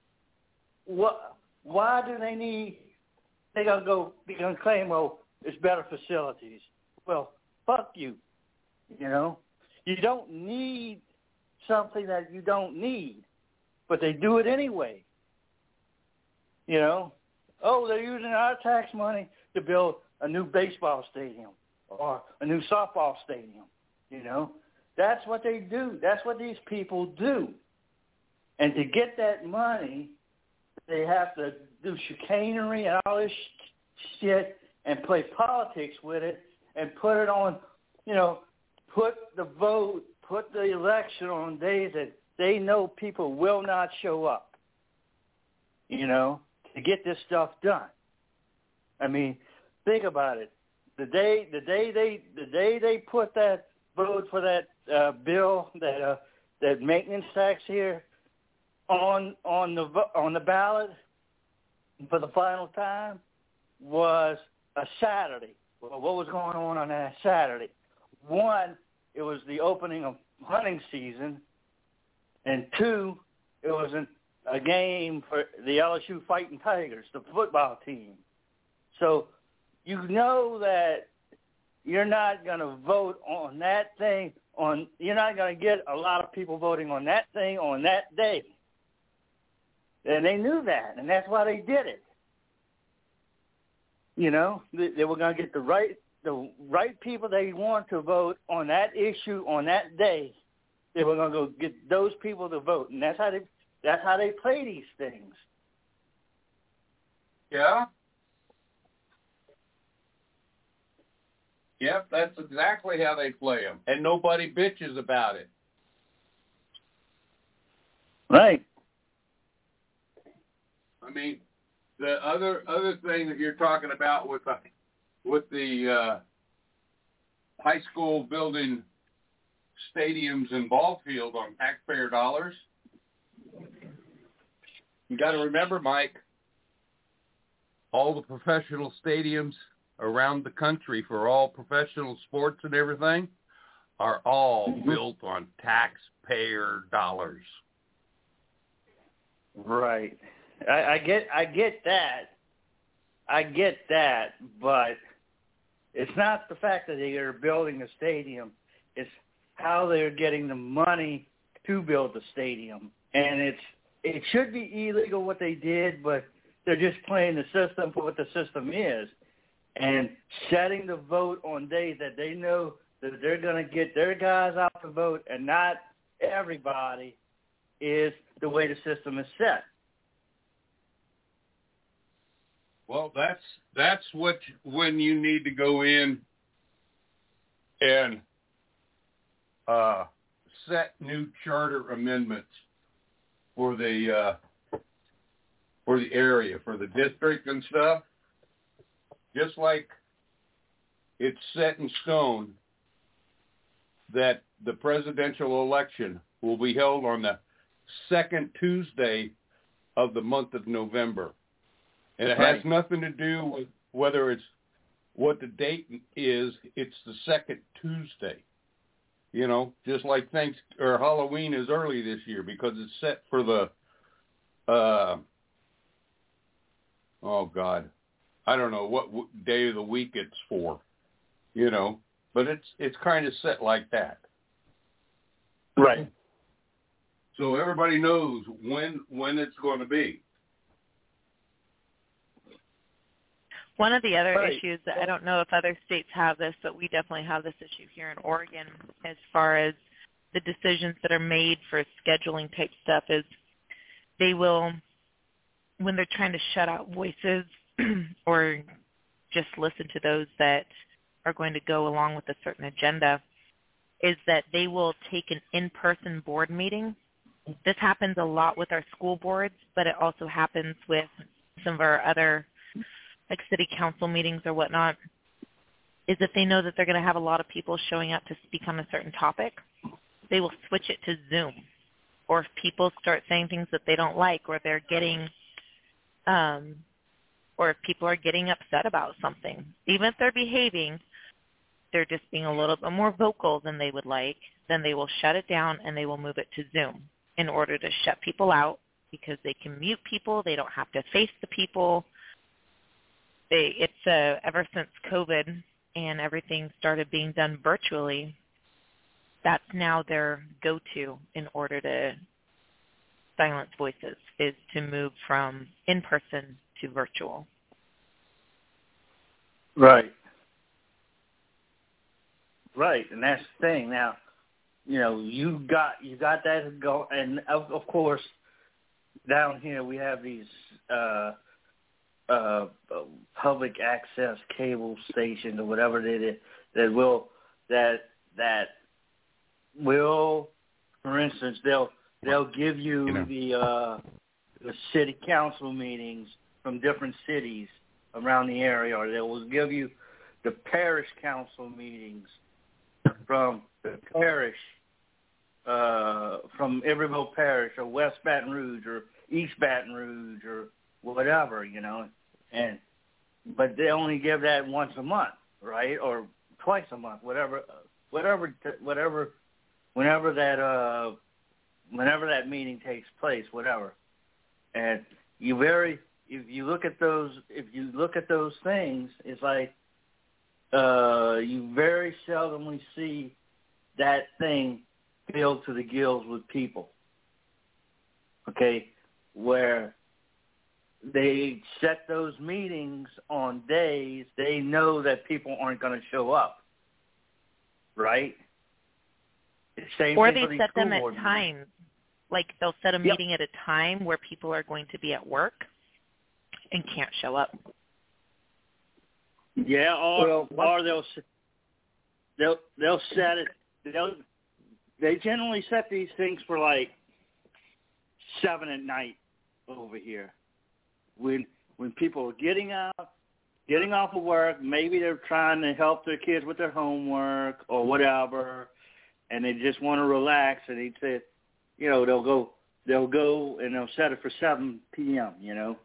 why do they need? They're gonna claim, well, it's better facilities. Well, fuck you. You know, you don't need something that you don't need, but they do it anyway. You know, oh, they're using our tax money to build a new baseball stadium or a new softball stadium. You know, that's what they do. That's what these people do. And to get that money, they have to do chicanery and all this shit and play politics with it and put it on, you know, put the election on days that they know people will not show up, you know, to get this stuff done. I mean, think about it. The day they put that vote for that bill, that maintenance tax here on the ballot for the final time was a Saturday. Well, what was going on that Saturday? One, it was the opening of hunting season, and two, it was a game for the LSU Fighting Tigers, the football team. So you know that you're not going to vote on that thing. You're not going to get a lot of people voting on that thing on that day. And they knew that, and that's why they did it. You know, they were going to get the right people they want to vote on that issue on that day. They were going to go get those people to vote, and that's how they play these things. Yeah. Yep, that's exactly how they play them, and nobody bitches about it. Right. I mean, the other thing that you're talking about with the high school building stadiums and ball field on taxpayer dollars, you got to remember, Mike, all the professional stadiums around the country for all professional sports and everything are all built on taxpayer dollars. Right. I get that. I get that, but it's not the fact that they are building a stadium. It's how they're getting the money to build the stadium. And it should be illegal what they did, but they're just playing the system for what the system is. And setting the vote on days that they know that they're going to get their guys out to vote and not everybody is the way the system is set. Well, that's when you need to go in and set new charter amendments for the area, for the district and stuff. Just like it's set in stone that the presidential election will be held on the second Tuesday of the month of November. And it has nothing to do with whether it's what the date is. It's the second Tuesday. You know, just like Halloween is early this year because it's set for the, I don't know what day of the week it's for, you know, but it's kind of set like that. Right. So everybody knows when it's going to be. One of the other issues that I don't know if other states have this, but we definitely have this issue here in Oregon as far as the decisions that are made for scheduling type stuff is they will, when they're trying to shut out voices or just listen to those that are going to go along with a certain agenda, is that they will take an in-person board meeting. This happens a lot with our school boards, but it also happens with some of our other like city council meetings or whatnot, is if they know that they're going to have a lot of people showing up to speak on a certain topic, they will switch it to Zoom. Or if people start saying things that they don't like, or they're getting, or if people are getting upset about something, even if they're behaving, they're just being a little bit more vocal than they would like, then they will shut it down and they will move it to Zoom in order to shut people out, because they can mute people. They don't have to face the people. Ever since COVID and everything started being done virtually, that's now their go-to in order to silence voices, is to move from in-person to virtual. Right. Right, and that's the thing. Now, you got that go, and of course, down here we have these public access cable stations or whatever that will, for instance, they'll give you the city council meetings from different cities around the area, or they will give you the parish council meetings from the parish, from Iberville Parish or West Baton Rouge or East Baton Rouge or whatever, but they only give that once a month, right, or twice a month, whenever that meeting takes place, whatever. And if you look at those things, it's like you very seldomly see that thing filled to the gills with people. Okay, where they set those meetings on days they know that people aren't going to show up, right? Or they set them at times. Like they'll set a meeting at a time where people are going to be at work and can't show up. Yeah, or they'll set it. They generally set these things for like 7 at night over here, when people are getting off of work. Maybe they're trying to help their kids with their homework or whatever, and they just want to relax. And they say, they'll go and they'll set it for 7 p.m.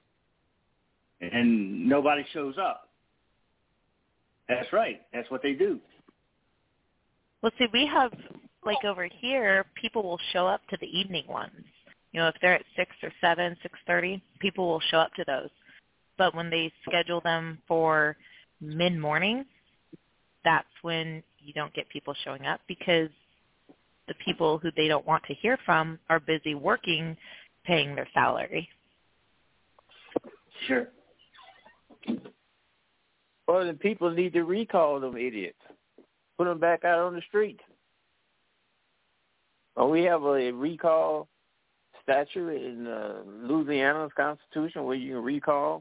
And nobody shows up. That's right. That's what they do. Well, see, we have, like over here, people will show up to the evening ones. If they're at 6 or 7, 6:30, people will show up to those. But when they schedule them for mid-morning, that's when you don't get people showing up, because the people who they don't want to hear from are busy working, paying their salary. Sure. Well, then people need to recall them idiots. Put them back out on the street. Well, we have a recall statute in Louisiana's Constitution where you can recall.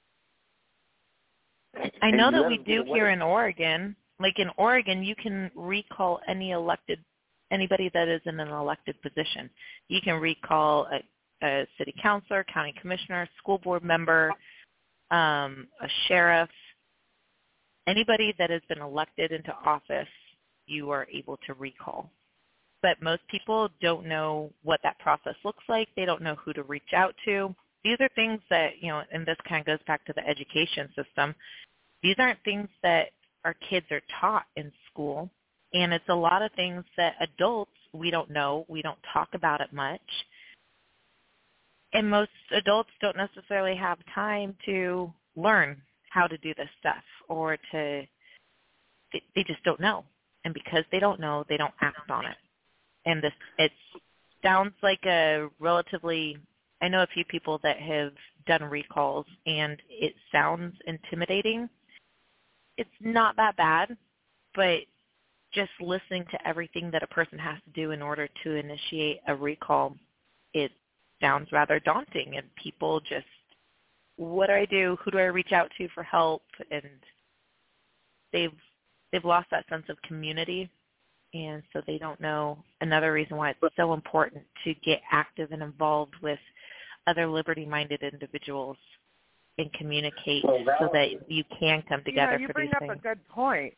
I know that we do here in Oregon. Like in Oregon, you can recall anybody that is in an elected position. You can recall a city councilor, county commissioner, school board member, a sheriff. Anybody that has been elected into office, you are able to recall. But most people don't know what that process looks like. They don't know who to reach out to. These are things that, and this kind of goes back to the education system. These aren't things that our kids are taught in school. And it's a lot of things that adults, we don't know. We don't talk about it much. And most adults don't necessarily have time to learn how to do this stuff, or they just don't know. And because they don't know, they don't act on it. And it sounds like I know a few people that have done recalls, and it sounds intimidating. It's not that bad, but just listening to everything that a person has to do in order to initiate a recall, it sounds rather daunting. And people just, what do I do? Who do I reach out to for help? And they've lost that sense of community, and so they don't know. Another reason why it's so important to get active and involved with other liberty-minded individuals and communicate so that you can come together you for bring these up things. a good point.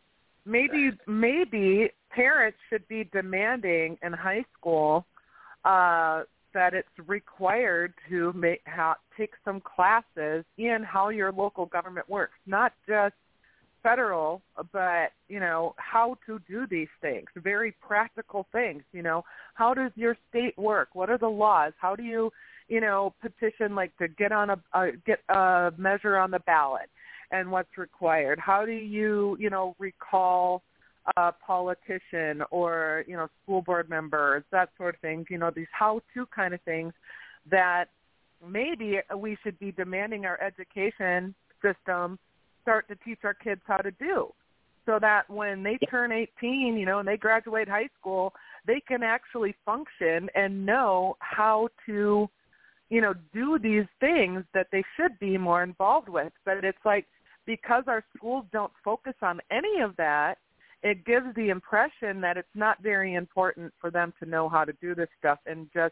Maybe parents should be demanding in high school that it's required to take some classes in how your local government works, not just federal, but, how to do these things, very practical things. How does your state work? What are the laws? How do you, petition to get a measure on the ballot and what's required? How do you, recall a politician or, school board members, that sort of thing, these how-to kind of things that maybe we should be demanding our education system start to teach our kids how to do, so that when they turn 18, and they graduate high school, they can actually function and know how to, do these things that they should be more involved with. But it's because our schools don't focus on any of that, it gives the impression that it's not very important for them to know how to do this stuff and just,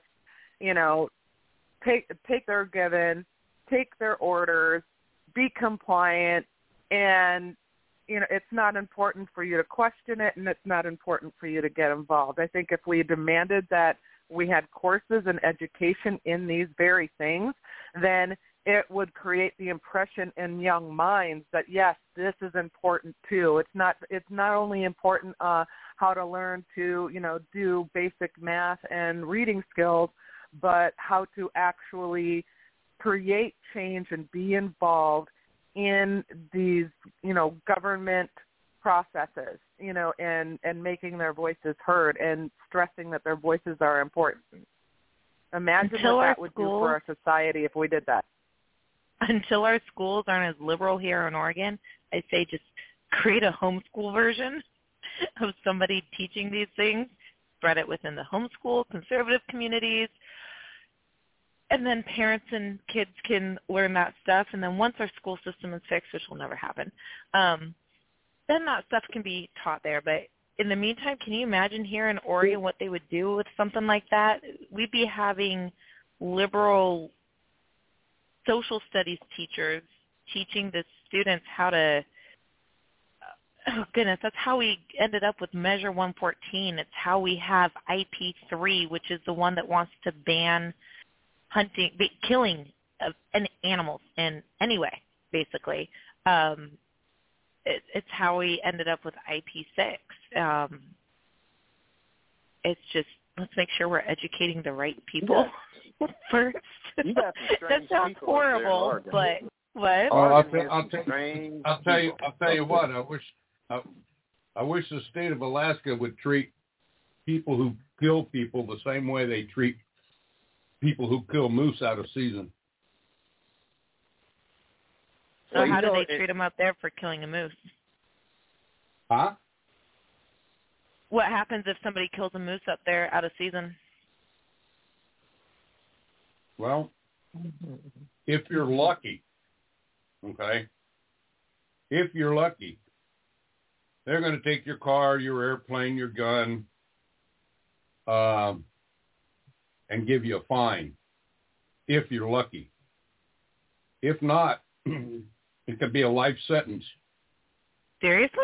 take their given, take their orders, be compliant, and, it's not important for you to question it, and it's not important for you to get involved. I think if we demanded that we had courses and education in these very things, then it would create the impression in young minds that, yes, this is important too. It's not only important how to learn to, do basic math and reading skills, but how to actually create change and be involved in these, government processes, and making their voices heard and stressing that their voices are important. Imagine what that would do for our society if we did that. Until our schools aren't as liberal here in Oregon, I say just create a homeschool version of somebody teaching these things, spread it within the homeschool, conservative communities, and then parents and kids can learn that stuff. And then once our school system is fixed, which will never happen, then that stuff can be taught there. But in the meantime, can you imagine here in Oregon what they would do with something like that? We'd be having liberal social studies teachers teaching the students how to, oh goodness, that's how we ended up with Measure 114. It's how we have IP3, which is the one that wants to ban killing of animals in any way, basically. It's how we ended up with IP6. It's just, let's make sure we're educating the right people first. That sounds horrible, but what? I'll tell you what. I wish the state of Alaska would treat people who kill people the same way they treat people who kill moose out of season. So how do they treat them up there for killing a moose? Huh? What happens if somebody kills a moose up there out of season? Well, if you're lucky, okay, they're going to take your car, your airplane, your gun, and give you a fine, if you're lucky. If not, it could be a life sentence. Seriously?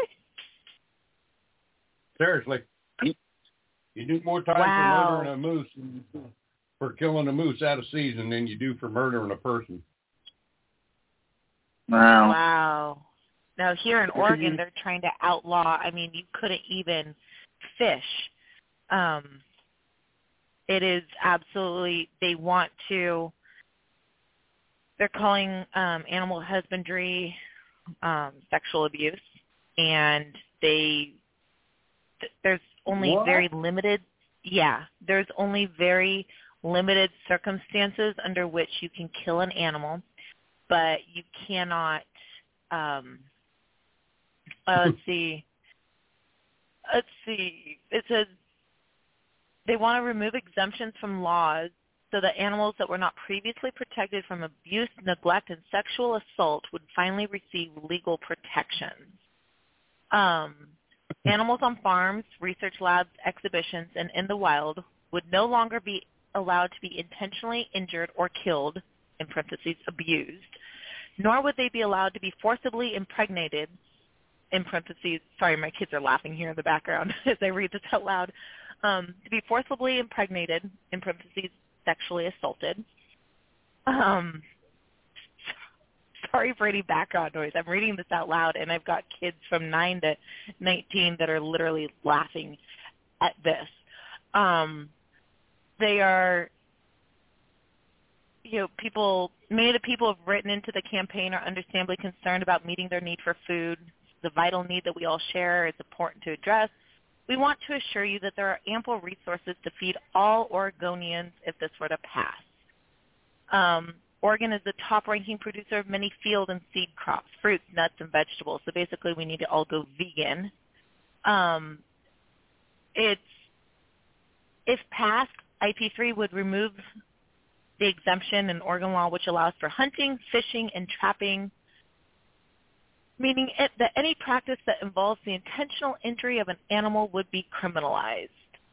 Seriously. You do more time for murdering a moose for killing a moose out of season than you do for murdering a person. Wow. Now, here in Oregon, they're trying to outlaw, you couldn't even fish. It is absolutely, they're calling animal husbandry sexual abuse, and there's only very limited circumstances under which you can kill an animal, but you cannot, let's see, it says they want to remove exemptions from laws so that animals that were not previously protected from abuse, neglect, and sexual assault would finally receive legal protections. Animals on farms, research labs, exhibitions, and in the wild would no longer be allowed to be intentionally injured or killed, in parentheses, abused, nor would they be allowed to be forcibly impregnated, in parentheses, sorry, my kids are laughing here in the background as I read this out loud, to be forcibly impregnated, in parentheses, sexually assaulted. Sorry for any background noise. I'm reading this out loud, and I've got kids from 9 to 19 that are literally laughing at this. They are, many of the people who have written into the campaign are understandably concerned about meeting their need for food. The vital need that we all share is important to address. We want to assure you that there are ample resources to feed all Oregonians if this were to pass. Oregon is the top-ranking producer of many field and seed crops, fruits, nuts, and vegetables. So basically we need to all go vegan. If passed, IP3 would remove the exemption in Oregon law which allows for hunting, fishing, and trapping, meaning that any practice that involves the intentional injury of an animal would be criminalized.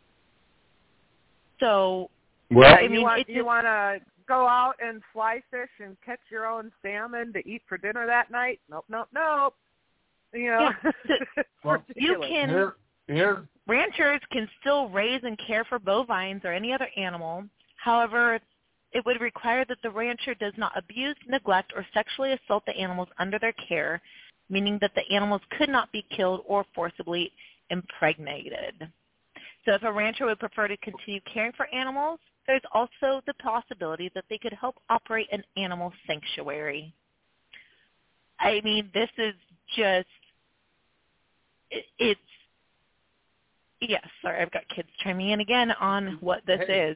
So, well, you want to go out and fly fish and catch your own salmon to eat for dinner that night? Nope. Yeah. Well, you can. Ranchers can still raise and care for bovines or any other animal. However, it would require that the rancher does not abuse, neglect, or sexually assault the animals under their care, meaning that the animals could not be killed or forcibly impregnated. So if a rancher would prefer to continue caring for animals, there's also the possibility that they could help operate an animal sanctuary. I mean, this is just, it's, yes, sorry, I've got kids chiming in again on what this is.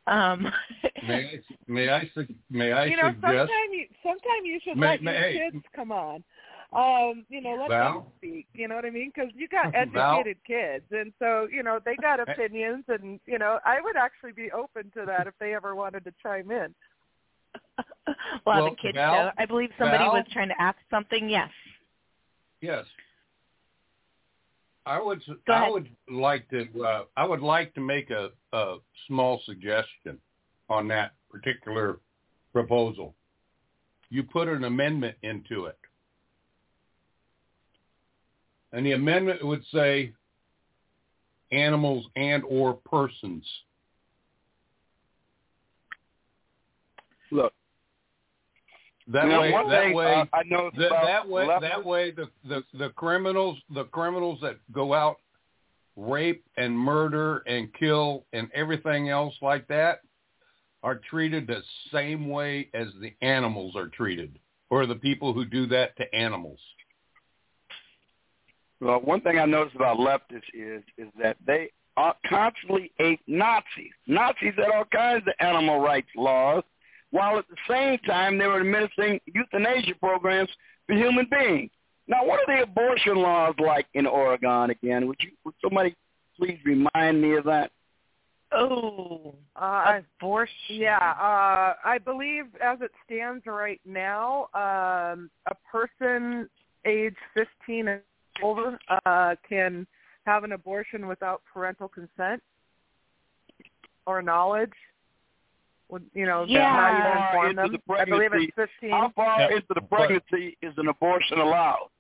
May I suggest? Sometime you should let your kids come on. Let them speak. You know what I mean? Because you got educated kids, and so they got opinions, and I would actually be open to that if they ever wanted to chime in. Well, the kids show. I believe somebody was trying to ask something. Yes. Yes. I would like to make a small suggestion on that particular proposal. You put an amendment into it. And the amendment would say animals and or persons. Look. That way the criminals that go out, rape and murder and kill and everything else like that are treated the same way as the animals are treated, or the people who do that to animals. Well, one thing I noticed about leftists is that they constantly ape Nazis. Nazis had all kinds of animal rights laws, while at the same time they were administering euthanasia programs for human beings. Now, what are the abortion laws like in Oregon again? Would somebody please remind me of that? Oh, abortion. Yeah, I believe as it stands right now, a person age 15 and older can have an abortion without parental consent or knowledge. Not even inform them. I believe it's 15. How far into the pregnancy is an abortion allowed?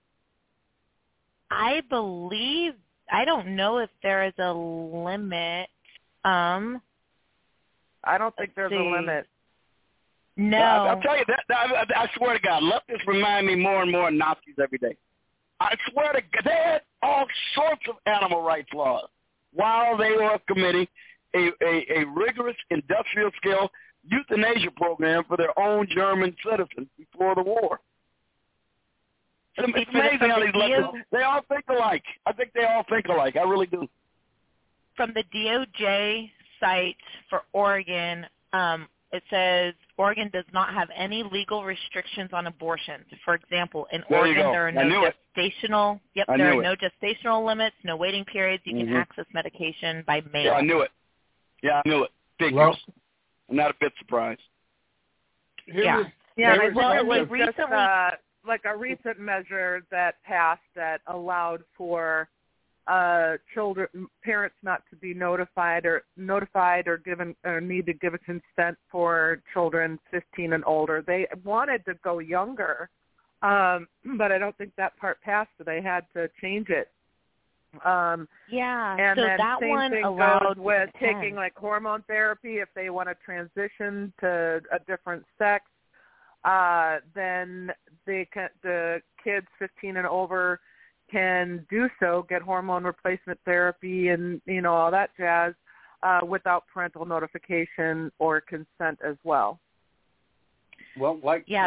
I don't know if there is a limit. I don't think there's a limit. No. I'll tell you that. I swear to God, leftists remind me more and more of Nazis every day. I swear to God, they had all sorts of animal rights laws while they were committing a rigorous industrial scale euthanasia program for their own German citizens before the war. It's amazing how these leftists, they all think alike. I think they all think alike. I really do. From the DOJ site for Oregon, it says Oregon does not have any legal restrictions on abortions. For example, in Oregon there are no gestational gestational limits, no waiting periods. You can access medication by mail. Yeah, I knew it. Figures. I'm not a bit surprised. Well, it was recently like a recent measure that passed that allowed for parents not to be notified or given or need to give a consent for children 15 and older. They wanted to go younger, but I don't think that part passed, so they had to change it. And so then that same one thing allowed goes with 10. taking like hormone therapy. If they want to transition to a different sex, then the kids 15 and over can do so, get hormone replacement therapy and, all that jazz without parental notification or consent as well. Well, like I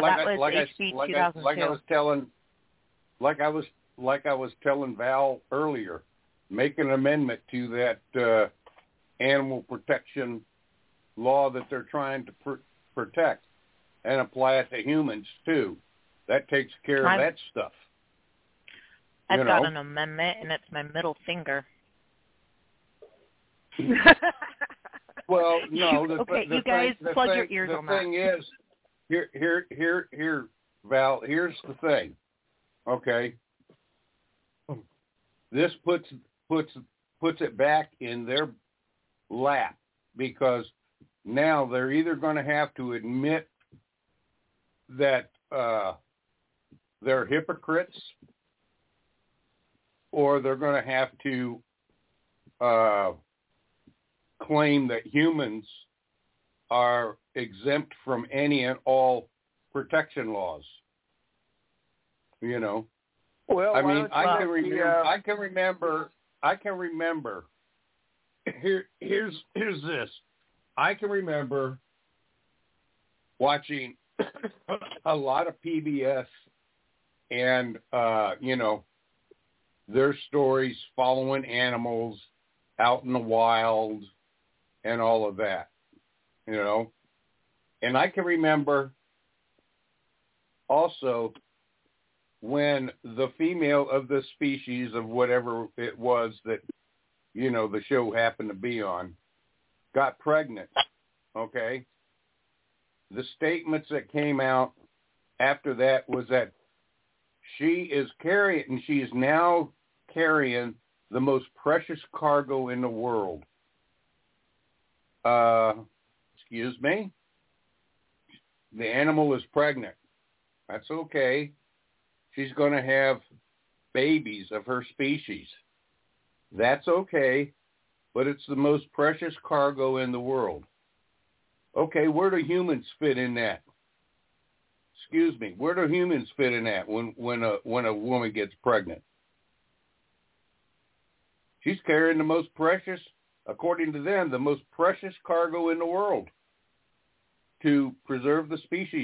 was telling Val earlier, make an amendment to that animal protection law that they're trying to protect and apply it to humans too. That takes care of that stuff. I've got an amendment, and it's my middle finger. Well, no. You guys plug your ears on that. The thing is, here, Val. Here's the thing. Okay. This puts it back in their lap because now they're either going to have to admit that they're hypocrites, or they're going to have to claim that humans are exempt from any and all protection laws. Well, I mean, I can remember. Here's this. I can remember watching a lot of PBS and their stories following animals out in the wild and all of that, And I can remember also when the female of the species of whatever it was that, the show happened to be on, got pregnant, okay? The statements that came out after that was that she is now carrying the most precious cargo in the world. Excuse me? The animal is pregnant. That's okay. She's going to have babies of her species. That's okay, but it's the most precious cargo in the world. Okay, where do humans fit in that? Excuse me, where do humans fit in that when a woman gets pregnant? She's carrying the most precious, according to them, the most precious cargo in the world to preserve the species.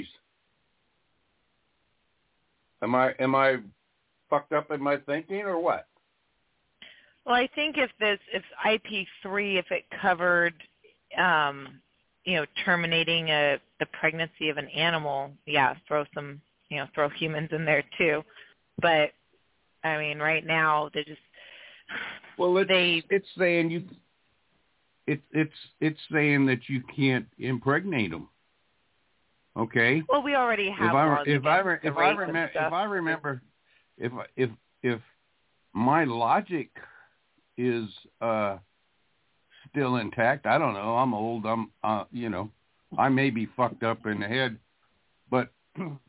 Am I fucked up in my thinking or what? Well, I think if IP3, if it covered, terminating the pregnancy of an animal, throw humans in there too. But I mean, right now they just it's saying that you can't impregnate them. Okay. Well, we already have if my logic is still intact, I don't know. I'm old. I may be fucked up in the head, but you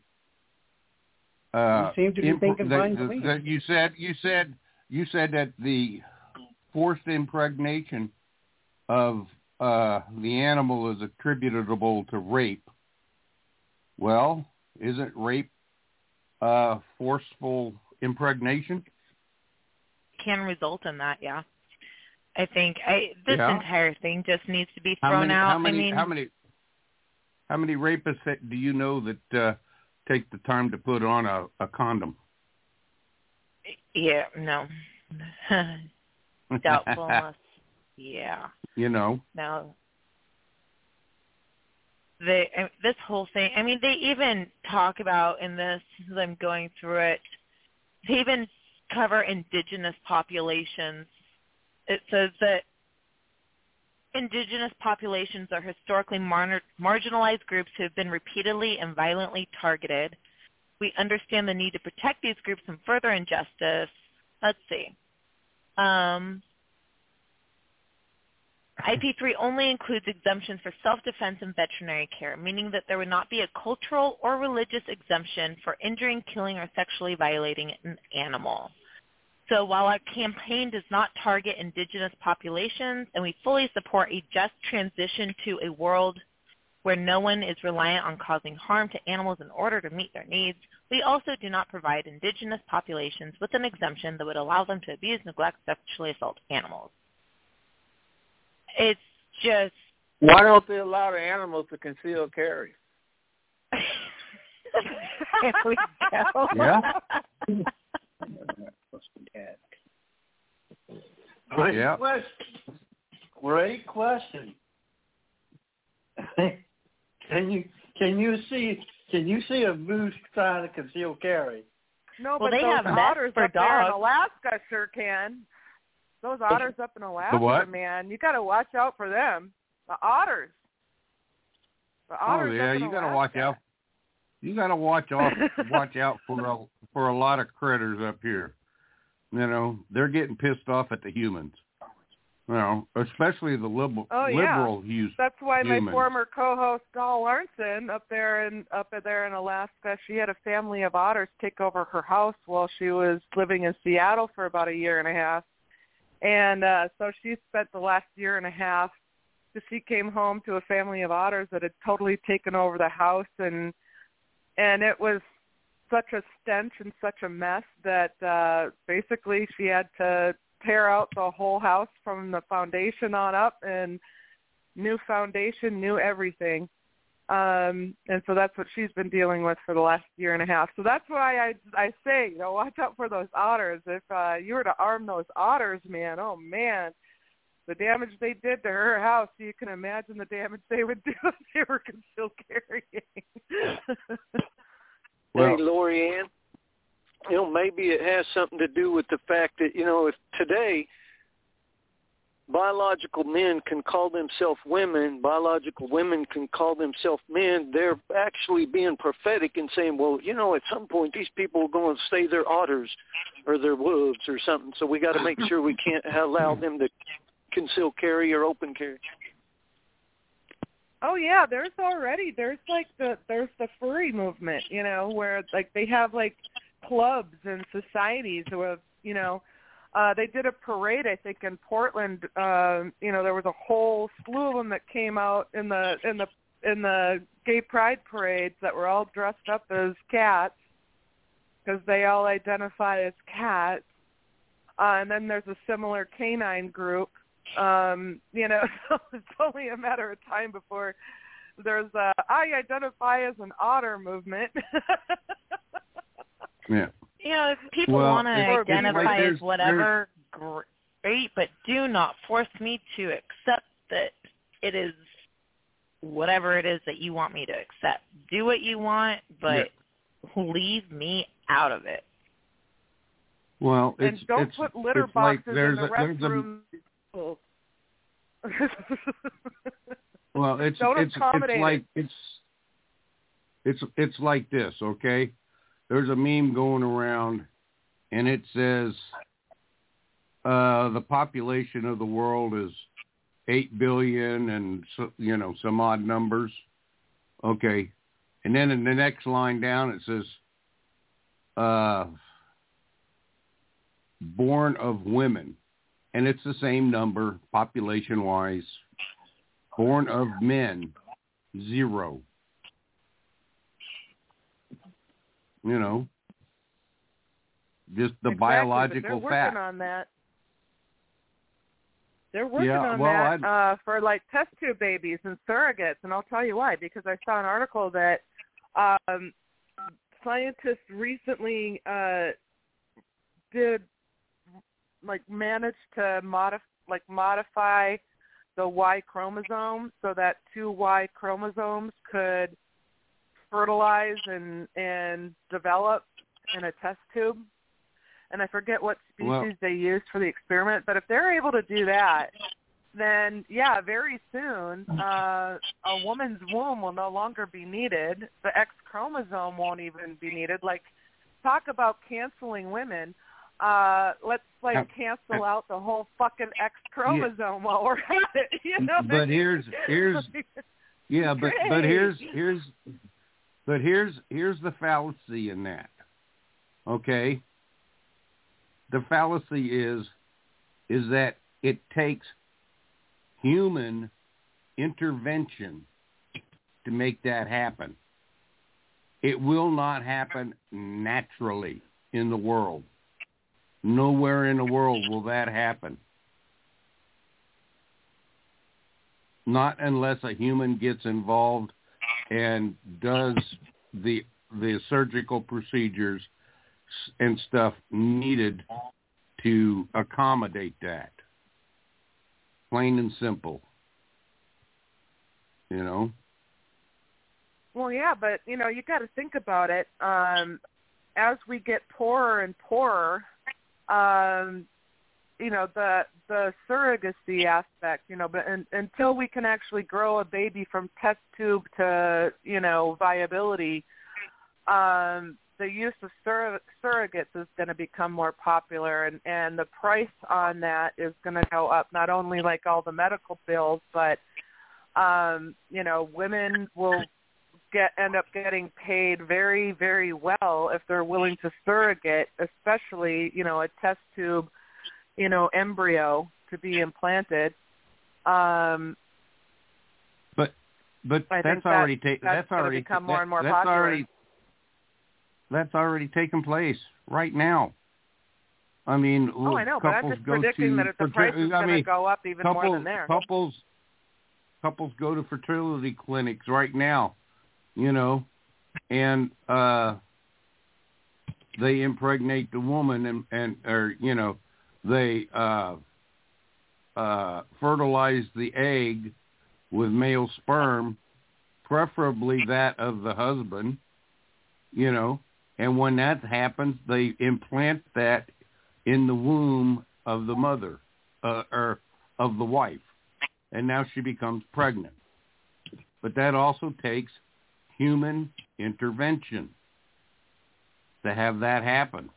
seem to be thinking fine to me. You said that the forced impregnation of the animal is attributable to rape. Well, isn't rape forceful impregnation? Can result in that, yeah. I think this entire thing just needs to be thrown out. How many rapists do you know that take the time to put on a condom? Yeah, no. Doubtful unless, No. This whole thing, I mean, they even talk about in this, as I'm going through it, they even cover indigenous populations. It says that indigenous populations are historically marginalized groups who have been repeatedly and violently targeted. We understand the need to protect these groups from further injustice. Let's see. IP3 only includes exemptions for self-defense and veterinary care, meaning that there would not be a cultural or religious exemption for injuring, killing, or sexually violating an animal. So while our campaign does not target indigenous populations, and we fully support a just transition to a world where no one is reliant on causing harm to animals in order to meet their needs, we also do not provide indigenous populations with an exemption that would allow them to abuse, neglect, sexually assault animals. It's just... Why don't they allow the animals to conceal carry? There we go. Yeah. Great question. Can you see a moose trying to conceal carry? No, well, but they those have otters for up there in dogs. Alaska sure can. Those otters up in Alaska, man, you got to watch out for them. The otters. The otters. Oh yeah, up in you got to Alaska. watch out. You got to watch out for a lot of critters up here. You know, they're getting pissed off at the humans. You know, especially the liberal use. That's why humans. my former co-host Dahl Arnson up there in Alaska, she had a family of otters take over her house while she was living in Seattle for about a year and a half. And so she spent the last year and a half, she came home to a family of otters that had totally taken over the house, and it was such a stench and such a mess that basically she had to tear out the whole house from the foundation on up, and new foundation, new everything. And so that's what she's been dealing with for the last year and a half. So that's why I say, you know, watch out for those otters. If you were to arm those otters, man, oh man, the damage they did to her house, you can imagine the damage they would do if they were concealed carrying. Hey, Lori Ann, you know, maybe it has something to do with the fact that, you know, if today biological men can call themselves women, biological women can call themselves men, they're actually being prophetic and saying, well, you know, at some point these people are going to say they're otters or they're wolves or something, so we got to make sure we can't allow them to conceal carry or open carry. Oh yeah, there's the furry movement, you know, where like they have like clubs and societies where, you know, they did a parade, I think, in Portland. You know, there was a whole slew of them that came out in the gay pride parades that were all dressed up as cats because they all identify as cats. And then there's a similar canine group. You know, so it's only a matter of time before there's a I identify as an otter movement. Yeah. You know, if people want to identify as whatever, great, but do not force me to accept that it is whatever it is that you want me to accept. Do what you want, but leave me out of it. Well, and don't put litter boxes in the restroom. Well, it's like this, okay? There's a meme going around, and it says the population of the world is 8 billion and, you know, some odd numbers. Okay. And then in the next line down, it says born of women. And it's the same number, population-wise. Born of men, 0. You know, just the biological they're fact. Working on that. They're working on that for like test tube babies and surrogates, and I'll tell you why. Because I saw an article that scientists recently managed to modify the Y chromosome so that 2 Y chromosomes could fertilize and develop in a test tube. And I forget what species they used for the experiment, but if they're able to do that, then yeah, very soon a woman's womb will no longer be needed. The X chromosome won't even be needed. Like, talk about canceling women. let's cancel out the whole fucking X chromosome while we're at it. You know. But here's the fallacy in that. Okay. The fallacy is that it takes human intervention to make that happen. It will not happen naturally in the world. Nowhere in the world will that happen. Not unless a human gets involved and does the surgical procedures and stuff needed to accommodate that. Plain and simple. You know? Well, yeah, but, you know, you got to think about it. As we get poorer and poorer, you know, the surrogacy aspect, you know, but until we can actually grow a baby from test tube to, you know, viability, the use of surrogates is going to become more popular, and the price on that is going to go up, not only like all the medical bills, but, you know, women will end up getting paid very, very well if they're willing to surrogate, especially, you know, a test tube, you know, embryo to be implanted. But that's already become more and more popular. That's already taken place right now. I mean, I know, but I'm just predicting that the price is going to go up even more than there. Couples go to fertility clinics right now, you know, and they impregnate the woman or you know, they fertilize the egg with male sperm, preferably that of the husband, you know. And when that happens, they implant that in the womb of the mother, or of the wife. And now she becomes pregnant. But that also takes human intervention to have that happen.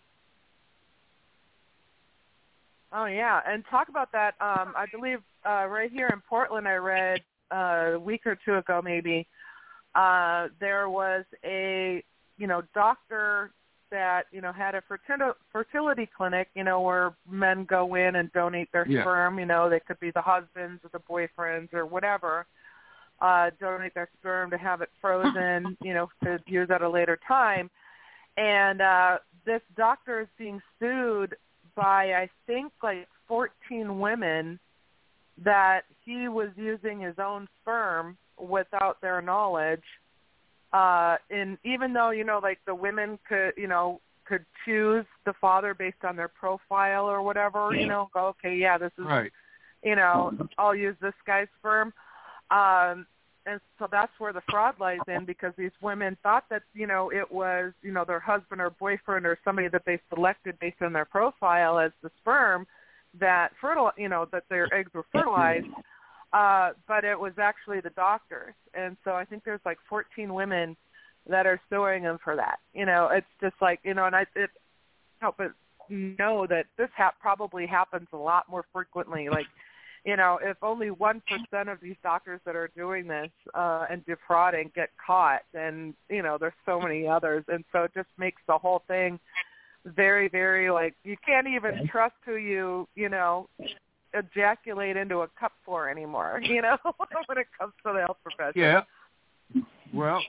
Oh, yeah. And talk about that. I believe right here in Portland, I read a week or two ago maybe, there was a doctor that, had a fertility clinic, where men go in and donate their sperm. They could be the husbands or the boyfriends or whatever, donate their sperm to have it frozen, to use at a later time. And this doctor is being sued by, I think, like 14 women that he was using his own sperm without their knowledge. And even though, like the women could choose the father based on their profile or whatever, go, okay, yeah, this is, right. I'll use this guy's sperm. And so that's where the fraud lies in, because these women thought that, it was, their husband or boyfriend or somebody that they selected based on their profile as the sperm that that their eggs were fertilized. But it was actually the doctors. And so I think there's like 14 women that are suing them for that. It's just like, and I help but know that this probably happens a lot more frequently. Like, if only 1% of these doctors that are doing this and defrauding get caught, then, there's so many others. And so it just makes the whole thing very, very, like, you can't even trust who you ejaculate into a cup for anymore, when it comes to the health profession. Yeah. Well,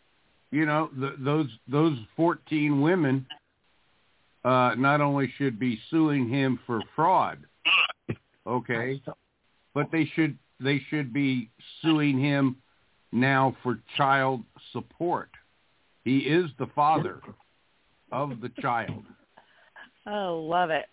those 14 women not only should be suing him for fraud, okay, but they should be suing him now for child support. He is the father of the child. Oh, love it.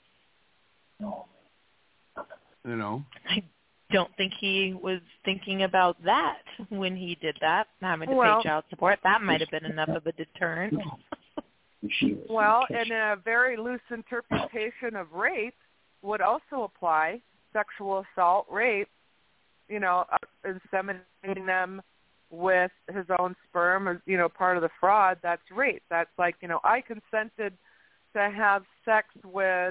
I don't think he was thinking about that when he did that, having to pay child support. That might have been enough of a deterrent. Well, and a very loose interpretation of rape would also apply. Sexual assault, rape, inseminating them with his own sperm, part of the fraud, that's rape. That's like, I consented to have sex with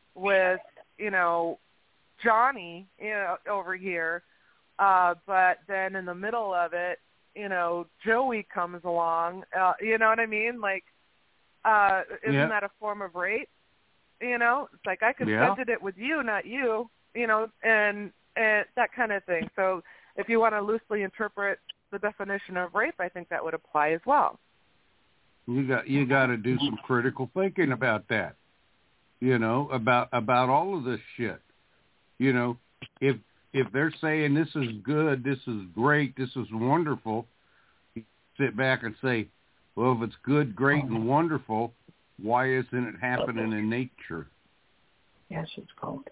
Johnny, over here, but then in the middle of it, Joey comes along. You know what I mean? Like, isn't that a form of rape? It's like I consented it with you, not you. And that kind of thing. So if you want to loosely interpret the definition of rape, I think that would apply as well. You got to do some critical thinking about that. About all of this shit. If they're saying this is good, this is great, this is wonderful, you sit back and say, well, if it's good, great, and wonderful, why isn't it happening in nature? Yes, it's called.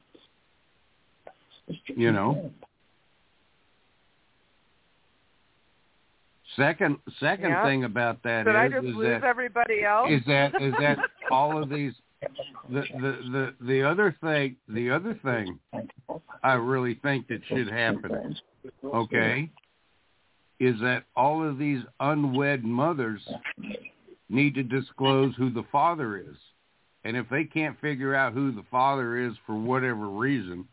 Second thing about that Did I just lose everybody else? is that all of these the other thing I really think that should happen, okay, is that all of these unwed mothers need to disclose who the father is. And if they can't figure out who the father is for whatever reason,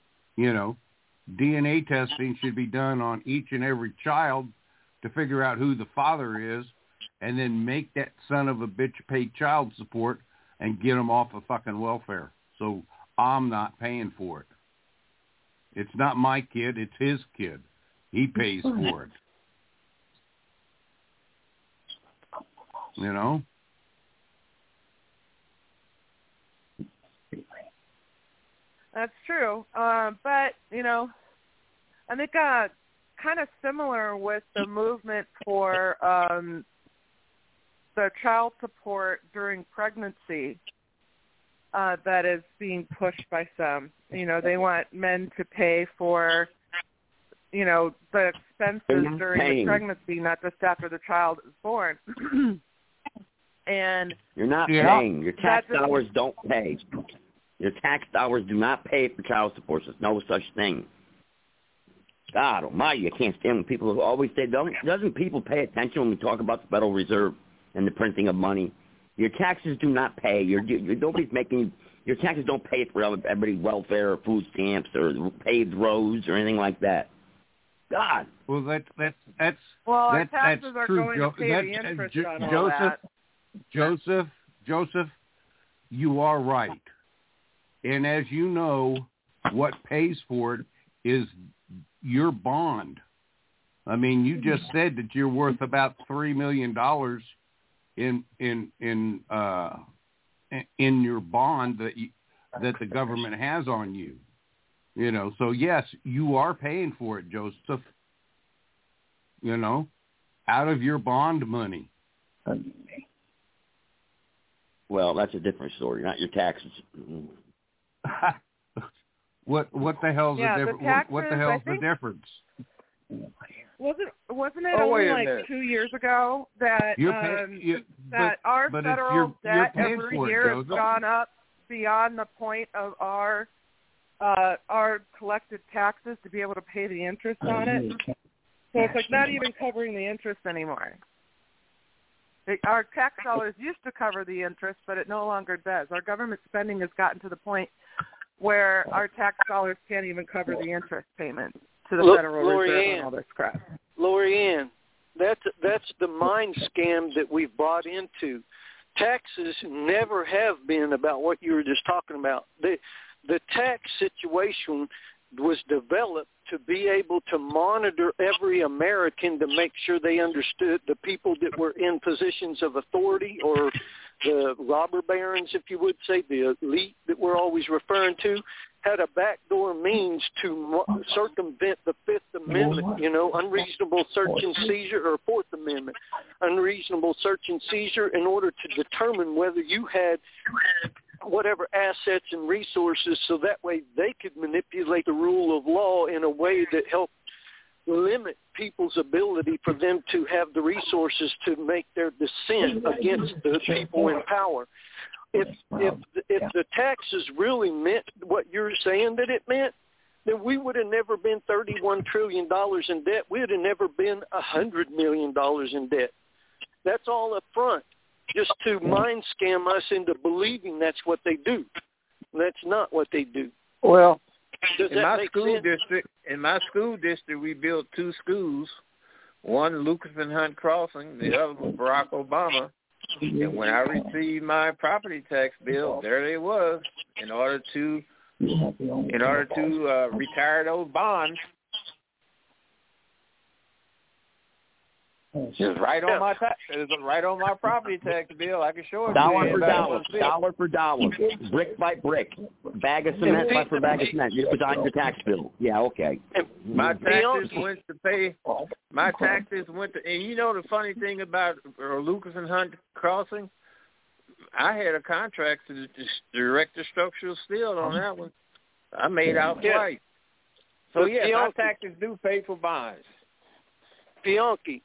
DNA testing should be done on each and every child to figure out who the father is, and then make that son of a bitch pay child support and get him off of fucking welfare. So I'm not paying for it. It's not my kid, it's his kid. He pays for it. That's true. But, I think kind of similar with the movement for the child support during pregnancy that is being pushed by some. They want men to pay for, the expenses during the pregnancy, not just after the child is born. And you're not paying. Your tax dollars don't pay. Your tax dollars do not pay for child support. There's no such thing. God almighty, I can't stand when people who always say, doesn't people pay attention when we talk about the Federal Reserve and the printing of money? Your taxes do not pay. Nobody's making, your taxes don't pay for everybody's welfare or food stamps or paved roads or anything like that. God. Well, that's our taxes that's are true. going to pay the interest on all that. Joseph, you are right. And as you know, what pays for it is your bond. I mean, you just said that you're worth about $3 million in your bond that the government has on you. So yes, you are paying for it, Joseph. Out of your bond money. Well, that's a different story, not your taxes. What the hell's the difference? What the hell's the difference? Wasn't it only like 2 years ago that our federal debt every year has gone up beyond the point of our collected taxes to be able to pay the interest on it? So it's like not even covering the interest anymore. Our tax dollars used to cover the interest, but it no longer does. Our government spending has gotten to the point where our tax dollars can't even cover the interest payments to the Federal Reserve and all this crap. Lorianne, that's the mind scam that we've bought into. Taxes never have been about what you were just talking about. The tax situation was developed to be able to monitor every American to make sure they understood the people that were in positions of authority, or the robber barons, if you would say, the elite that we're always referring to, had a backdoor means to circumvent the Fifth Amendment, unreasonable search and seizure, or Fourth Amendment, unreasonable search and seizure, in order to determine whether you had whatever assets and resources, so that way they could manipulate the rule of law in a way that helped limit people's ability for them to have the resources to make their dissent against the people in power. If the taxes really meant what you're saying that it meant, then we would have never been $31 trillion in debt. We would have never been $100 million in debt. That's all up front. just to mind scam us into believing that's what they do. That's not what they do. Well, Does in that my make school sense? district, we built 2 schools. One, Lucas and Hunt Crossing. The other was Barack Obama. And when I received my property tax bill, there they was. In order to retire those bonds, it's right on my it's right on my property tax bill. I can show it dollar to you. dollar for dollar, brick by brick, bag of cement for bag of cement. You put on your tax bill. Yeah, okay. My taxes went to pay. My taxes went to, and you know the funny thing about Lucas and Hunt Crossing, I had a contract to direct the structural steel on that one. I made out twice. So yeah, my taxes do pay for bonds. Bianchi,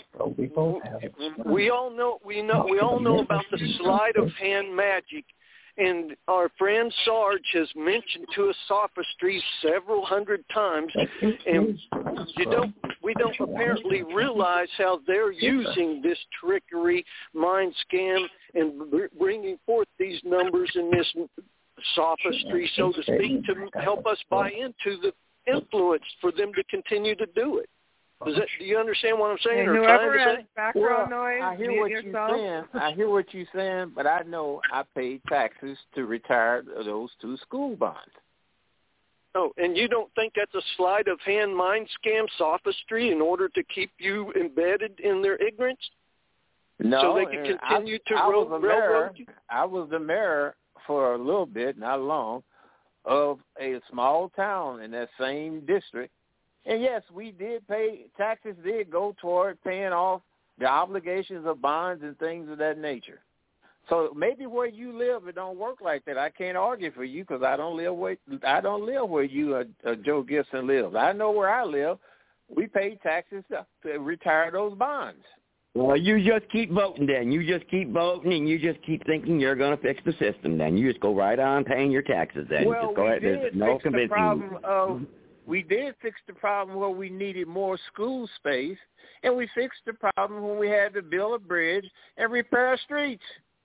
we all know about the sleight of hand magic, and our friend Sarge has mentioned to us sophistry several hundred times, and we don't apparently realize how they're using this trickery, mind scam, and bringing forth these numbers and this sophistry, so to speak, to help us buy into the influence for them to continue to do it. Do you understand what I'm saying? And whoever has background noise, I hear mute what yourself. you're saying. I hear what you're saying, but I know I paid taxes to retire those 2 school bonds. Oh, and you don't think that's a sleight of hand mind scam sophistry in order to keep you embedded in their ignorance? No, so they can continue to railroad you? I was the mayor for a little bit, not long, of a small town in that same district. And yes, we did pay, taxes did go toward paying off the obligations of bonds and things of that nature. So maybe where you live, it don't work like that. I can't argue for you because I don't live where you, Joe Gibson, lives. I know where I live. We pay taxes to retire those bonds. Well, you just keep voting then. You just keep voting and you just keep thinking you're going to fix the system then. You just go right on paying your taxes then. Well, just go ahead. There's no convincing you. We did fix the problem where we needed more school space, and we fixed the problem when we had to build a bridge and repair streets.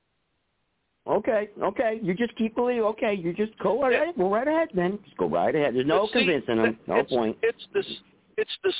Okay. You just keep believing. Okay, you just go right ahead. Go right ahead, then. Just go right ahead. There's no convincing them. No point. It's the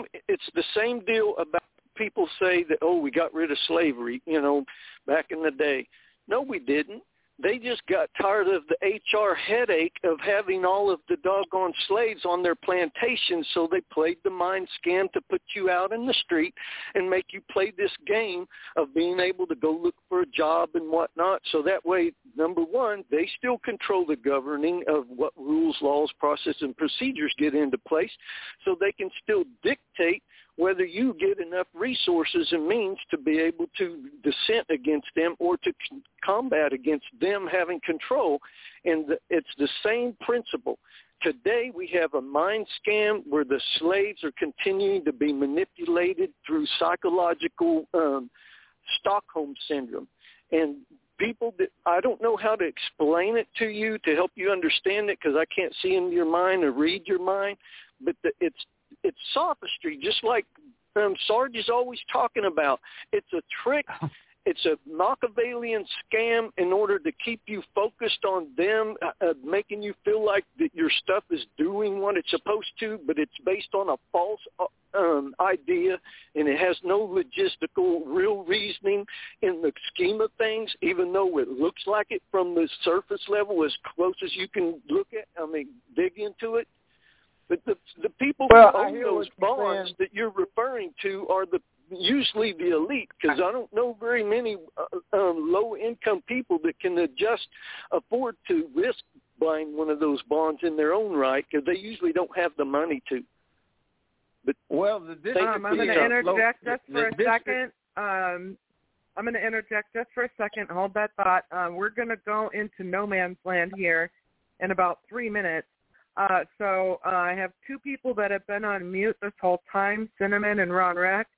same deal about people say that, oh, we got rid of slavery, back in the day. No, we didn't. They just got tired of the HR headache of having all of the doggone slaves on their plantations, so they played the mind scam to put you out in the street and make you play this game of being able to go look for a job and whatnot. So that way, number one, they still control the governing of what rules, laws, process, and procedures get into place, so they can still dictate whether you get enough resources and means to be able to dissent against them or to combat against them having control. And it's the same principle. Today we have a mind scam where the slaves are continuing to be manipulated through psychological Stockholm syndrome. And people that I don't know how to explain it to you to help you understand it because I can't see into your mind or read your mind, but it's sophistry, just like Sarge is always talking about. It's a trick. It's a Machiavellian scam in order to keep you focused on them, making you feel like that your stuff is doing what it's supposed to, but it's based on a false idea, and it has no logistical, real reasoning in the scheme of things, even though it looks like it from the surface level as close as you can dig into it. But the people who own those bonds that you're referring to are usually the elite, because I don't know very many low-income people that can afford to risk buying one of those bonds in their own right, because they usually don't have the money to. But I'm going to interject just for a second. I'm going to interject just for a second. Hold that thought. We're going to go into no man's land here in about 3 minutes. So I have 2 people that have been on mute this whole time, Cinnamon and Ron Reck.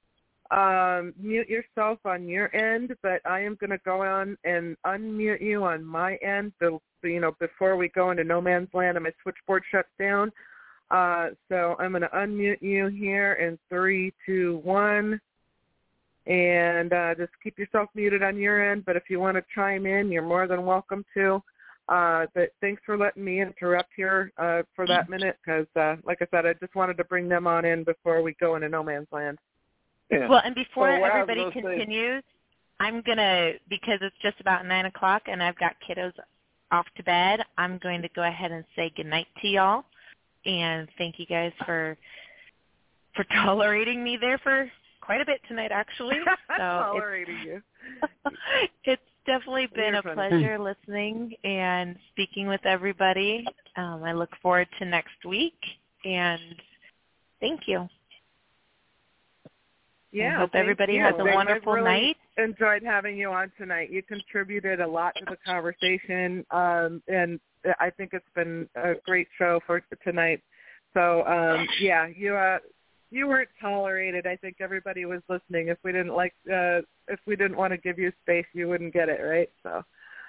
Mute yourself on your end, but I am going to go on and unmute you on my end. Before we go into no man's land and my switchboard shuts down. So I'm going to unmute you here in 3, 2, 1. And just keep yourself muted on your end. But if you want to chime in, you're more than welcome to. But thanks for letting me interrupt here for that minute because, like I said, I just wanted to bring them on in before we go into no man's land. Yeah. Well, and before everybody continues, I'm going to, because it's just about 9 o'clock and I've got kiddos off to bed, I'm going to go ahead and say goodnight to y'all. And thank you guys for tolerating me there for quite a bit tonight, actually. So tolerating you. It's definitely been a pleasure listening and speaking with everybody. I look forward to next week, and thank you. Yeah, I hope everybody has a wonderful really night. Enjoyed having you on tonight. You contributed a lot to the conversation, and I think it's been a great show for tonight. So, yeah, you weren't tolerated. I think everybody was listening. If we didn't want to give you space, you wouldn't get it, right? So,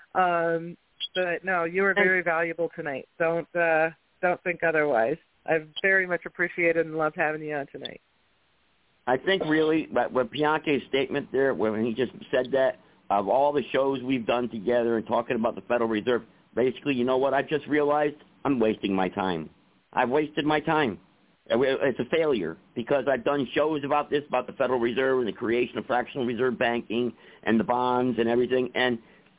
but no, you were very valuable tonight. Don't think otherwise. I've very much appreciated and loved having you on tonight. I think really what Bianchi's statement there, when he just said that, of all the shows we've done together and talking about the Federal Reserve, basically, you know what I just realized? I'm wasting my time. I've wasted my time. It's a failure because I've done shows about this, about the Federal Reserve and the creation of fractional reserve banking and the bonds and everything. And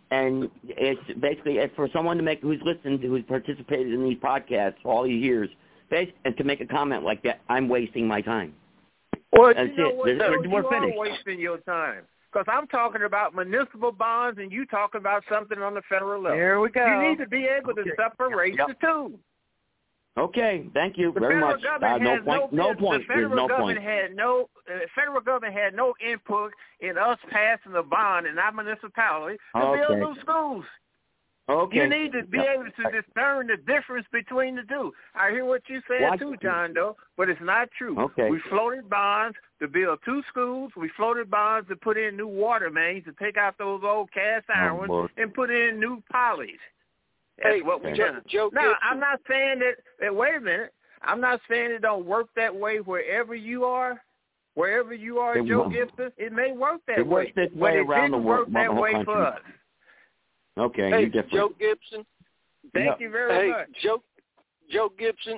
it's basically for someone to who's listened, who's participated in these podcasts for all these years, and to make a comment like that, I'm wasting my time. Well, That's you know it. what? We're You finished. are wasting your time. Because I'm talking about municipal bonds and you talking about something on the federal level. There we go. You need to be able to separate the two. Okay, thank you The very federal much. government has No point. The There's federal no government point. had federal government had no input in us passing a bond in our municipality to build new schools. Okay. You need to be able to discern the difference between the two. I hear what you're saying too, John Doe, but it's not true. Okay. We floated bonds to build 2 schools. We floated bonds to put in new water mains to take out those old cast iron ones and put in new polys. That's what we done. Now, I'm not saying that. Wait a minute. I'm not saying it don't work that way wherever you are. Wherever you are, Joe Gibson, it may work that way. It works this way around the world, but it didn't work that way for us. Okay, hey, you're different. Joe Gibson. Thank you very much. Joe Gibson,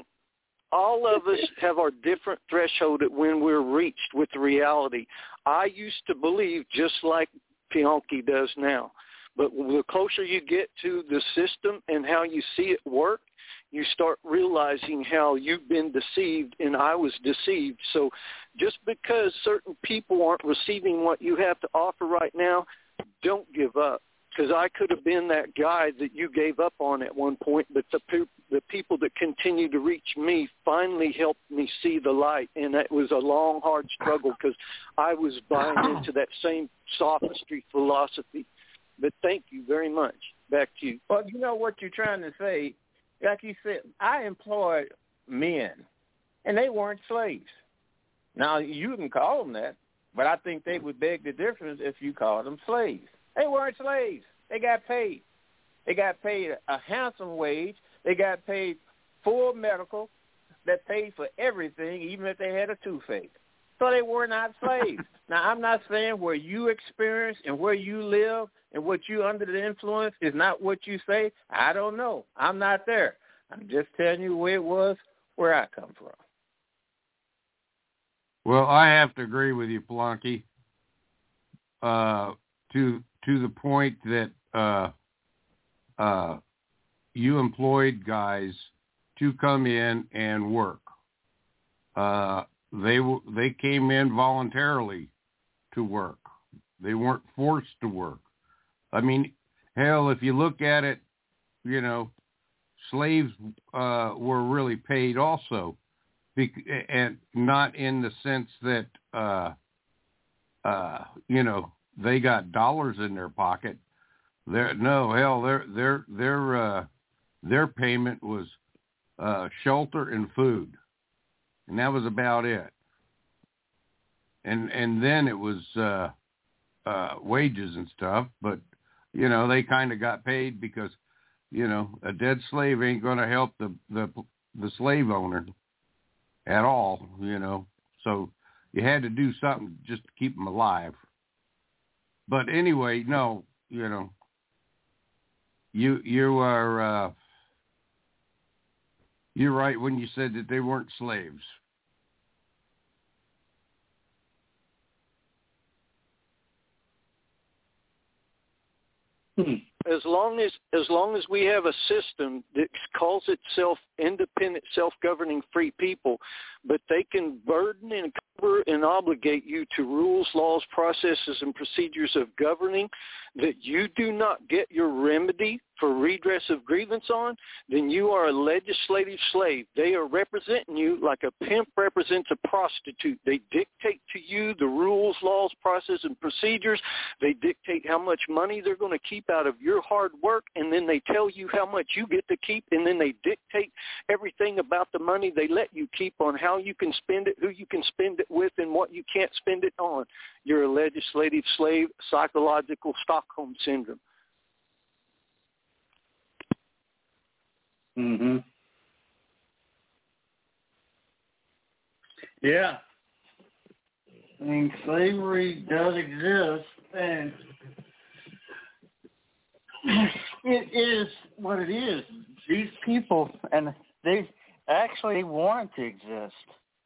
all of us have our different threshold at when we're reached with the reality. I used to believe just like Bianchi does now. But the closer you get to the system and how you see it work, you start realizing how you've been deceived and I was deceived. So just because certain people aren't receiving what you have to offer right now, don't give up. Because I could have been that guy that you gave up on at one point, but the people that continue to reach me finally helped me see the light, and that was a long, hard struggle because I was buying into that same sophistry philosophy. But thank you very much. Back to you. Well, you know what you're trying to say. Like you said, I employed men, and they weren't slaves. Now, you can call them that, but I think they would beg the difference if you called them slaves. They weren't slaves. They got paid. They got paid a handsome wage. They got paid full medical that paid for everything, even if they had a toothache. So they were not slaves. Now, I'm not saying where you experience and where you live and what you under the influence is not what you say. I don't know. I'm not there. I'm just telling you where it was, where I come from. Well, I have to agree with you, Bianchi, to the point that you employed guys to come in and work. They came in voluntarily to work. They weren't forced to work. I mean, hell, if you look at it, you know, slaves were really paid also, and not in the sense that you know, they got dollars in their pocket. Their payment was shelter and food, and that was about it. And then it was wages and stuff, but you know, they kind of got paid because, you know, a dead slave ain't going to help the slave owner at all, you know. So you had to do something just to keep them alive. But anyway, no, you know, you are you're right when you said that they weren't slaves. As long as we have a system that calls itself independent, self-governing free people, but they can burden and cover and obligate you to rules, laws, processes, and procedures of governing that you do not get your remedy for redress of grievance on, then you are a legislative slave. They are representing you like a pimp represents a prostitute. They dictate to you the rules, laws, processes, and procedures. They dictate how much money they're going to keep out of your hard work, and then they tell you how much you get to keep, and then they dictate everything about the money they let you keep on how you can spend it, who you can spend it with, and what you can't spend it on. You're a legislative slave, psychological Stockholm syndrome. Mhm. Yeah. I mean, slavery does exist, and it is what it is. These people, and they actually want it to exist.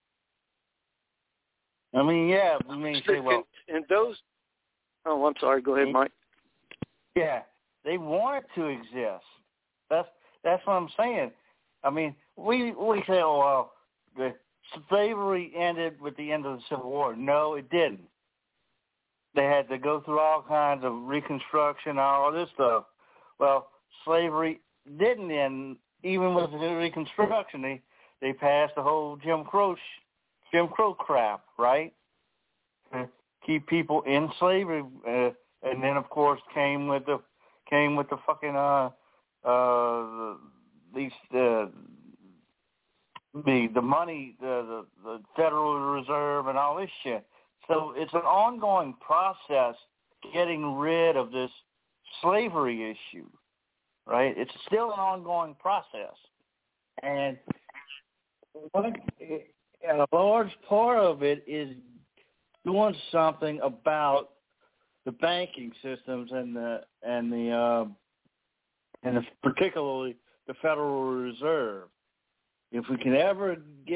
I mean, yeah, we may say, well... And those... Oh, I'm sorry. Go ahead, Mike. Yeah, they want it to exist. That's what I'm saying. I mean, we say, oh, well, the slavery ended with the end of the Civil War. No, it didn't. They had to go through all kinds of Reconstruction, all this stuff. Well, slavery didn't end, even with the Reconstruction. They passed the whole Jim Crow crap, right? To keep people in slavery, and then of course came with the fucking the money, the Federal Reserve and all this shit. So it's an ongoing process getting rid of this slavery issue, right? It's still an ongoing process, and a large part of it is doing something about the banking systems and particularly the Federal Reserve. If we can ever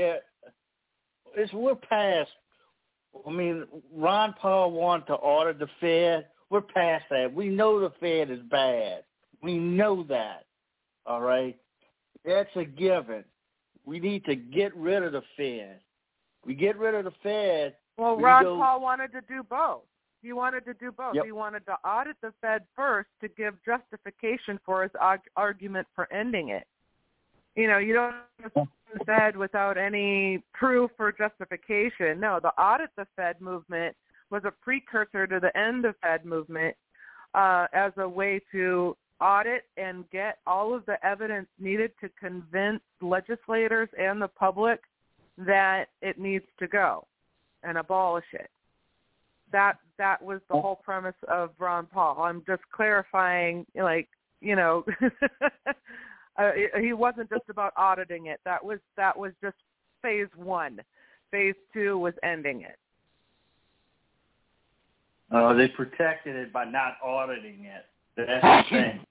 we're past. I mean, Ron Paul wanted to audit the Fed. We're past that. We know the Fed is bad. We know that. All right, that's a given. We need to get rid of the Fed. We get rid of the Fed. Well, Ron Paul wanted to do both. He wanted to do both. Yep. He wanted to audit the Fed first to give justification for his argument for ending it. You know, you don't audit the Fed without any proof or justification. No, the audit the Fed movement was a precursor to the end of Fed movement as a way to audit and get all of the evidence needed to convince legislators and the public that it needs to go and abolish it. That was the whole premise of Ron Paul. I'm just clarifying, like, you know, he wasn't just about auditing it. That was just phase one. Phase two was ending it. They protected it by not auditing it. That's the thing.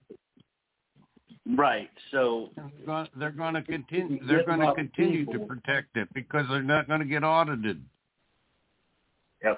Right. So they're going to continue. They're going to continue to protect it because they're not going to get audited. Yep.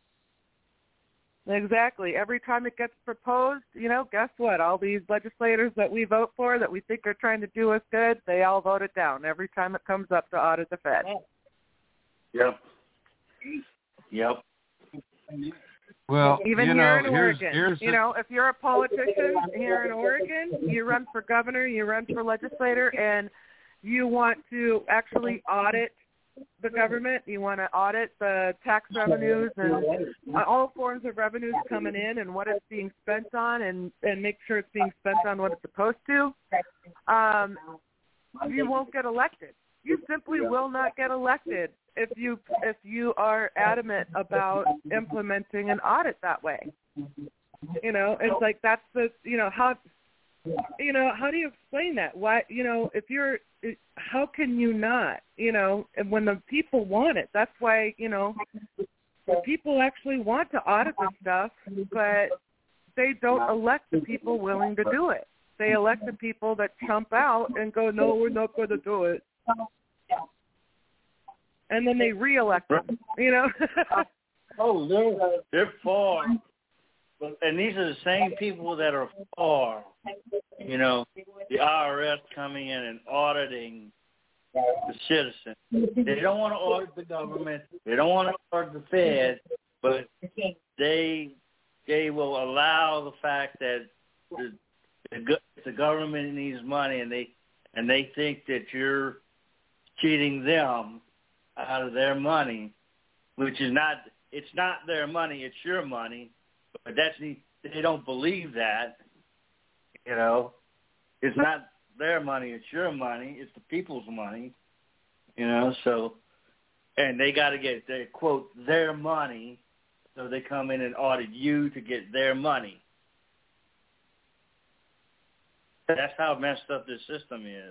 Exactly. Every time it gets proposed, you know, guess what? All these legislators that we vote for that we think are trying to do us good, they all vote it down every time it comes up to audit the Fed. Yep. Yep. Well, even here in Oregon, here's you know, if you're a politician here in Oregon, you run for governor, you run for legislator, and you want to actually audit the government, you want to audit the tax revenues and all forms of revenues coming in and what it's being spent on and make sure it's being spent on what it's supposed to, you won't get elected. You simply will not get elected if you are adamant about implementing an audit that way. You know, it's like that's the, you know, how do you explain that? Why, you know, how can you not, you know, when the people want it? That's why, you know, the people actually want to audit the stuff, but they don't elect the people willing to do it. They elect the people that chump out and go, no, we're not going to do it. And then they re-elect them, you know? They're for. And these are the same people that are for, you know, the IRS coming in and auditing the citizen. They don't want to audit the government. They don't want to audit the Fed, but they will allow the fact that the government needs money, and they think that you're cheating them out of their money, which is not. It's not their money. It's your money. But they don't believe that, you know. It's not their money, it's your money, it's the people's money, you know, so, and they got to get, their quote, their money, so they come in and audit you to get their money. That's how messed up this system is.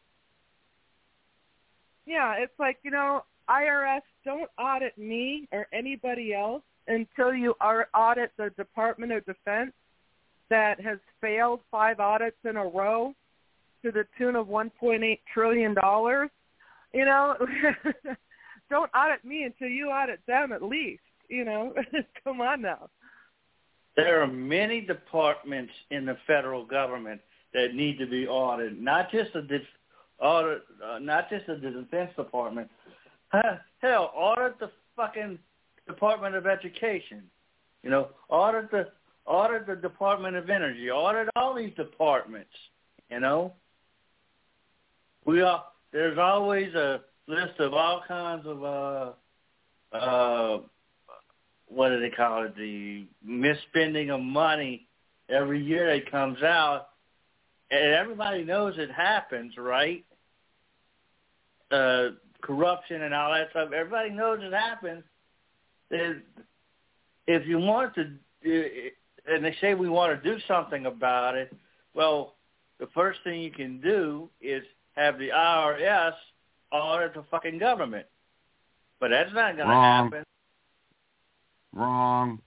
Yeah, it's like, you know, IRS, don't audit me or anybody else until you audit the Department of Defense that has failed 5 audits in a row to the tune of $1.8 trillion. You know, don't audit me until you audit them at least, you know. Come on now. There are many departments in the federal government that need to be audited, not just the Defense Department. Hell, audit the fucking Department of Education, you know, audit the Department of Energy, audit all these departments, you know. There's always a list of all kinds of what do they call it, the misspending of money every year that comes out, and everybody knows it happens, right? Corruption and all that stuff, everybody knows it happens. If you want to, and they say we want to do something about it, well, the first thing you can do is have the IRS audit the fucking government. But that's not going to happen. Wrong.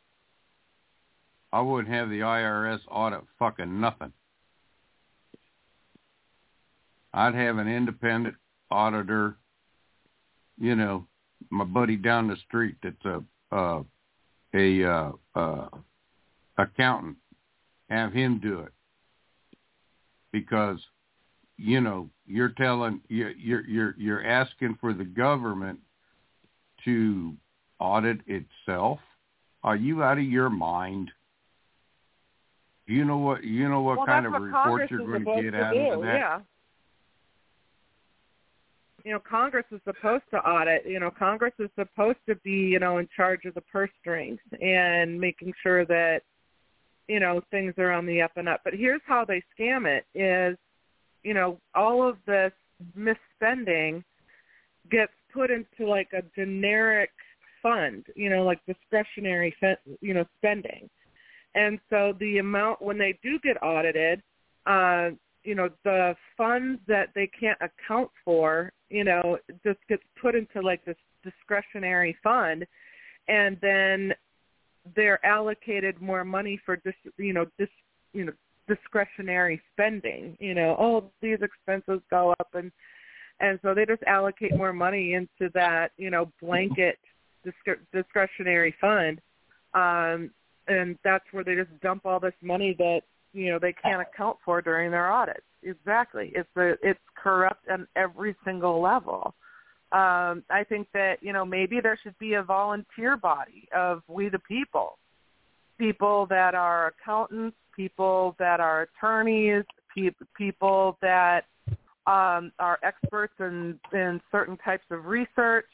I wouldn't have the IRS audit fucking nothing. I'd have an independent auditor, you know, my buddy down the street that's a accountant, have him do it, because, you know, you're asking for the government to audit itself. Are you out of your mind? You know what kind of report you're going to get out of that? Yeah. You know, Congress is supposed to audit. You know, Congress is supposed to be, you know, in charge of the purse strings and making sure that, you know, things are on the up and up. But here's how they scam it is, you know, all of this misspending gets put into like a generic fund, you know, like discretionary, you know, spending. And so the amount, when they do get audited, you know, the funds that they can't account for, you know, just gets put into like this discretionary fund, and then they're allocated more money for discretionary spending. You know, oh, these expenses go up, and so they just allocate more money into that, you know, blanket discretionary fund, and that's where they just dump all this money that, you know, they can't account for during their audits. Exactly. It's corrupt on every single level. I think that, you know, maybe there should be a volunteer body of we the people that are accountants, people that are attorneys, people that are experts in certain types of research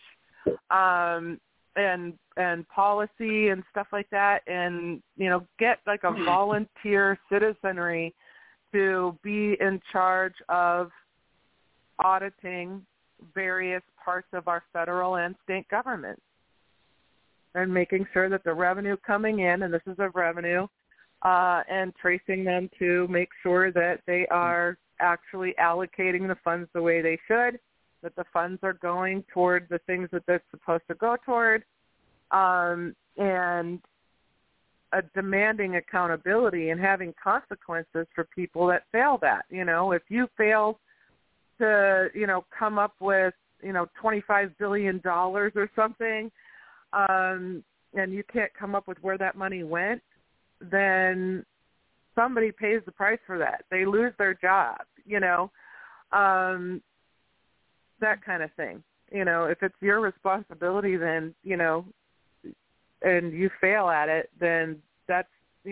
and policy and stuff like that, and, you know, get like a volunteer citizenry to be in charge of auditing various parts of our federal and state government and making sure that the revenue coming in, and this is a revenue, and tracing them to make sure that they are actually allocating the funds the way they should, that the funds are going toward the things that they're supposed to go toward, and demanding accountability and having consequences for people that fail that. If you fail to, come up with, $25 billion or something, and you can't come up with where that money went, then somebody pays the price for that. They lose their job, that kind of thing. If it's your responsibility, then, and you fail at it, then that's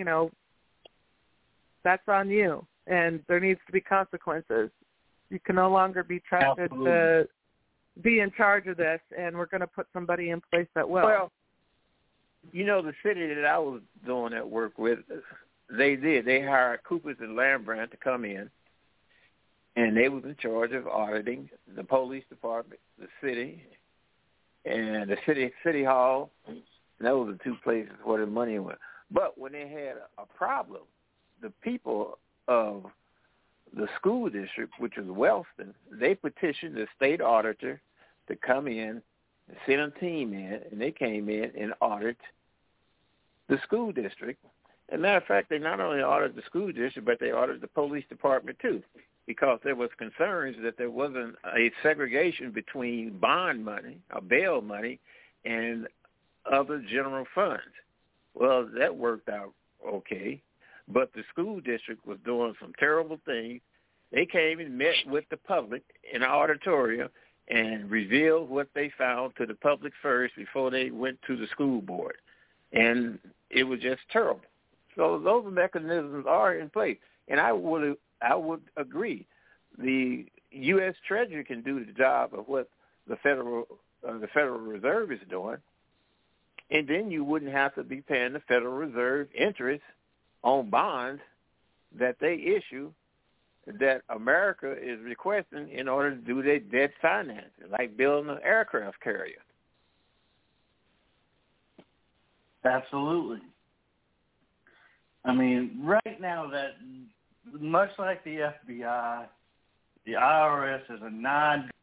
on you, and there needs to be consequences. You can no longer be trusted to be in charge of this, and we're going to put somebody in place that will. Well, the city that I was doing that work with, they did. They hired Coopers and Lambrand to come in, and they was in charge of auditing the police department, the city, and the city hall. And those were the two places where the money went. But when they had a problem, the people of the school district, which was Wellston, they petitioned the state auditor to come in and send a team in, and they came in and audited the school district. As a matter of fact, they not only audited the school district, but they audited the police department too, because there was concerns that there wasn't a segregation between bond money or bail money and other general funds. Well, that worked out okay, but the school district was doing some terrible things. They came and met with the public in the auditorium and revealed what they found to the public first before they went to the school board. And it was just terrible. So those mechanisms are in place. And I would agree. The U.S. Treasury can do the job of what the Federal Reserve is doing, and then you wouldn't have to be paying the Federal Reserve interest on bonds that they issue that America is requesting in order to do their debt financing, like building an aircraft carrier. Absolutely. I mean, right now, that much like the FBI, the IRS is a non